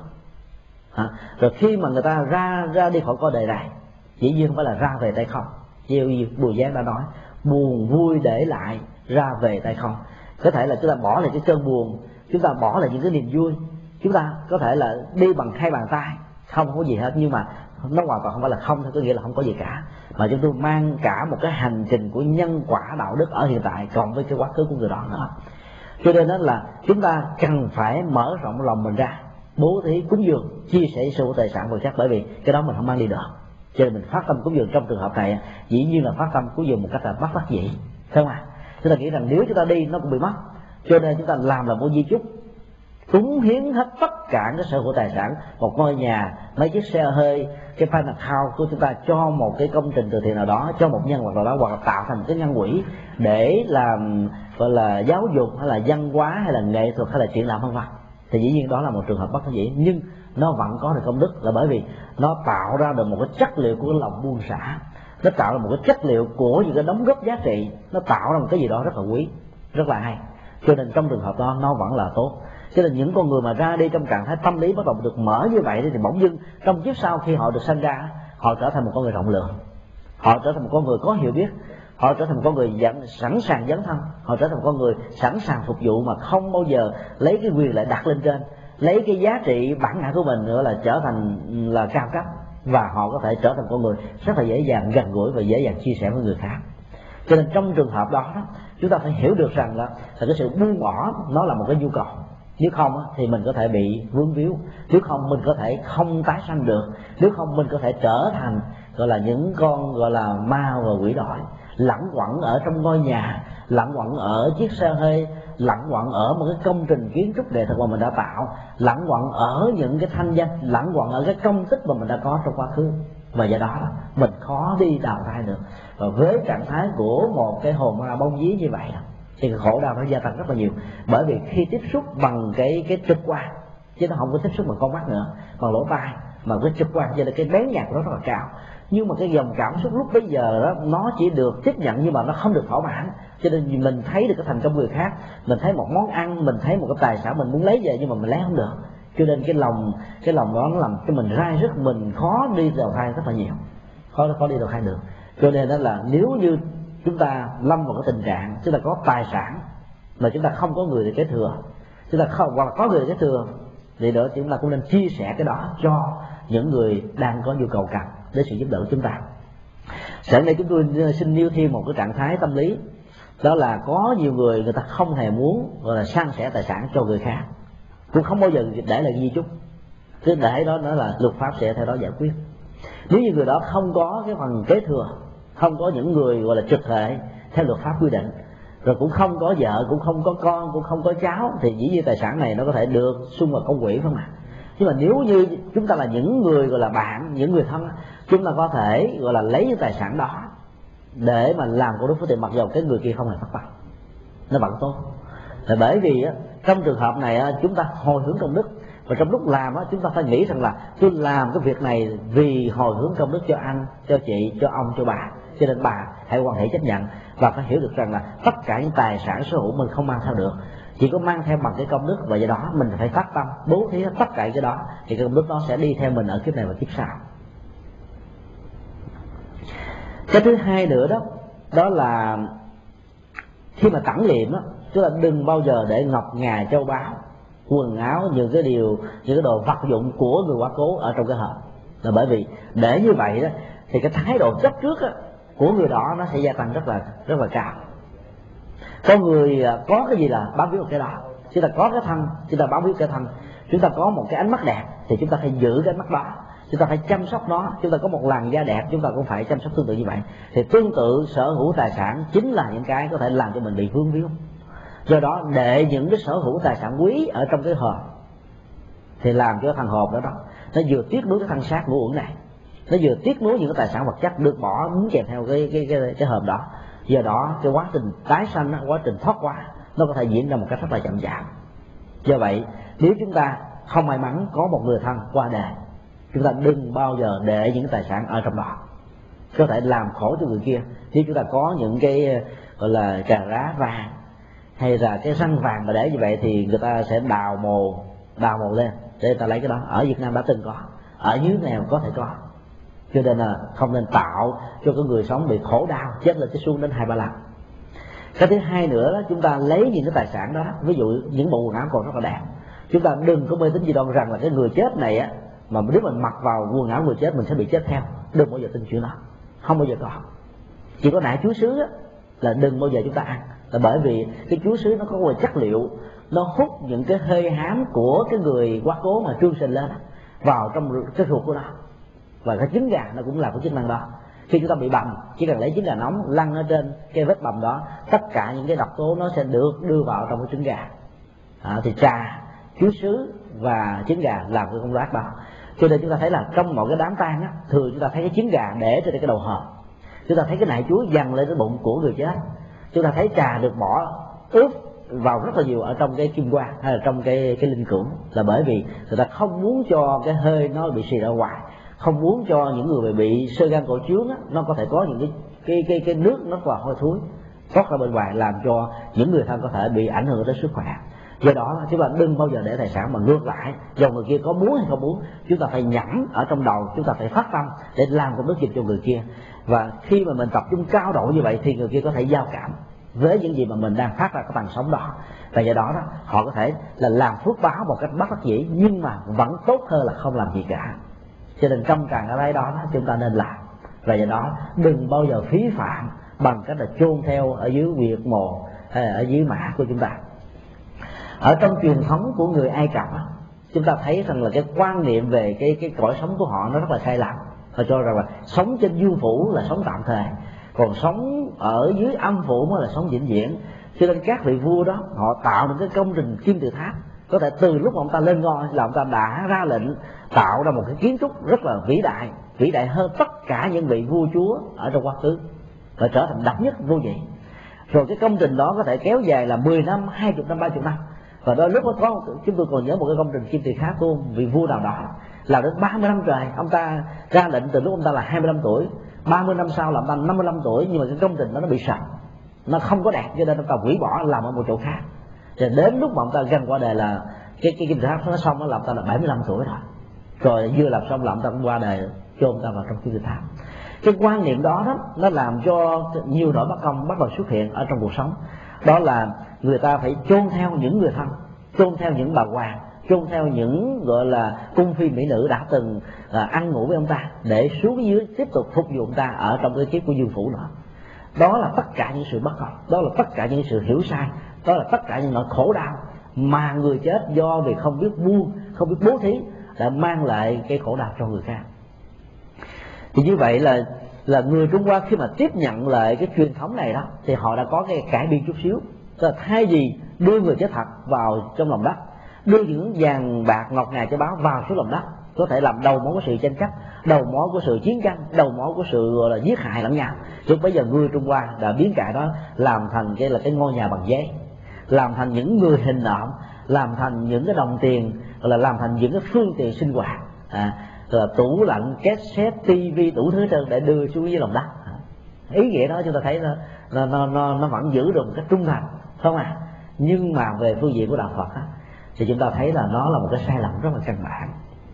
Rồi khi mà người ta ra đi khỏi cõi đời này, dĩ nhiên không phải là ra về tay không. Như Bùi Giáng đã nói, buồn vui để lại, ra về tay không. Có thể là chúng ta bỏ lại cái cơn buồn, chúng ta bỏ lại những cái niềm vui, chúng ta có thể là đi bằng hai bàn tay, không có gì hết, nhưng mà nó hoàn toàn không phải là không, theo có nghĩa là không có gì cả, mà chúng tôi mang cả một cái hành trình của nhân quả đạo đức ở hiện tại cộng với cái quá khứ của người đó nữa. Cho nên đó là chúng ta cần phải mở rộng lòng mình ra, bố thí, cúng dường, chia sẻ sở hữu tài sản vật chất, bởi vì cái đó mình không mang đi được. Cho nên mình phát tâm cúng dường trong trường hợp này dĩ nhiên là phát tâm cúng dường một cách là bất đắc dĩ, phải không ạ? Chúng ta nghĩ rằng nếu chúng ta đi nó cũng bị mất, cho nên chúng ta làm là một di chúc, cúng hiến hết tất cả cái sở hữu tài sản, một ngôi nhà, mấy chiếc xe hơi, cái bank account của chúng ta cho một cái công trình từ thiện nào đó, cho một nhân vật nào đó, hoặc là tạo thành cái ngân quỹ để làm gọi là giáo dục hay là văn hóa hay là nghệ thuật hay là triển lãm vân vân, thì dĩ nhiên đó là một trường hợp bất đắc dĩ, nhưng nó vẫn có được công đức, là bởi vì nó tạo ra được một cái chất liệu của lòng buông xả, nó tạo ra một cái chất liệu của những cái đóng góp giá trị, nó tạo ra một cái gì đó rất là quý, rất là hay. cho nên trong trường hợp đó nó vẫn là tốt. Cho nên những con người mà ra đi trong trạng thái tâm lý bắt đầu được mở như vậy thì bỗng dưng trong kiếp sau khi họ được sinh ra, họ trở thành một con người rộng lượng, họ trở thành một con người có hiểu biết, họ trở thành một con người sẵn sàng dấn thân, họ trở thành một con người sẵn sàng phục vụ mà không bao giờ lấy cái quyền lại đặt lên trên, lấy cái giá trị bản ngã của mình nữa là trở thành là cao cấp, và họ có thể trở thành con người rất là dễ dàng gần gũi và dễ dàng chia sẻ với người khác. Cho nên trong trường hợp đó chúng ta phải hiểu được rằng là cái sự buông bỏ nó là một cái nhu cầu. Nếu không thì mình có thể bị vướng víu, nếu không mình có thể không tái sanh được, nếu không mình có thể trở thành gọi là những con gọi là ma và quỷ đói, lẳng quẩn ở trong ngôi nhà, lẳng quẩn ở chiếc xe hơi, lẳng quẩn ở một cái công trình kiến trúc nghệ thuật mà mình đã tạo, lẳng quẩn ở những cái thanh danh, lẳng quẩn ở cái công tích mà mình đã có trong quá khứ. Và do đó mình khó đi đào thai được. Và với trạng thái của một cái hồn ma bông dí như vậy thì khổ đau nó gia tăng rất là nhiều. Bởi vì khi tiếp xúc bằng cái trực quan, chứ nó không có tiếp xúc bằng con mắt nữa, bằng lỗ tai, mà cái trực quan cho nên cái bén nhạy của nó rất là cao. Nhưng mà cái dòng cảm xúc lúc bấy giờ đó nó chỉ được tiếp nhận nhưng mà nó không được thỏa mãn. Cho nên mình thấy được cái thành công người khác, mình thấy một món ăn, mình thấy một cái tài sản mình muốn lấy về nhưng mà mình lấy không được. Cho nên cái lòng đó nó làm cho mình rai rứt, mình khó đi đầu thai rất là nhiều, khó đi đầu thai được. Cho nên đó là nếu như chúng ta lâm vào cái tình trạng chúng ta có tài sản mà chúng ta không có người để kế thừa, chúng ta không, hoặc là có người để kế thừa thì đó chúng ta cũng nên chia sẻ cái đó cho những người đang có nhu cầu cần để sự giúp đỡ của chúng ta. Sáng nay chúng tôi xin nêu thêm một cái trạng thái tâm lý, đó là có nhiều người ta không hề muốn gọi là san sẻ tài sản cho người khác, cũng không bao giờ để là di chúc, cứ để đó nó là luật pháp sẽ theo đó giải quyết. Nếu như người đó không có cái phần kế thừa, không có những người gọi là trực hệ theo luật pháp quy định, rồi cũng không có vợ, cũng không có con, cũng không có cháu, thì dĩ nhiên tài sản này nó có thể được xung vào công quỹ, phải không ạ? Nhưng mà nếu như chúng ta là những người gọi là bạn, những người thân, chúng ta có thể gọi là lấy những tài sản đó để mà làm của đối phương tiền, mặc dù cái người kia không hề phát tâm, nó vẫn tốt. Là bởi vì trong trường hợp này chúng ta hồi hướng công đức, và trong lúc làm chúng ta phải nghĩ rằng là tôi làm cái việc này vì hồi hướng công đức cho anh, cho chị, cho ông, cho bà, cho nên bà hãy quan hệ chấp nhận. Và phải hiểu được rằng là tất cả những tài sản sở hữu mình không mang theo được, chỉ có mang theo bằng cái công đức, và do đó mình phải phát tâm bố thí tất cả cái đó, thì cái công đức đó sẽ đi theo mình ở kiếp này và kiếp sau. Cái thứ hai nữa đó là khi mà tẳng liệm chúng ta đừng bao giờ để ngọc ngà châu báu, quần áo, những cái đồ vật dụng của người quá cố ở trong cái hộp. Là bởi vì để như vậy thì cái thái độ chấp trước của người đó nó sẽ gia tăng rất là cao. Có người có cái gì là bám víu cái đó. Chúng ta có cái thân, chúng ta bám víu cái thân. Chúng ta có một cái ánh mắt đẹp thì chúng ta phải giữ cái ánh mắt đó, chúng ta phải chăm sóc nó. Chúng ta có một làn da đẹp, chúng ta cũng phải chăm sóc tương tự như vậy. Thì tương tự sở hữu tài sản chính là những cái có thể làm cho mình bị vướng víu. Do đó để những cái sở hữu tài sản quý ở trong cái hộp thì làm cho thằng hộp đó nó vừa tiếc nuối cái thân xác ngũ uẩn này, nó vừa tiếc nuối những cái tài sản vật chất được bỏ muốn kèm theo cái hộp đó. Do đó cái quá trình tái sanh, quá trình thoát hóa nó có thể diễn ra một cách rất là chậm chạp. Do vậy nếu chúng ta không may mắn có một người thân qua đời, chúng ta đừng bao giờ để những tài sản ở trong đó, có thể làm khổ cho người kia. Nếu chúng ta có những cái gọi là trà rá vàng hay là cái răng vàng mà để như vậy thì người ta sẽ đào mồ lên để người ta lấy cái đó. Ở Việt Nam đã từng có, ở dưới nghèo có thể có. Cho nên là không nên tạo cho cái người sống bị khổ đau, chết lên chết xuống đến 2-3 lần. Cái thứ hai nữa đó, chúng ta lấy những cái tài sản đó, ví dụ những bộ quần áo còn rất là đẹp, chúng ta đừng có mê tín gì đâu rằng là cái người chết này mà nếu mình mặc vào quần áo người chết mình sẽ bị chết theo. Đừng bao giờ tin chuyện đó, không bao giờ có. Chỉ có nải chuối sứ là đừng bao giờ chúng ta ăn, là bởi vì cái chuối sứ nó có một chất liệu nó hút những cái hơi hám của cái người quá cố mà trương sinh lên vào trong cái ruột của nó, và cái trứng gà nó cũng là cái chức năng đó. Khi chúng ta bị bầm, chỉ cần lấy trứng gà nóng lăn ở trên cái vết bầm đó, tất cả những cái độc tố nó sẽ được đưa vào trong cái trứng gà. Thì trà, chuối sứ và trứng gà làm cái công tác đó. Cho nên chúng ta thấy là trong mọi cái đám tang thường chúng ta thấy cái trứng gà để trên cái đầu hộp, chúng ta thấy cái nải chuối dằn lên cái bụng của người chết, chúng ta thấy trà được bỏ ướp vào rất là nhiều ở trong cái kim quang hay là trong cái linh cữu, là bởi vì người ta không muốn cho cái hơi nó bị xì ra ngoài, không muốn cho những người bị xơ gan cổ trướng nó có thể có những cái nước nó vào hôi thối thoát ra bên ngoài, làm cho những người thân có thể bị ảnh hưởng đến sức khỏe. Do đó chúng ta đừng bao giờ để tài sản mà ngược lại, do người kia có muốn hay không muốn, chúng ta phải nhẫn ở trong đầu, chúng ta phải phát tâm để làm công đức giúp cho người kia. Và khi mà mình tập trung cao độ như vậy thì người kia có thể giao cảm với những gì mà mình đang phát ra cái tần sóng đó, và do đó họ có thể là làm phước báo một cách bất đắc dĩ, nhưng mà vẫn tốt hơn là không làm gì cả. Cho nên trong trạng thái đó chúng ta nên làm, và do đó đừng bao giờ phí phạm bằng cách là chôn theo ở dưới huyệt mộ hay ở dưới mả của chúng ta. Ở trong truyền thống của người Ai Cập, chúng ta thấy rằng là cái quan niệm về cái cõi sống của họ nó rất là sai lầm. Họ cho rằng là sống trên dương phủ là sống tạm thời, còn sống ở dưới âm phủ mới là sống vĩnh viễn. Cho nên các vị vua đó họ tạo được cái công trình kim tự tháp, có thể từ lúc mà ông ta lên ngôi là ông ta đã ra lệnh tạo ra một cái kiến trúc rất là vĩ đại hơn tất cả những vị vua chúa ở trong quá khứ, và trở thành độc nhất vô nhị. Rồi cái công trình đó có thể kéo dài là 10 năm, 20 năm, 30 năm. Và đôi lúc có, chúng tôi còn nhớ một cái công trình kim tự tháp của vị vua nào đó làm đến 30 năm trời. Ông ta ra lệnh từ lúc ông ta là 25 tuổi, 30 năm sau là ông ta 55 tuổi, nhưng mà cái công trình đó nó bị sập, nó không có đạt, cho nên ông ta hủy bỏ làm ở một chỗ khác. Rồi đến lúc mà ông ta gần qua đời là cái kim tự tháp nó xong, nó làm ta là 75 tuổi rồi vừa làm xong là ông ta cũng qua đời, chôn ta vào trong kim tự tháp. Cái quan niệm đó nó làm cho nhiều nỗi bất công bắt đầu xuất hiện ở trong cuộc sống. Đó là người ta phải chôn theo những người thân, chôn theo những bà hoàng, chôn theo những gọi là cung phi mỹ nữ đã từng ăn ngủ với ông ta, để xuống dưới tiếp tục phục vụ ông ta ở trong cái kiếp của dương phủ nữa. Đó là tất cả những sự bất công, đó là tất cả những sự hiểu sai, đó là tất cả những nỗi khổ đau mà người chết do vì không biết buông, không biết bố thí đã mang lại cái khổ đau cho người khác. Thì như vậy là người Trung Hoa khi mà tiếp nhận lại cái truyền thống này đó, thì họ đã có cái cải biên chút xíu. Tức là thay vì đưa người chết thật vào trong lòng đất, đưa những vàng bạc ngọc ngà châu báu vào xuống lòng đất, có thể làm đầu mối của sự tranh chấp, đầu mối của sự chiến tranh, đầu mối của sự gọi là giết hại lẫn nhau. Chứ bây giờ người Trung Hoa đã biến cải đó làm thành cái ngôi nhà bằng giấy, làm thành những người hình nộm, làm thành những cái đồng tiền, là làm thành những cái phương tiện sinh hoạt, là tủ lạnh, cassette, tivi, đủ thứ trơn để đưa xuống dưới lòng đất. Ý nghĩa đó chúng ta thấy nó vẫn giữ được một cách trung thành, không à? Nhưng mà về phương diện của đạo Phật thì chúng ta thấy là nó là một cái sai lầm rất là căn bản.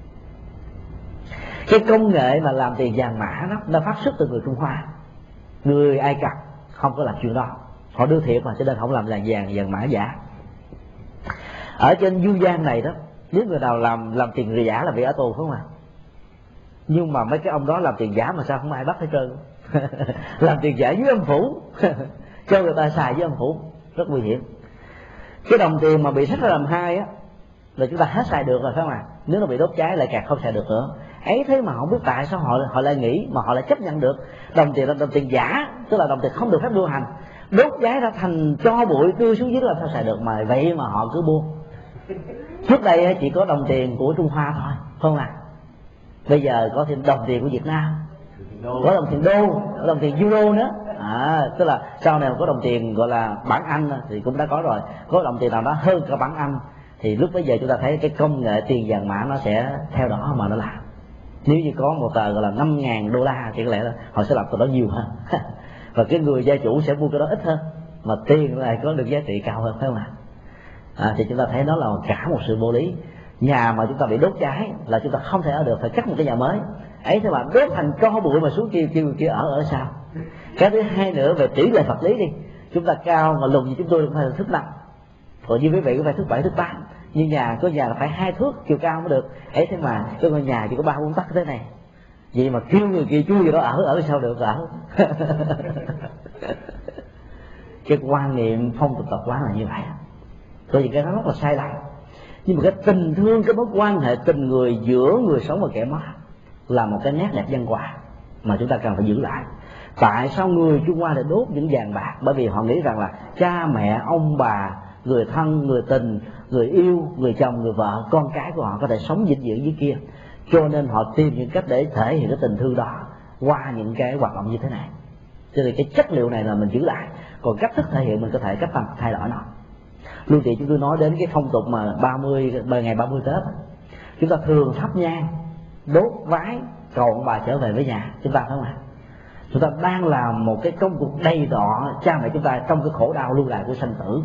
Cái công nghệ mà làm tiền vàng mã đó nó phát xuất từ người Trung Hoa. Người Ai Cập không có làm chuyện đó, họ đưa thiệt mà, cho nên không làm là vàng mã giả. Ở trên dương gian này đó, nếu người nào làm tiền giả là bị ở tù, phải không ạ? Nhưng mà mấy cái ông đó làm tiền giả mà sao không ai bắt hết trơn. Làm tiền giả dưới âm phủ cho người ta xài dưới âm phủ, rất nguy hiểm. Cái đồng tiền mà bị sách ra làm hai là chúng ta hết xài được rồi, phải không ạ? Nếu nó bị đốt cháy lại càng không xài được nữa. Ấy thế mà không biết tại sao họ lại nghĩ mà họ lại chấp nhận được đồng tiền là đồng tiền giả, tức là đồng tiền không được phép lưu hành, đốt cháy ra thành tro bụi đưa xuống dưới là sao xài được, mà vậy mà họ cứ buông. Trước đây chỉ có đồng tiền của Trung Hoa thôi, không à? Bây giờ có thêm đồng tiền của Việt Nam, có đồng tiền đô, có đồng tiền euro nữa. Tức là sau này có đồng tiền gọi là bảng Anh thì cũng đã có rồi, có đồng tiền nào đó hơn cả bảng Anh, thì lúc bây giờ chúng ta thấy cái công nghệ tiền vàng mã nó sẽ theo đó mà nó làm. Nếu như có một tờ gọi là 5.000 đô la thì có lẽ là họ sẽ làm tờ đó nhiều hơn và cái người gia chủ sẽ mua cái đó ít hơn, mà tiền lại có được giá trị cao hơn, phải không ạ? Thì chúng ta thấy nó là cả một sự vô lý. Nhà mà chúng ta bị đốt cháy là chúng ta không thể ở được, phải cắt một cái nhà mới. Ấy thế mà đốt thành tro bụi mà xuống kia ở sao? Cái thứ hai nữa, về tỷ lệ vật lý đi, chúng ta cao mà lùn như chúng tôi cũng phải là thước 5, còn như quý vị cũng phải thước 7, thước 8. Nhưng có nhà là phải 2 thước chiều cao mới được. Ấy thế mà cái ngôi nhà chỉ có 3-4 tấc thế này, vậy mà kêu người kia chui vào đó ở sao được ở. Cái quan niệm phong tục tập quán là như vậy, tôi thì cái đó rất là sai lầm. Nhưng mà cái tình thương, cái mối quan hệ tình người giữa người sống và kẻ mất là một cái nét đẹp văn hóa mà chúng ta cần phải giữ lại. Tại sao người Trung Hoa lại đốt những vàng bạc? Bởi vì họ nghĩ rằng là cha mẹ, ông bà, người thân, người tình, người yêu, người chồng, người vợ, con cái của họ có thể sống vĩnh viễn dưới kia, cho nên họ tìm những cách để thể hiện cái tình thương đó qua những cái hoạt động như thế này. Cho nên cái chất liệu này là mình giữ lại, còn cách thức thể hiện mình có thể cách thay đổi nó. Luôn thì chúng tôi nói đến cái phong tục mà ngày 30 Tết, chúng ta thường thắp nhang, đốt vái, cầu ông bà trở về với nhà chúng ta, phải không ạ? Chúng ta đang làm một cái công cuộc đầy đọa cha mẹ chúng ta trong cái khổ đau lưu lại của sanh tử.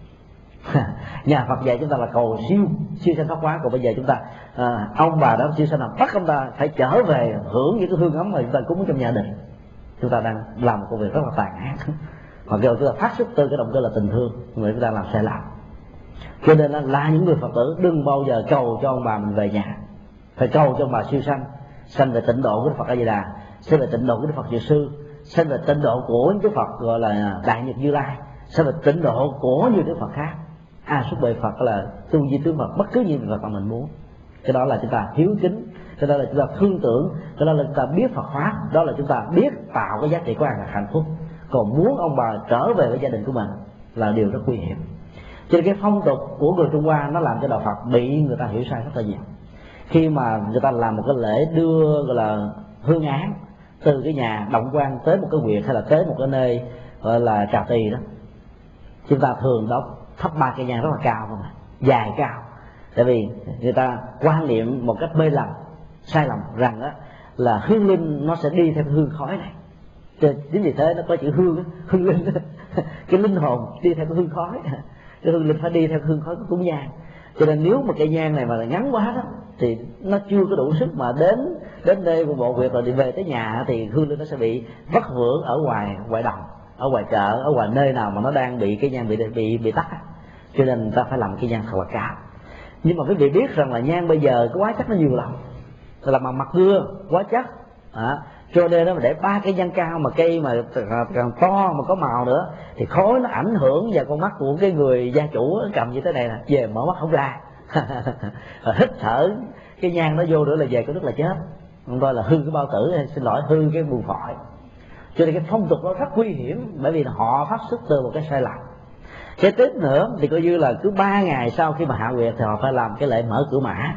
Nhà Phật dạy chúng ta là cầu siêu sanh thoát hóa. Còn bây giờ chúng ta ông bà đó siêu sanh nào bắt ông ta phải trở về hưởng những cái hương ấm mà chúng ta cúng trong gia đình. Chúng ta đang làm một công việc rất là tàn ác. Hoặc kêu chúng ta phát xuất từ cái động cơ là tình thương, người chúng ta làm sai lầm. Cho nên là những người Phật tử đừng bao giờ cầu cho ông bà mình về nhà, phải cầu cho ông bà siêu sanh về tịnh độ của Đức Phật A Di Đà, sanh về tịnh độ của Đức Phật Diệu Sư, sanh về tịnh độ của những Đức Phật gọi là Đại Nhật Như Lai, sanh về tịnh độ của nhiều Đức Phật khác, A Xúc Bệ Phật là Tu Di Tướng Phật, bất cứ những Phật mình muốn. Cái đó là chúng ta hiếu kính, cái đó là chúng ta thương tưởng, cái đó là chúng ta biết Phật pháp, đó là chúng ta biết tạo cái giá trị của an lạc hạnh phúc. Còn muốn ông bà trở về với gia đình của mình là điều rất nguy hiểm. Cho nên cái phong tục của người Trung Hoa nó làm cho đạo Phật bị người ta hiểu sai rất là nhiều. Khi mà người ta làm một cái lễ đưa gọi là hương án từ cái nhà động quan tới một cái huyện hay là tới một cái nơi gọi là Trà Tỳ đó, chúng ta thường đó thắp 3 cây nhang rất là cao không ạ, dài cao. Tại vì người ta quan niệm một cách mê lầm, sai lầm rằng đó là hương linh nó sẽ đi theo hương khói này. Chính vì thế nó có chữ hương linh cái linh hồn đi theo cái hương khói, cái hương linh phải đi theo hương khói của cúng nhang. Cho nên nếu mà cây nhang này mà ngắn quá đó thì nó chưa có đủ sức mà đến đây của bộ việc rồi đi về tới nhà thì hương linh nó sẽ bị vất vưởng ở ngoài đồng, ở ngoài chợ, ở ngoài nơi nào mà nó đang bị cái nhang bị tắt. Cho nên ta phải làm cái nhang thật là cao. Nhưng mà quý vị biết rằng là nhang bây giờ cái hóa chất nó nhiều lắm, là bằng mặt gưa hóa chất, cho nên nó để 3 cây nhang cao mà cây mà càng to mà có màu nữa thì khói nó ảnh hưởng vào con mắt của cái người gia chủ cầm như thế này nè, về mở mắt không ra. Hít thở cái nhang nó vô nữa là về có rất là chết, không coi là hư cái bao tử, xin lỗi, hư cái buồng phổi. Cho nên cái phong tục nó rất nguy hiểm, bởi vì họ phát xuất từ một cái sai lầm. Cái tiếp nữa thì coi như là cứ 3 ngày sau khi mà hạ huyệt thì họ phải làm cái lễ mở cửa mã.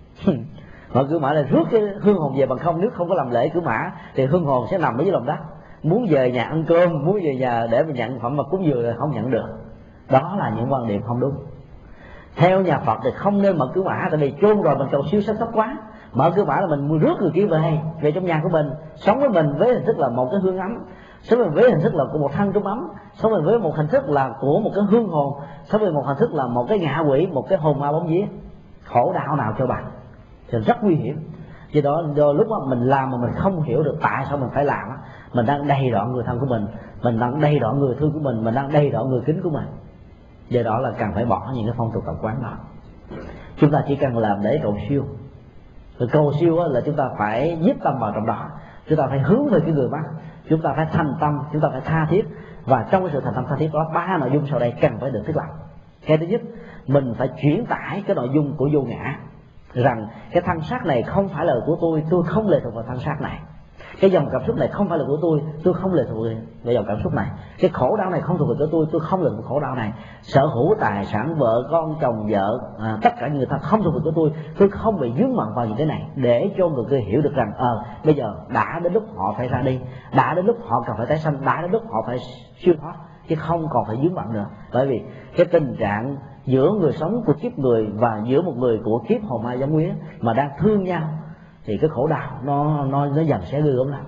Mở cửa mã là rước cái hương hồn về, bằng không nếu không có làm lễ cửa mã thì hương hồn sẽ nằm ở dưới lòng đất, muốn về nhà ăn cơm, muốn về nhà để mà nhận phẩm mà cúng dường là không nhận được. Đó là những quan điểm không đúng. Theo nhà Phật thì không nên mở cửa mã, tại vì chôn rồi mình cầu siêu sanh thoát quá. Mở cửa mã là mình rước người kia về trong nhà của mình, sống với mình với hình thức là một cái hương ấm, sống với hình thức là của một thân trung ấm, sống với một hình thức là của một cái hương hồn, sống với một hình thức là một cái ngạ quỷ, một cái hồn ma bóng vía. Khổ đau nào cho bằng, thì rất nguy hiểm. Do đó do lúc đó mình làm mà mình không hiểu được tại sao mình phải làm, mình đang đầy đọa người thân của mình đang đầy đọa người thương của mình đang đầy đọa người kính của mình. Do đó là cần phải bỏ những cái phong tục tập quán đó. Chúng ta chỉ cần làm để cầu siêu. Rồi cầu siêu là chúng ta phải nhiếp tâm vào trong đó, chúng ta phải hướng về cái người mắt, chúng ta phải thành tâm, chúng ta phải tha thiết. Và trong cái sự thành tâm tha thiết đó, 3 nội dung sau đây cần phải được thiết lập. Cái thứ nhất, mình phải chuyển tải cái nội dung của vô ngã, rằng cái thân xác này không phải là của tôi không lệ thuộc vào thân xác này. Cái dòng cảm xúc này không phải là của tôi không lệ thuộc vào dòng cảm xúc này. Cái khổ đau này không thuộc về của tôi không lệ thuộc khổ đau này. Sở hữu tài sản, vợ con, chồng vợ, tất cả người ta không thuộc về của tôi không bị vướng mắc vào những cái này, để cho người kia hiểu được rằng bây giờ đã đến lúc họ phải ra đi, đã đến lúc họ cần phải tái sanh, đã đến lúc họ phải siêu thoát, chứ không còn phải vướng mắc nữa. Bởi vì cái tình trạng giữa người sống của kiếp người và giữa một người của kiếp hồn ma giống nguyên mà đang thương nhau thì cái khổ đau nó dần sẽ ghê gớm lắm.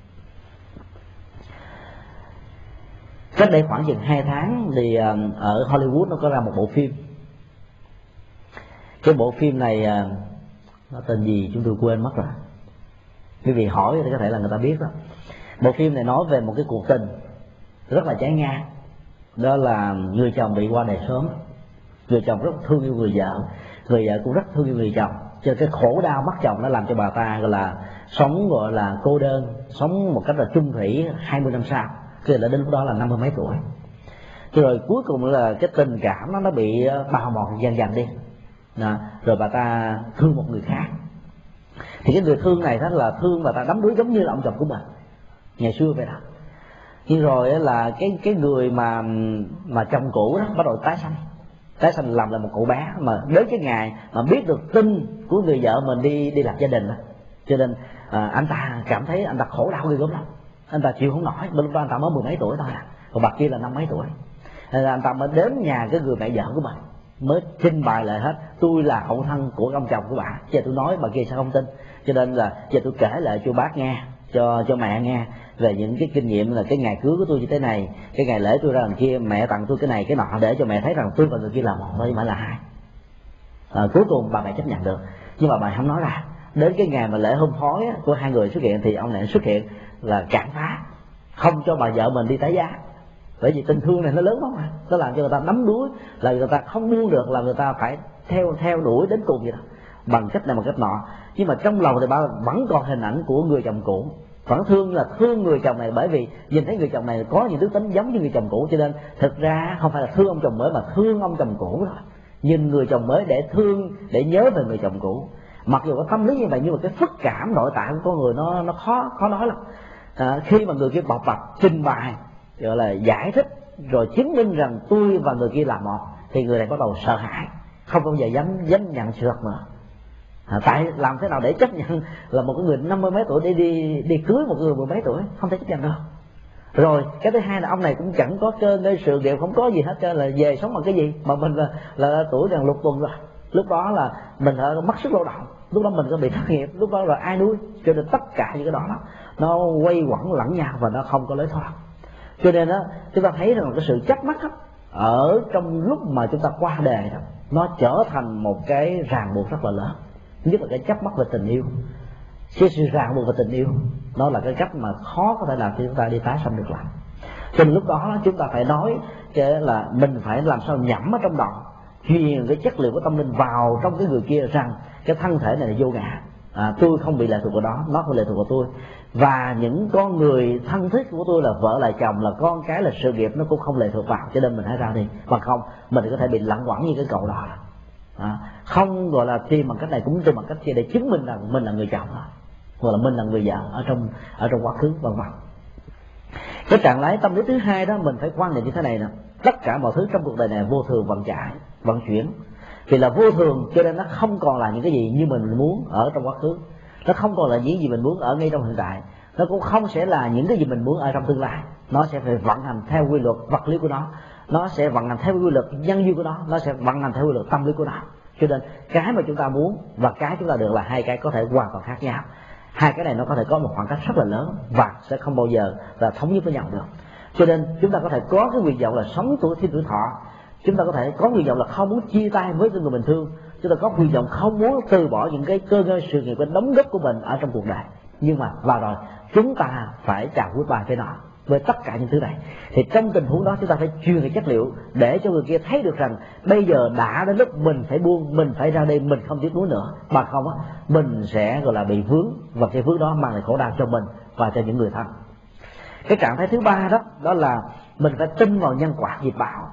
Cách đây khoảng chừng 2 tháng thì ở Hollywood nó có ra một bộ phim. Cái bộ phim này nó tên gì chúng tôi quên mất rồi, quý vị hỏi thì có thể là người ta biết đó. Bộ phim này nói về một cái cuộc tình rất là trái ngang, đó là người chồng bị qua đời sớm, người chồng rất thương yêu người vợ cũng rất thương yêu người chồng. Cho cái khổ đau mất chồng nó làm cho bà ta gọi là sống gọi là cô đơn, sống một cách là chung thủy 20 năm sau,คือlà đến lúc đó là 50 mấy tuổi. Rồi cuối cùng là cái tình cảm nó bị bào mòn dần đi. Rồi bà ta thương một người khác. Thì cái người thương này rất là thương bà ta đắm đuối giống như là ông chồng của mình ngày xưa vậy đó. Nhưng rồi là cái người mà chồng cũ đó bắt đầu tái sanh làm là một cậu bé, mà đến cái ngày mà biết được tin của người vợ mình đi lập gia đình đó, cho nên anh ta cảm thấy anh ta khổ đau ghê gớm lắm, anh ta chịu không nổi. Lúc đó anh ta mới 10 mấy tuổi thôi còn bà kia là 50 mấy tuổi. Nên là anh ta mới đến nhà cái người mẹ vợ của mình, mới trình bày lại hết, tôi là hậu thân của ông chồng của bà. Giờ tôi nói bà kia sẽ không tin, cho nên là giờ tôi kể lại cho bác nghe, cho mẹ nghe, về những cái kinh nghiệm là cái ngày cưới của tôi như thế này, cái ngày lễ tôi ra đằng kia, mẹ tặng tôi cái này cái nọ, để cho mẹ thấy rằng tôi và người kia là một thôi, mà là hai. Cuối cùng bà mẹ chấp nhận được, nhưng mà bà không nói ra. Đến cái ngày mà lễ hôm khói của hai người xuất hiện thì ông này xuất hiện là cản phá, không cho bà vợ mình đi tái giá. Bởi vì tình thương này nó lớn lắm mà, nó làm cho người ta nắm đuối, là người ta không buông được, là người ta phải theo đuổi đến cùng vậy đó, bằng cách này bằng cách nọ. Nhưng mà trong lòng thì bà vẫn còn hình ảnh của người chồng cũ, vẫn thương, là thương người chồng này, bởi vì nhìn thấy người chồng này có những đức tính giống như người chồng cũ, cho nên thực ra không phải là thương ông chồng mới mà thương ông chồng cũ rồi. Nhìn người chồng mới để thương, để nhớ về người chồng cũ. Mặc dù có tâm lý như vậy nhưng mà cái phức cảm nội tại của con người nó khó nói lắm. Khi mà người kia bộc bạch, trình bày, gọi là giải thích, rồi chứng minh rằng tôi và người kia là một, thì người này bắt đầu sợ hãi, không bao giờ dám nhận sự thật nữa. Tại làm thế nào để chấp nhận là một cái người 50 mấy tuổi để đi cưới một người 10 mấy tuổi, không thể chấp nhận được. Rồi cái thứ hai là ông này cũng chẳng có cơ nơi sự nghiệp, không có gì hết trơn, là về sống bằng cái gì, mà mình là tuổi gần lục tuần rồi. Lúc đó là mình mất sức lao động, lúc đó mình có bị thất nghiệp, lúc đó là ai nuôi, cho nên tất cả những cái đó nó quay quẩn lẫn nhau và nó không có lối thoát. Cho nên đó chúng ta thấy rằng cái sự chấp mắc đó, ở trong lúc mà chúng ta qua đề đó, nó trở thành một cái ràng buộc rất là lớn. Nhất là cái chấp mắc về tình yêu, cái sự ràng buộc về tình yêu, nó là cái cách mà khó có thể làm cho chúng ta đi tái sanh được lại. Cho nên lúc đó chúng ta phải nói cái là mình phải làm sao nhẩm ở trong đầu, truyền cái chất liệu của tâm linh vào trong cái người kia, rằng cái thân thể này là vô ngã, tôi không bị lệ thuộc vào đó, nó không lệ thuộc vào tôi, và những con người thân thiết của tôi là vợ là chồng là con cái là sự nghiệp nó cũng không lệ thuộc vào, cho nên mình hãy ra đi, bằng không mình có thể bị lẳng quẩn như cái cậu đó. Không gọi là tìm bằng cách này cũng tìm bằng cách kia để chứng minh rằng mình là người chồng đó, hoặc là mình là người vợ ở trong quá khứ, vân vân. Cái trạng thái tâm lý thứ hai đó mình phải quan niệm như thế này nè: tất cả mọi thứ trong cuộc đời này vô thường, vận chuyển. Vì là vô thường cho nên nó không còn là những cái gì như mình muốn ở trong quá khứ, nó không còn là những gì mình muốn ở ngay trong hiện tại, nó cũng không sẽ là những cái gì mình muốn ở trong tương lai. Nó sẽ phải vận hành theo quy luật vật lý của nó sẽ vận hành theo quy luật nhân duyên của nó sẽ vận hành theo quy luật tâm lý của nó. Cho nên cái mà chúng ta muốn và cái chúng ta được là hai cái có thể hoàn toàn khác nhau. Hai cái này nó có thể có một khoảng cách rất là lớn và sẽ không bao giờ là thống nhất với nhau được. Cho nên chúng ta có thể có cái nguyện vọng là sống thêm tuổi thọ, chúng ta có thể có nguyện vọng là không muốn chia tay với người mình thương, chúng ta có nguyện vọng không muốn từ bỏ những cái cơ ngơi sự nghiệp, cái đóng góp của mình ở trong cuộc đời. Nhưng mà vào rồi chúng ta phải chào goodbye với nó, với tất cả những thứ này. Thì trong tình huống đó chúng ta phải truyền cái chất liệu để cho người kia thấy được rằng bây giờ đã đến lúc mình phải buông, mình phải ra đi, mình không tiếp nối nữa, mà không mình sẽ gọi là bị vướng, và cái vướng đó mang lại khổ đau cho mình và cho những người thân. Cái trạng thái thứ ba đó là mình phải tin vào nhân quả nghiệp báo,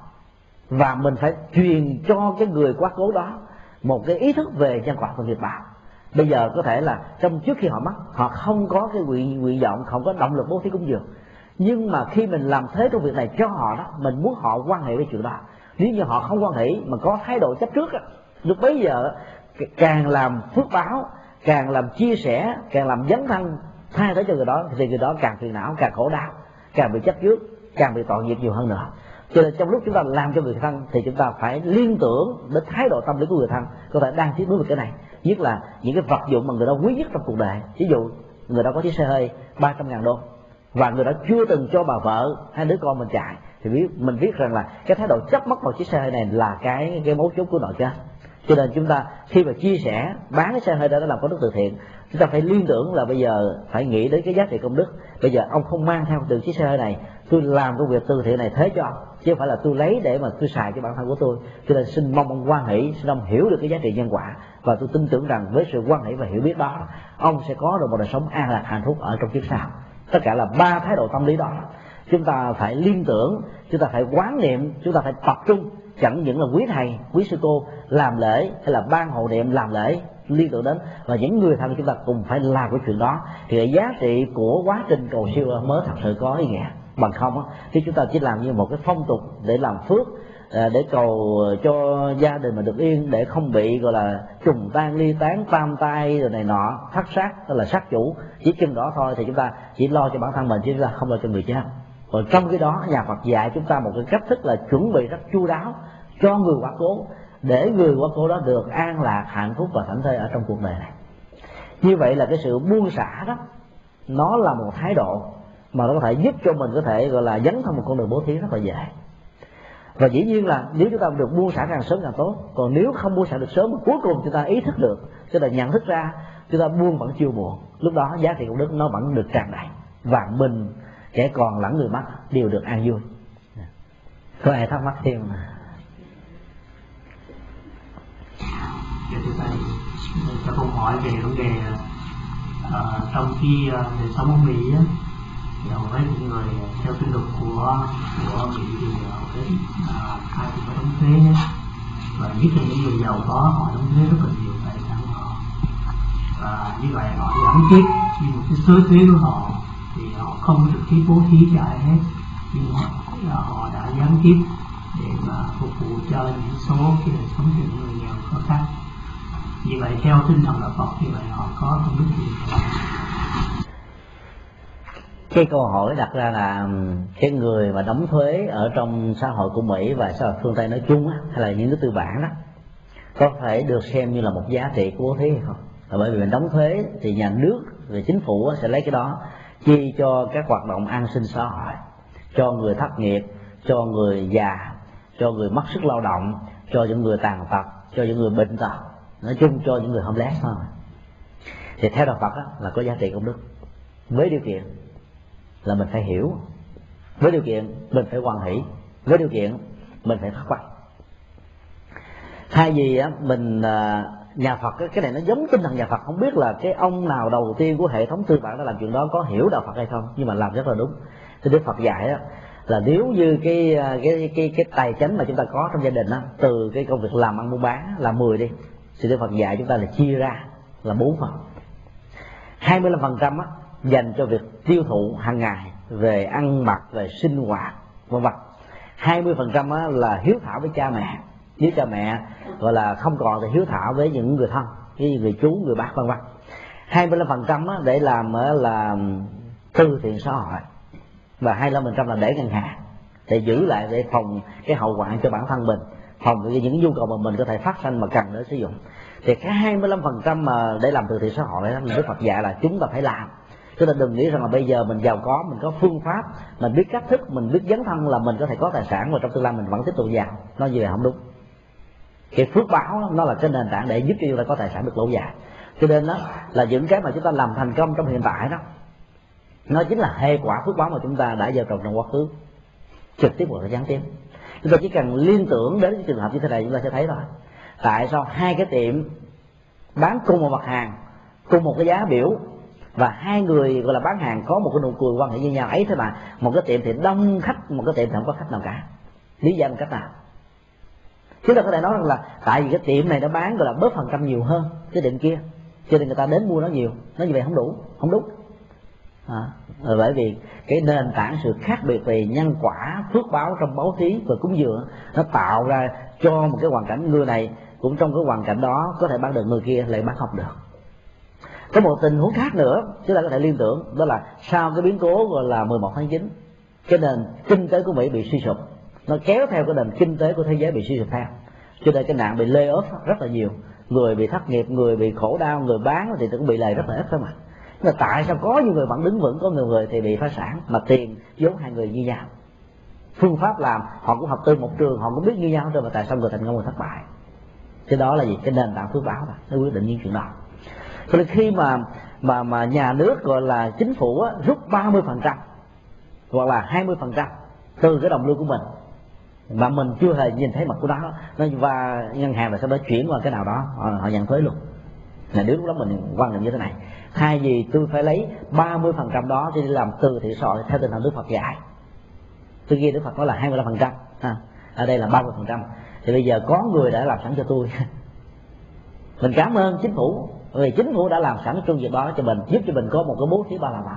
và mình phải truyền cho cái người quá cố đó một cái ý thức về nhân quả và nghiệp báo. Bây giờ có thể là trước khi họ mất, họ không có cái nguyện vọng, không có động lực bố thí cúng dường, nhưng mà khi mình làm thế trong việc này cho họ đó, mình muốn họ quan hệ với chuyện đó. Nếu như họ không quan hệ mà có thái độ chấp trước đó, lúc bấy giờ càng làm phước báo, càng làm chia sẻ, càng làm dấn thân thay thế cho người đó, thì người đó càng phiền não, càng khổ đau, càng bị chấp trước, càng bị tội nghiệp nhiều hơn nữa. Cho nên trong lúc chúng ta làm cho người thân thì chúng ta phải liên tưởng đến thái độ tâm lý của người thân có thể đang tiếp nối về cái này, nhất là những cái vật dụng mà người đó quý nhất trong cuộc đời. Ví dụ người đó có chiếc xe hơi 300.000 đô và người đó chưa từng cho bà vợ hai đứa con mình chạy, thì mình biết rằng là cái thái độ chấp mất vào chiếc xe hơi này là cái mấu chốt của nội chết. Cho nên chúng ta khi mà chia sẻ bán cái xe hơi đó để làm công đức từ thiện, chúng ta phải liên tưởng là bây giờ phải nghĩ đến cái giá trị công đức. Bây giờ ông không mang theo từ chiếc xe hơi này, tôi làm công việc từ thiện này thế cho ông, chứ không phải là tôi lấy để mà tôi xài cho bản thân của tôi. Cho nên xin mong ông hoan hỷ, xin ông hiểu được cái giá trị nhân quả, và tôi tin tưởng rằng với sự hoan hỷ và hiểu biết đó, ông sẽ có được một đời sống an lạc hạnh phúc ở trong kiếp sau. Tất cả là ba thái độ tâm lý đó chúng ta phải liên tưởng, chúng ta phải quán niệm, chúng ta phải tập trung. Chẳng những là quý thầy, quý sư cô làm lễ, hay là ban hộ niệm làm lễ liên tưởng đến, và những người thân chúng ta cùng phải làm cái chuyện đó, thì cái giá trị của quá trình cầu siêu mới thật sự có ý nghĩa. Bằng không thì chúng ta chỉ làm như một cái phong tục để làm phước, để cầu cho gia đình mà được yên, để không bị gọi là trùng tan ly tán, tam tai rồi này nọ, thất sát, tức là sát chủ, chỉ chừng đó thôi. Thì chúng ta chỉ lo cho bản thân mình chứ chúng ta không lo cho người chết. Rồi trong cái đó nhà Phật dạy chúng ta một cái cách thức là chuẩn bị rất chu đáo cho người quá cố, để người quá cố đó được an lạc, hạnh phúc và thảnh thơi ở trong cuộc đời này. Như vậy là cái sự buông xả đó, nó là một thái độ mà nó có thể giúp cho mình có thể gọi là dấn thân một con đường bố thí rất là dễ. Và dĩ nhiên là nếu chúng ta được buông xả càng sớm càng tốt. Còn nếu không buông xả được sớm, cuối cùng chúng ta ý thức được, chúng ta nhận thức ra, chúng ta buông vẫn chưa muộn. Lúc đó giá trị công đức nó vẫn được tràn đầy, và mình, kẻ còn lẫn người mất, đều được an vui. Có ai thắc mắc thêm? Cho câu hỏi về vấn đề trong khi đời sống ở Mỹ á, thì hầu hết những người theo quy luật của Mỹ thì hầu hết ai cũng phải đóng thuế, và nhất là những người giàu có họ đóng thuế rất là nhiều tài sản của họ, và như vậy họ gián tiếp như một cái số thuế của họ thì họ không có trực tiếp bố thí cho ai hết, nhưng họ đã gián tiếp để mà phục vụ cho những số cái đời sống của những người nghèo khó khăn. Như vậy theo tinh thần đạo Phật như vậy họ có không biết gì không? Cái câu hỏi đặt ra là cái người mà đóng thuế ở trong xã hội của Mỹ và xã hội phương Tây nói chung á, hay là những nước tư bản đó, có thể được xem như là một giá trị của bố thí hay không? Là bởi vì mình đóng thuế thì nhà nước về chính phủ sẽ lấy cái đó chi cho các hoạt động an sinh xã hội, cho người thất nghiệp, cho người già, cho người mất sức lao động, cho những người tàn tật, cho những người bệnh tật, nói chung cho những người homeless thôi. Thì theo đạo Phật đó, là có giá trị công đức, với điều kiện là mình phải hiểu, với điều kiện mình phải hoan hỷ, với điều kiện mình phải phát quay. Thay vì á mình nhà Phật, cái này nó giống tinh thần nhà Phật, không biết là cái ông nào đầu tiên của hệ thống tư bản đã làm chuyện đó có hiểu đạo Phật hay không, nhưng mà làm rất là đúng. Thì Đức Phật dạy đó là nếu như cái tài chánh mà chúng ta có trong gia đình đó, từ cái công việc làm ăn buôn bán là 10 đi, thì Đức Phật dạy chúng ta là chia ra là 4 phần. 25% á dành cho việc tiêu thụ hàng ngày về ăn mặc, về sinh hoạt, vân vân. 20% á là hiếu thảo với cha mẹ, nếu cha mẹ gọi là không còn thì hiếu thảo với những người thân, với người chú, người bác, vân vân. 25% á để làm là từ thiện xã hội, và 25% là để ngân hàng để giữ lại, để phòng cái hậu quả cho bản thân mình, phòng những nhu cầu mà mình có thể phát sinh mà cần để sử dụng. Thì cái 25% mà để làm từ thiện xã hội đó, Đức Phật dạy là chúng ta phải làm. Chúng ta đừng nghĩ rằng là bây giờ mình giàu có, mình có phương pháp, mình biết cách thức, mình biết dấn thân là mình có thể có tài sản và trong tương lai mình vẫn tiếp tục giàu. Nó như vậy không đúng. Cái phước báo nó là cái nền tảng để giúp cho chúng ta có tài sản được lâu dài. Cho nên đó là những cái mà chúng ta làm thành công trong hiện tại đó, nó chính là hệ quả phước báo mà chúng ta đã gieo trồng trong quá khứ, trực tiếp hoặc là gián tiếp. Chúng ta chỉ cần liên tưởng đến cái trường hợp như thế này chúng ta sẽ thấy thôi. Tại sao hai cái tiệm bán cùng một mặt hàng, cùng một cái giá biểu, và hai người gọi là bán hàng có một cái nụ cười quan hệ với nhau ấy, thế mà một cái tiệm thì đông khách, một cái tiệm thì không có khách nào cả. Lý do là cách nào? Chúng ta có thể nói rằng là tại vì cái tiệm này nó bán gọi là bớt phần trăm nhiều hơn cái tiệm kia, cho nên người ta đến mua nó nhiều. Nó như vậy không đủ, không đúng. Bởi vì cái nền tảng sự khác biệt về nhân quả, phước báo trong báu thí và cúng dường nó tạo ra cho một cái hoàn cảnh người này cũng trong cái hoàn cảnh đó có thể bán được, người kia lại bán không được. Có một tình huống khác nữa chúng ta có thể liên tưởng, đó là sau cái biến cố gọi là 11 tháng 9, cái nền kinh tế của Mỹ bị suy sụp, nó kéo theo cái nền kinh tế của thế giới bị suy sụp theo, cho nên cái nạn bị lay off rất là nhiều, người bị thất nghiệp, người bị khổ đau, người bán thì cũng bị lầy rất là ít thôi mà. Nhưng mà tại sao có những người vẫn đứng vững, có người thì bị phá sản, mà tiền vốn hai người như nhau, phương pháp làm họ cũng học từ một trường, họ cũng biết như nhau thôi, mà tại sao người thành công người thất bại? Cái đó là gì? Cái nền tảng phước báo đó, nó quyết định những chuyện đó. Cho nên khi mà nhà nước gọi là chính phủ á, rút 30% hoặc là 20% từ cái đồng lương của mình mà mình chưa hề nhìn thấy mặt của nó, và ngân hàng là sau đó chuyển qua cái nào đó họ nhận thuế luôn. Nhà nước lúc đó mình quan niệm như thế này: thay vì tôi phải lấy 30% đó để làm từ thiện xã hội theo tinh thần Đức Phật dạy, tôi ghi Đức Phật nói là 25%, ở đây là 30%, thì bây giờ có người đã làm sẵn cho tôi. Mình cảm ơn chính phủ, vì chính phủ đã làm sẵn trong việc đó cho mình, giúp cho mình có một cái bố thí ba la mật,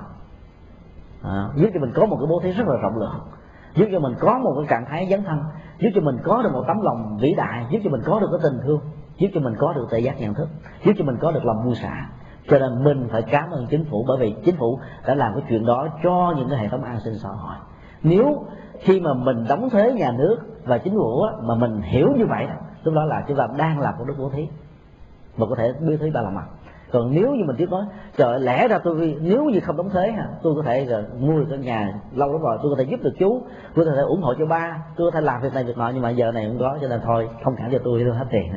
giúp cho mình có một cái bố thí rất là rộng lượng, giúp cho mình có một cái trạng thái dấn thân, giúp cho mình có được một tấm lòng vĩ đại, giúp cho mình có được cái tình thương, giúp cho mình có được tự giác nhận thức, giúp cho mình có được lòng buông xả. Cho nên mình phải cảm ơn chính phủ, bởi vì chính phủ đã làm cái chuyện đó cho những cái hệ thống an sinh xã hội. Nếu khi mà mình đóng thuế nhà nước và chính phủ mà mình hiểu như vậy, lúc đó là chúng ta đang làm công đức bố thí, mà có thể bố thí ba la mật. Còn nếu như mình tiếp nói trời lẽ ra tôi nếu như không đóng thuế tôi có thể mua được căn nhà lâu lắm rồi, tôi có thể giúp được chú, tôi có thể ủng hộ cho ba, tôi có thể làm việc này việc nọ, nhưng mà giờ này không có, cho nên thôi thông cảm cho tôi hết tiền.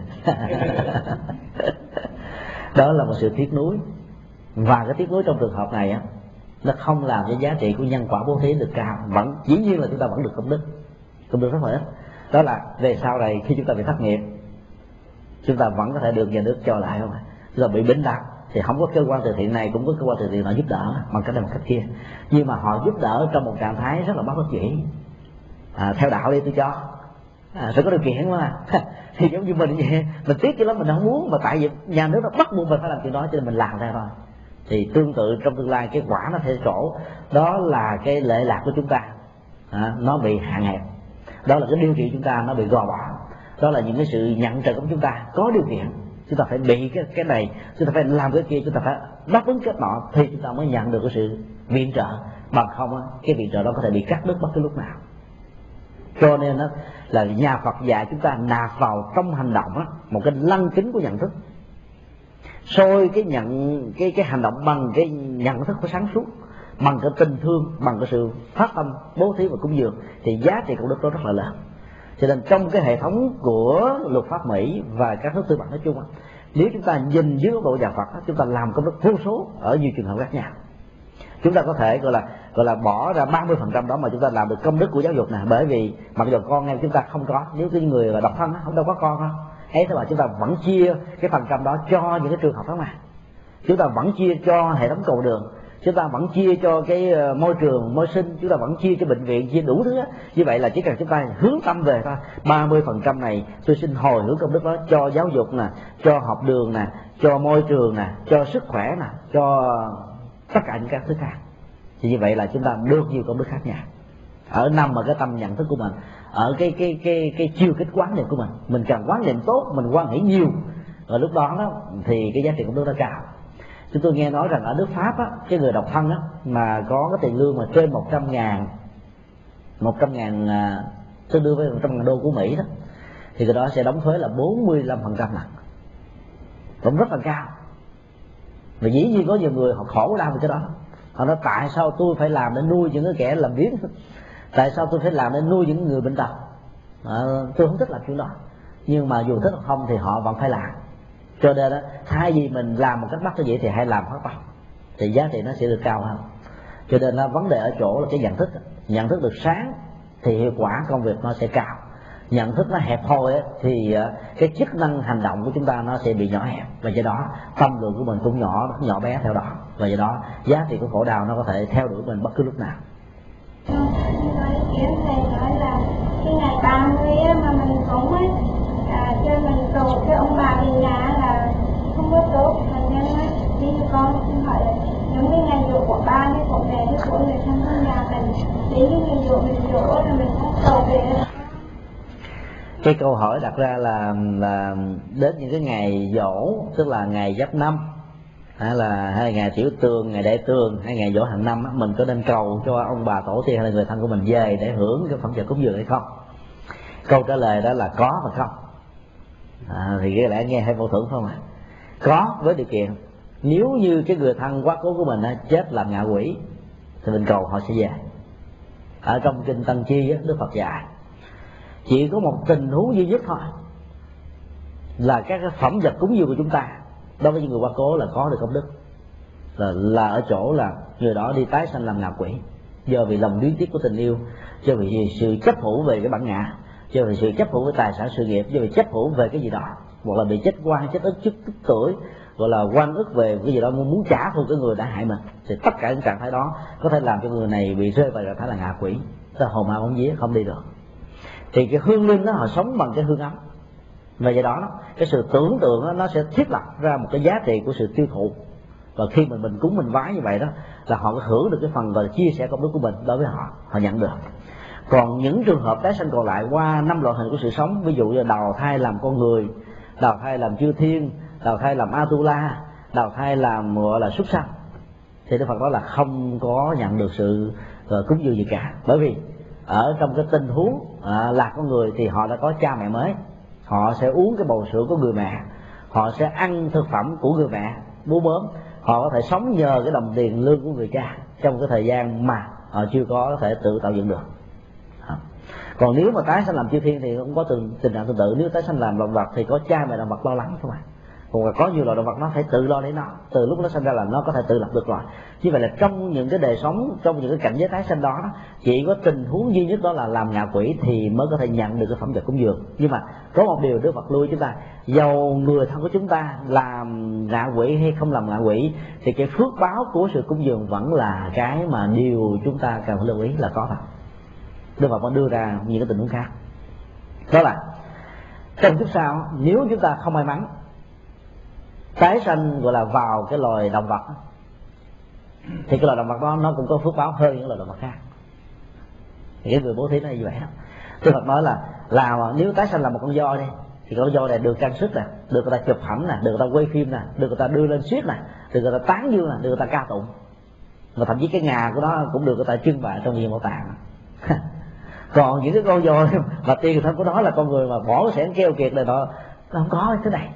Đó là một sự tiếc nuối, và cái tiếc nuối trong trường hợp này nó không làm cho giá trị của nhân quả bố thí được cao. Vẫn dĩ nhiên là chúng ta vẫn được công đức rất là ít. Đó là về sau này khi chúng ta bị thất nghiệp, chúng ta vẫn có thể được nhà nước cho lại không ạ? Rồi bị bệnh tật thì không có cơ quan từ thiện này cũng có cơ quan từ thiện nào giúp đỡ bằng cách này bằng cách kia, nhưng mà họ giúp đỡ trong một trạng thái rất là bất đắc dĩ. Theo đạo đi tôi cho, phải có điều kiện mà. Thì giống như mình vậy, mình tiếc chứ lắm, mình không muốn, mà tại vì nhà nước nó bắt buộc mình phải làm chuyện đó cho nên mình làm theo thôi. Thì tương tự trong tương lai cái quả nó sẽ trổ, đó là cái lệ lạc của chúng ta nó bị hạn hẹp, đó là cái điều kiện chúng ta nó bị gò bỏ, đó là những cái sự nhận trợ của chúng ta có điều kiện, chúng ta phải bị cái này, chúng ta phải làm cái kia, chúng ta phải đáp ứng cái nọ thì chúng ta mới nhận được cái sự viện trợ. Bằng không cái viện trợ đó có thể bị cắt đứt bất cứ lúc nào. Cho nên là nhà Phật dạy chúng ta nạp vào trong hành động một cái lăng kính của nhận thức, soi cái hành động bằng cái nhận thức của sáng suốt, bằng cái tình thương, bằng cái sự phát tâm bố thí và cúng dường, thì giá trị công đức đó rất là lớn. Cho nên trong cái hệ thống của luật pháp Mỹ và các nước tư bản nói chung, nếu chúng ta nhìn dưới góc độ nhà Phật, chúng ta làm công đức vô số ở nhiều trường hợp khác nhau. Chúng ta có thể gọi là bỏ ra 30% đó mà chúng ta làm được công đức của giáo dục này, bởi vì mặc dù con em chúng ta không có, nếu cái người mà độc thân không đâu có con đâu ấy, thế mà chúng ta vẫn chia cái phần trăm đó cho những cái trường hợp đó mà. Chúng ta vẫn chia cho hệ thống cầu đường, chúng ta vẫn chia cho cái môi trường môi sinh, chúng ta vẫn chia cho bệnh viện, chia đủ thứ. Như vậy là chỉ cần chúng ta hướng tâm về thôi, 30% này tôi xin hồi hướng công đức đó cho giáo dục nè, cho học đường nè, cho môi trường nè, cho sức khỏe nè, cho tất cả những các thứ khác. Thì như vậy là chúng ta được nhiều công đức khác nhau, nằm ở cái tâm nhận thức của mình, ở cái chiêu kích quán niệm của mình càng quán niệm tốt, mình quan hệ nhiều, ở lúc đó thì cái giá trị công đức nó cao. Chúng tôi nghe nói rằng ở nước Pháp cái người độc thân mà có cái tiền lương mà trên 100.000 tương đương với 100.000 đô của Mỹ đó, thì cái đó sẽ đóng thuế là 45% lần, cũng rất là cao. Và dĩ nhiên có nhiều người họ khổ đau về cái đó, họ nói tại sao tôi phải làm để nuôi những cái kẻ làm biếng, tại sao tôi phải làm để nuôi những người bệnh tật, tôi không thích làm chuyện đó, nhưng mà dù thích hoặc không thì họ vẫn phải làm. Cho nên thay vì mình làm một cách bắt cho dễ thì hãy làm hết tâm, thì giá trị nó sẽ được cao hơn. Cho nên vấn đề ở chỗ là cái nhận thức được sáng thì hiệu quả công việc nó sẽ cao. Nhận thức nó hẹp hòi thì cái chức năng hành động của chúng ta nó sẽ bị nhỏ hẹp, và do đó tâm lượng của mình cũng nhỏ bé theo đó, và do đó giá trị của khổ đau nó có thể theo đuổi mình bất cứ lúc nào. Thầy nói là cái ngày 30 mà mình cúng cho mình cầu cái ông bà về nhà là không có tốt, thành nên đi con xin hỏi là giống như ngày dỗ của ba hay của mẹ hay của người thân trong nhà mình, đến cái ngày dỗ mình dỗ là mình không cầu về. Cái câu hỏi đặt ra là đến những cái ngày dỗ, tức là ngày Giáp Năm, hay là ngày Tiểu Tường, ngày Đại Tường, hay ngày dỗ hàng năm, mình có nên cầu cho ông bà tổ tiên hay là người thân của mình về để hưởng cái phẩm chất cúng dường hay không? Câu trả lời đó là có và không. Thì cái lẽ nghe hơi mâu thuẫn không ạ? Có với điều kiện nếu như cái người thân quá cố của mình chết làm ngạ quỷ thì mình cầu họ sẽ về. Ở trong kinh Tăng Chi Đức Phật dạy chỉ có một tình huống duy nhất thôi, là các cái phẩm vật cúng dường của chúng ta đối với những người quá cố là có được công đức, là ở chỗ là người đó đi tái sanh làm ngạ quỷ, do vì lòng luyến tiếc của tình yêu, do vì sự chấp thủ về cái bản ngã, do vì sự chấp thủ với tài sản sự nghiệp, do vì chấp thủ về cái gì đó, hoặc là bị chết oan, chết ức, chết tức tuổi, gọi là oan ức về cái gì đó, muốn trả thù cái người đã hại mình, thì tất cả những trạng thái đó có thể làm cho người này bị rơi vào trạng thái là ngạ quỷ, ta hồn ma bóng vía không đi được. Thì cái hương linh đó họ sống bằng cái hương ấm, và do đó cái sự tưởng tượng đó, nó sẽ thiết lập ra một cái giá trị của sự tiêu thụ, và khi mình cúng mình vái như vậy đó là họ có hưởng được cái phần gọi là chia sẻ công đức của mình đối với họ nhận được. Còn những trường hợp tái sanh còn lại qua 5 loại hình của sự sống, ví dụ như đào thai làm con người, đào thai làm chư thiên, đào thai làm Atula, đào thai làm gọi là súc sanh, thì Đức Phật nói là không có nhận được sự cúng dường gì cả, bởi vì ở trong cái tình huống là con người thì họ đã có cha mẹ mới, họ sẽ uống cái bầu sữa của người mẹ, họ sẽ ăn thực phẩm của người mẹ, bú bớm, họ có thể sống nhờ cái đồng tiền lương của người cha trong cái thời gian mà họ chưa có thể tự tạo dựng được. Còn nếu mà tái sanh làm chư thiên thì cũng có tình trạng tương tự. Nếu tái sanh làm động vật thì có cha mẹ động vật lo lắng thôi mà. Còn có nhiều loài động vật nó phải tự lo để nó, từ lúc nó sinh ra là nó có thể tự lập được rồi. Như vậy là trong những cái đời sống, trong những cái cảnh giới tái sanh đó, chỉ có tình huống duy nhất đó là làm ngạ quỷ thì mới có thể nhận được cái phẩm vật cúng dường. Nhưng mà có một điều Đức Phật lưu ý chúng ta, dầu người thân của chúng ta làm ngạ quỷ hay không làm ngạ quỷ thì cái phước báo của sự cúng dường vẫn là cái mà điều chúng ta cần phải lưu ý là có thật. Đức Phật vẫn đưa ra những cái tình huống khác, đó là trong kiếp sau nếu chúng ta không may mắn tái sanh gọi là vào cái loài động vật thì cái loài động vật đó nó cũng có phước báo hơn những loài động vật khác. Thì cái người bố thí nó như vậy đó. Đức Phật nói là nếu tái sanh là một con voi đi thì con voi này được trang sức nè, được người ta chụp ảnh nè, được người ta quay phim nè, được người ta đưa lên xiết nè, được người ta tán dương nè, được người ta ca tụng, và thậm chí cái ngà của nó cũng được người ta trưng bày trong viện bảo tàng. Còn những cái con voi mà tiền thân của nó là con người mà bỏ cái xẻng keo kiệt này nọ, nó không có thế này.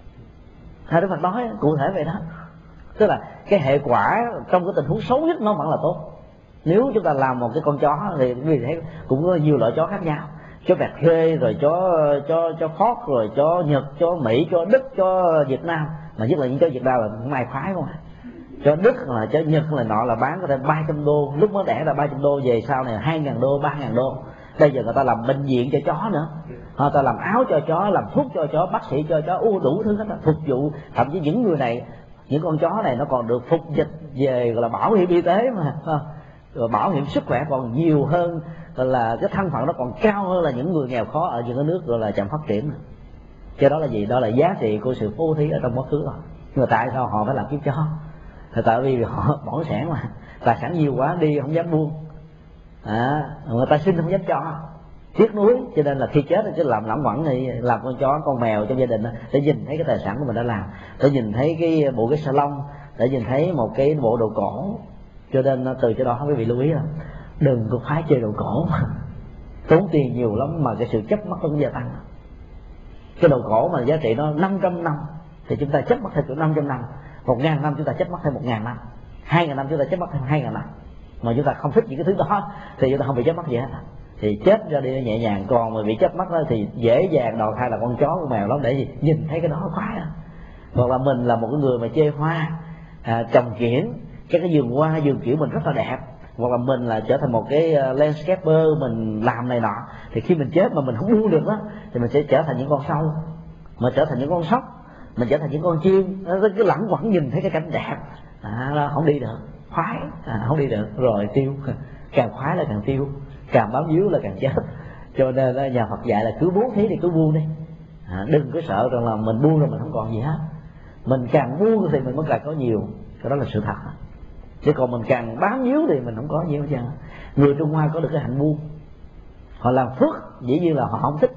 Đức Phật nói cụ thể vậy đó, tức là cái hệ quả trong cái tình huống xấu nhất nó vẫn là tốt. Nếu chúng ta làm một cái con chó thì vì thế cũng có nhiều loại chó khác nhau, chó vẹt khê, rồi chó phót, rồi chó Nhật, chó Mỹ, chó Đức, chó Việt Nam, mà nhất là những chó Việt Nam là mai khoái không à. Chó Đức là chó Nhật là nọ là bán có thể 300 đô, lúc mới đẻ là 300 đô, về sau này 2.000 đô, 3.000 đô. Bây giờ người ta làm bệnh viện cho chó nữa, người ta làm áo cho chó, làm thuốc cho chó, bác sĩ cho chó, đủ thứ hết đó, phục vụ. Thậm chí những người này, những con chó này nó còn được phục dịch về gọi là bảo hiểm y tế mà, rồi bảo hiểm sức khỏe còn nhiều hơn, là cái thân phận nó còn cao hơn là những người nghèo khó ở những cái nước gọi là chậm phát triển. Cái đó là gì? Đó là giá trị của sự bố thí ở trong quá khứ rồi. Nhưng mà tại sao họ phải làm kiếp chó? Thì tại vì họ bỏng sẻn mà, tài sản nhiều quá đi không dám buông, người ta xin không dám cho, tiếc nuối, cho nên là khi chết thì cứ làm lẳng quẩn thì làm con chó con mèo trong gia đình để nhìn thấy cái tài sản của mình đã làm, để nhìn thấy cái bộ cái salon, để nhìn thấy một cái bộ đồ cổ. Cho nên từ chỗ đó quý vị lưu ý là đừng có phái chơi đồ cổ mà tốn tiền nhiều lắm, mà cái sự chấp mắc nó cũng gia tăng. Cái đồ cổ mà giá trị nó 500 năm thì chúng ta chấp mắc thêm 500 năm, 1.000 năm chúng ta chấp mắc thêm 1.000 năm, 2.000 năm chúng ta chấp mắc thêm 2.000 năm. Mà chúng ta không thích những cái thứ đó thì chúng ta không bị chấp mắc gì hết, thì chết ra đi nhẹ nhàng. Còn mà bị chấp mắc đó thì dễ dàng đòi thay là con chó con mèo lắm, để gì nhìn thấy cái đó khoái đó. Hoặc là mình là một cái người mà chơi hoa, trồng kiển, cái vườn hoa vườn kiển mình rất là đẹp, hoặc là mình là trở thành một cái landscaper, mình làm này nọ, thì khi mình chết mà mình không buông được đó thì mình sẽ trở thành những con sâu, mà trở thành những con sóc, mình trở thành những con chim, nó cứ lẳng quẩn nhìn thấy cái cảnh đẹp, nó không đi được, khoái, không đi được rồi tiêu, càng khoái là càng tiêu, càng bám víu là càng chết. Cho nên nhà Phật dạy là cứ bố thí thì cứ buông đi, đừng có sợ rằng là mình buông rồi mình không còn gì hết. Mình càng buông thì mình mới càng có nhiều, cái đó là sự thật. Chứ còn mình càng bám víu thì mình không có nhiều hết trơn. Người Trung Hoa có được cái hạnh buông, họ làm phước, dĩ nhiên là họ không thích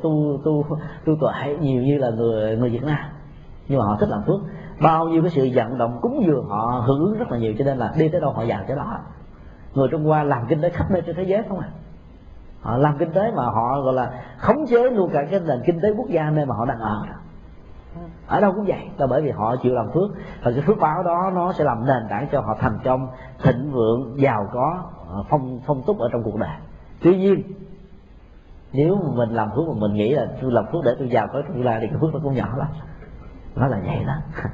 tu tuệ nhiều như là người Việt Nam, nhưng mà họ thích làm phước. Bao nhiêu cái sự vận động cúng dường họ hưởng ứng rất là nhiều, cho nên là đi tới đâu họ vào tới đó. Người Trung Hoa làm kinh tế khắp nơi trên thế giới không à, họ làm kinh tế mà họ gọi là khống chế luôn cả cái nền kinh tế quốc gia nơi mà họ đang ở đâu cũng vậy, là bởi vì họ chịu làm phước, và cái phước báo đó nó sẽ làm nền tảng cho họ thành công, thịnh vượng, giàu có, phong túc ở trong cuộc đời. Tuy nhiên nếu mình làm phước mà mình nghĩ là tôi làm phước để tôi giàu có tương lai thì cái phước nó cũng nhỏ lắm, nó là vậy đó.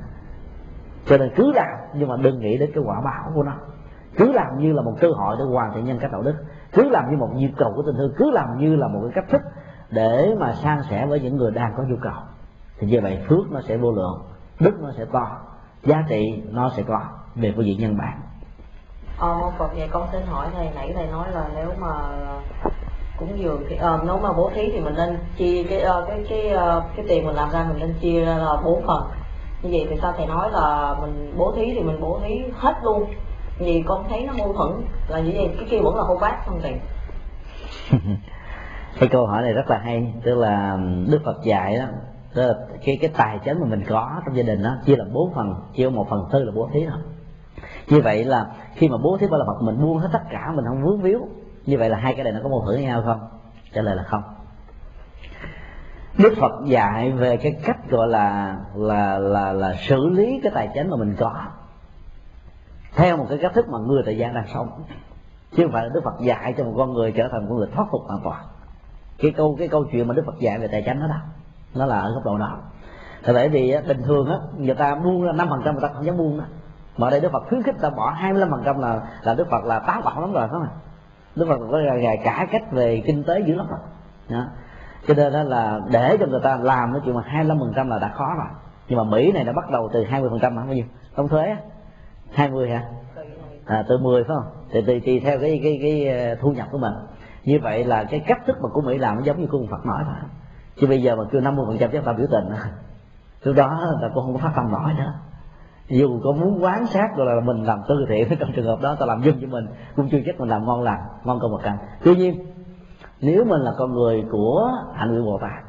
Cho nên cứ làm, nhưng mà đừng nghĩ đến cái quả báo của nó. Cứ làm như là một cơ hội để hoàn thiện nhân cách đạo đức, cứ làm như một nhu cầu của tình thương, cứ làm như là một cái cách thức để mà san sẻ với những người đang có nhu cầu. Thì như vậy phước nó sẽ vô lượng, đức nó sẽ to, giá trị nó sẽ có về phương diện nhân bản. Mong Phật, vậy con xin hỏi thầy, nãy thầy nói là nếu mà cúng dường thì nếu mà bố thí thì mình nên chia cái tiền mình làm ra mình nên chia ra là 4 phần. Như vậy thì sao thầy nói là mình bố thí thì mình bố thí hết luôn? Vì con thấy nó mâu thuẫn là như vậy, cái kia vẫn là hô bát không thầy? Cái câu hỏi này rất là hay, tức là Đức Phật dạy đó, tức là cái tài chính mà mình có trong gia đình đó chia làm 4 phần, chia 1/4 là bố thí thôi. Như vậy là khi mà bố thí ba la Phật mình buông hết tất cả, mình không vướng víu. Như vậy là hai cái này nó có mâu thuẫn với nhau không? Trả lời là không. Đức Phật dạy về cái cách gọi là xử lý cái tài chánh mà mình có theo một cái cách thức mà người tại gia đang sống, chứ không phải là Đức Phật dạy cho một con người trở thành một người thoát tục hoàn toàn. Cái câu chuyện mà Đức Phật dạy về tài chánh đó nó là ở góc độ đó. Tại bởi vì bình thường á, người ta buông ra 5% người ta không dám buông đó, mà ở đây Đức Phật khuyến khích ta bỏ 25% là Đức Phật là táo bạo lắm rồi, phải không? Đức Phật có cải cách về kinh tế dữ lắm rồi đó. Cho nên đó là để cho người ta làm cái chuyện mà 25% là đã khó rồi. Nhưng mà Mỹ này đã bắt đầu từ 20% hả? Bao nhiêu? Đóng thuế á? 20 hả? Từ 10 phải không? Thì tùy theo cái thu nhập của mình. Như vậy là cái cách thức mà của Mỹ làm nó giống như của Phật nói thôi. Chứ bây giờ mà kêu 50% chắc ta biểu tình. Từ đó ta cũng không có phát tâm nổi nữa. Dù có muốn quán sát rồi là mình làm từ thiện, trong trường hợp đó ta làm giùm cho mình cũng chưa chắc mình làm ngon lành, ngon câu một cành. Tuy nhiên nếu mình là con người của hạnh nguyện Bồ Tát,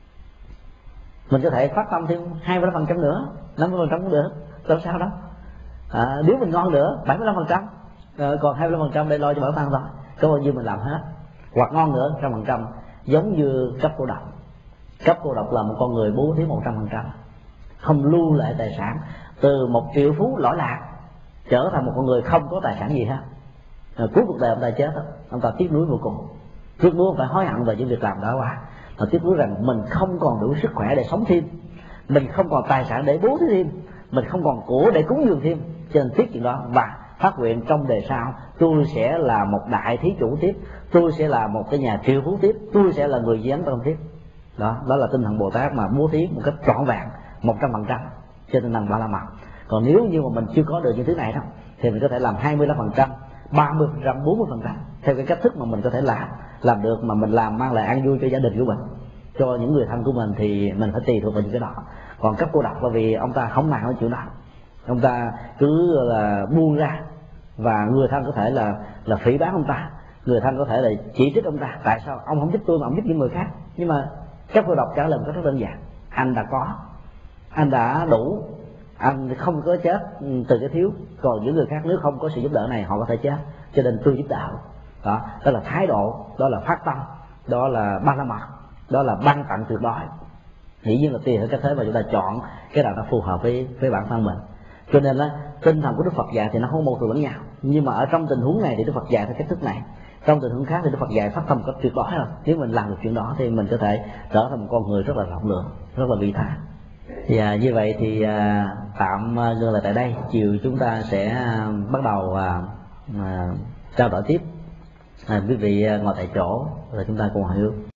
mình có thể phát tâm thêm 25% nữa, 50% cũng được, làm sao đó. Nếu mình ngon nữa 75%, còn 25% để lo cho bản thân thôi, có bao nhiêu mình làm hết. Hoặc ngon nữa 100%, giống như cấp cô độc. Cấp cô độc là một con người bố thí 100%, không lưu lại tài sản, từ một triệu phú lỗi lạc trở thành một con người không có tài sản gì hết. Cuối cuộc đời ông ta chết, ông ta tiếc nuối vô cùng. Tiếc nuối phải hối hận về những việc làm đó qua, và tiếc nuối rằng mình không còn đủ sức khỏe để sống thêm, mình không còn tài sản để bố thí thêm, mình không còn của để cúng dường thêm, cho nên tiếc chuyện đó. Và phát nguyện trong đời sau tôi sẽ là một đại thí chủ tiếp, tôi sẽ là một cái nhà triệu phú tiếp, tôi sẽ là người giám tâm tiếp. Đó là tinh thần Bồ Tát mà bố thí một cách trọn vẹn 100% trên tinh thần Ba La Mật. Còn nếu như mà mình chưa có được những thứ này đó, thì mình có thể làm 25%, 30%, 40% theo cái cách thức mà mình có thể làm được, mà mình làm mang lại an vui cho gia đình của mình, cho những người thân của mình, thì mình phải tùy thuộc vào những cái đó. Còn cấp cô độc là vì ông ta không màng cái chuyện đó, ông ta cứ là buông ra, và người thân có thể là phỉ báng ông ta, người thân có thể là chỉ trích ông ta, tại sao ông không giúp tôi mà ông giúp những người khác. Nhưng mà cấp cô độc trả lời một cách rất đơn giản: anh đã có, anh đã đủ, anh không có chết từ cái thiếu, còn những người khác nếu không có sự giúp đỡ này họ có thể chết, cho nên tôi giúp đỡ. Đó là thái độ, đó là phát tâm, đó là Ba La Mật, đó là ban tặng tuyệt đối. Dĩ nhiên là tùy theo cái thế mà chúng ta chọn cái nào nó phù hợp với bản thân mình. Cho nên là tinh thần của Đức Phật dạy thì nó không mâu thuẫn lẫn nhau, nhưng mà ở trong tình huống này thì Đức Phật dạy theo cách thức này, trong tình huống khác thì Đức Phật dạy phát tâm cách tuyệt đối rồi. Nếu mình làm được chuyện đó thì mình có thể trở thành một con người rất là rộng lượng, rất là vị tha. Và như vậy thì tạm ngừng lại tại đây. Chiều chúng ta sẽ bắt đầu trao đổi tiếp. Quý vị ngồi tại chỗ rồi chúng ta cùng hỏi.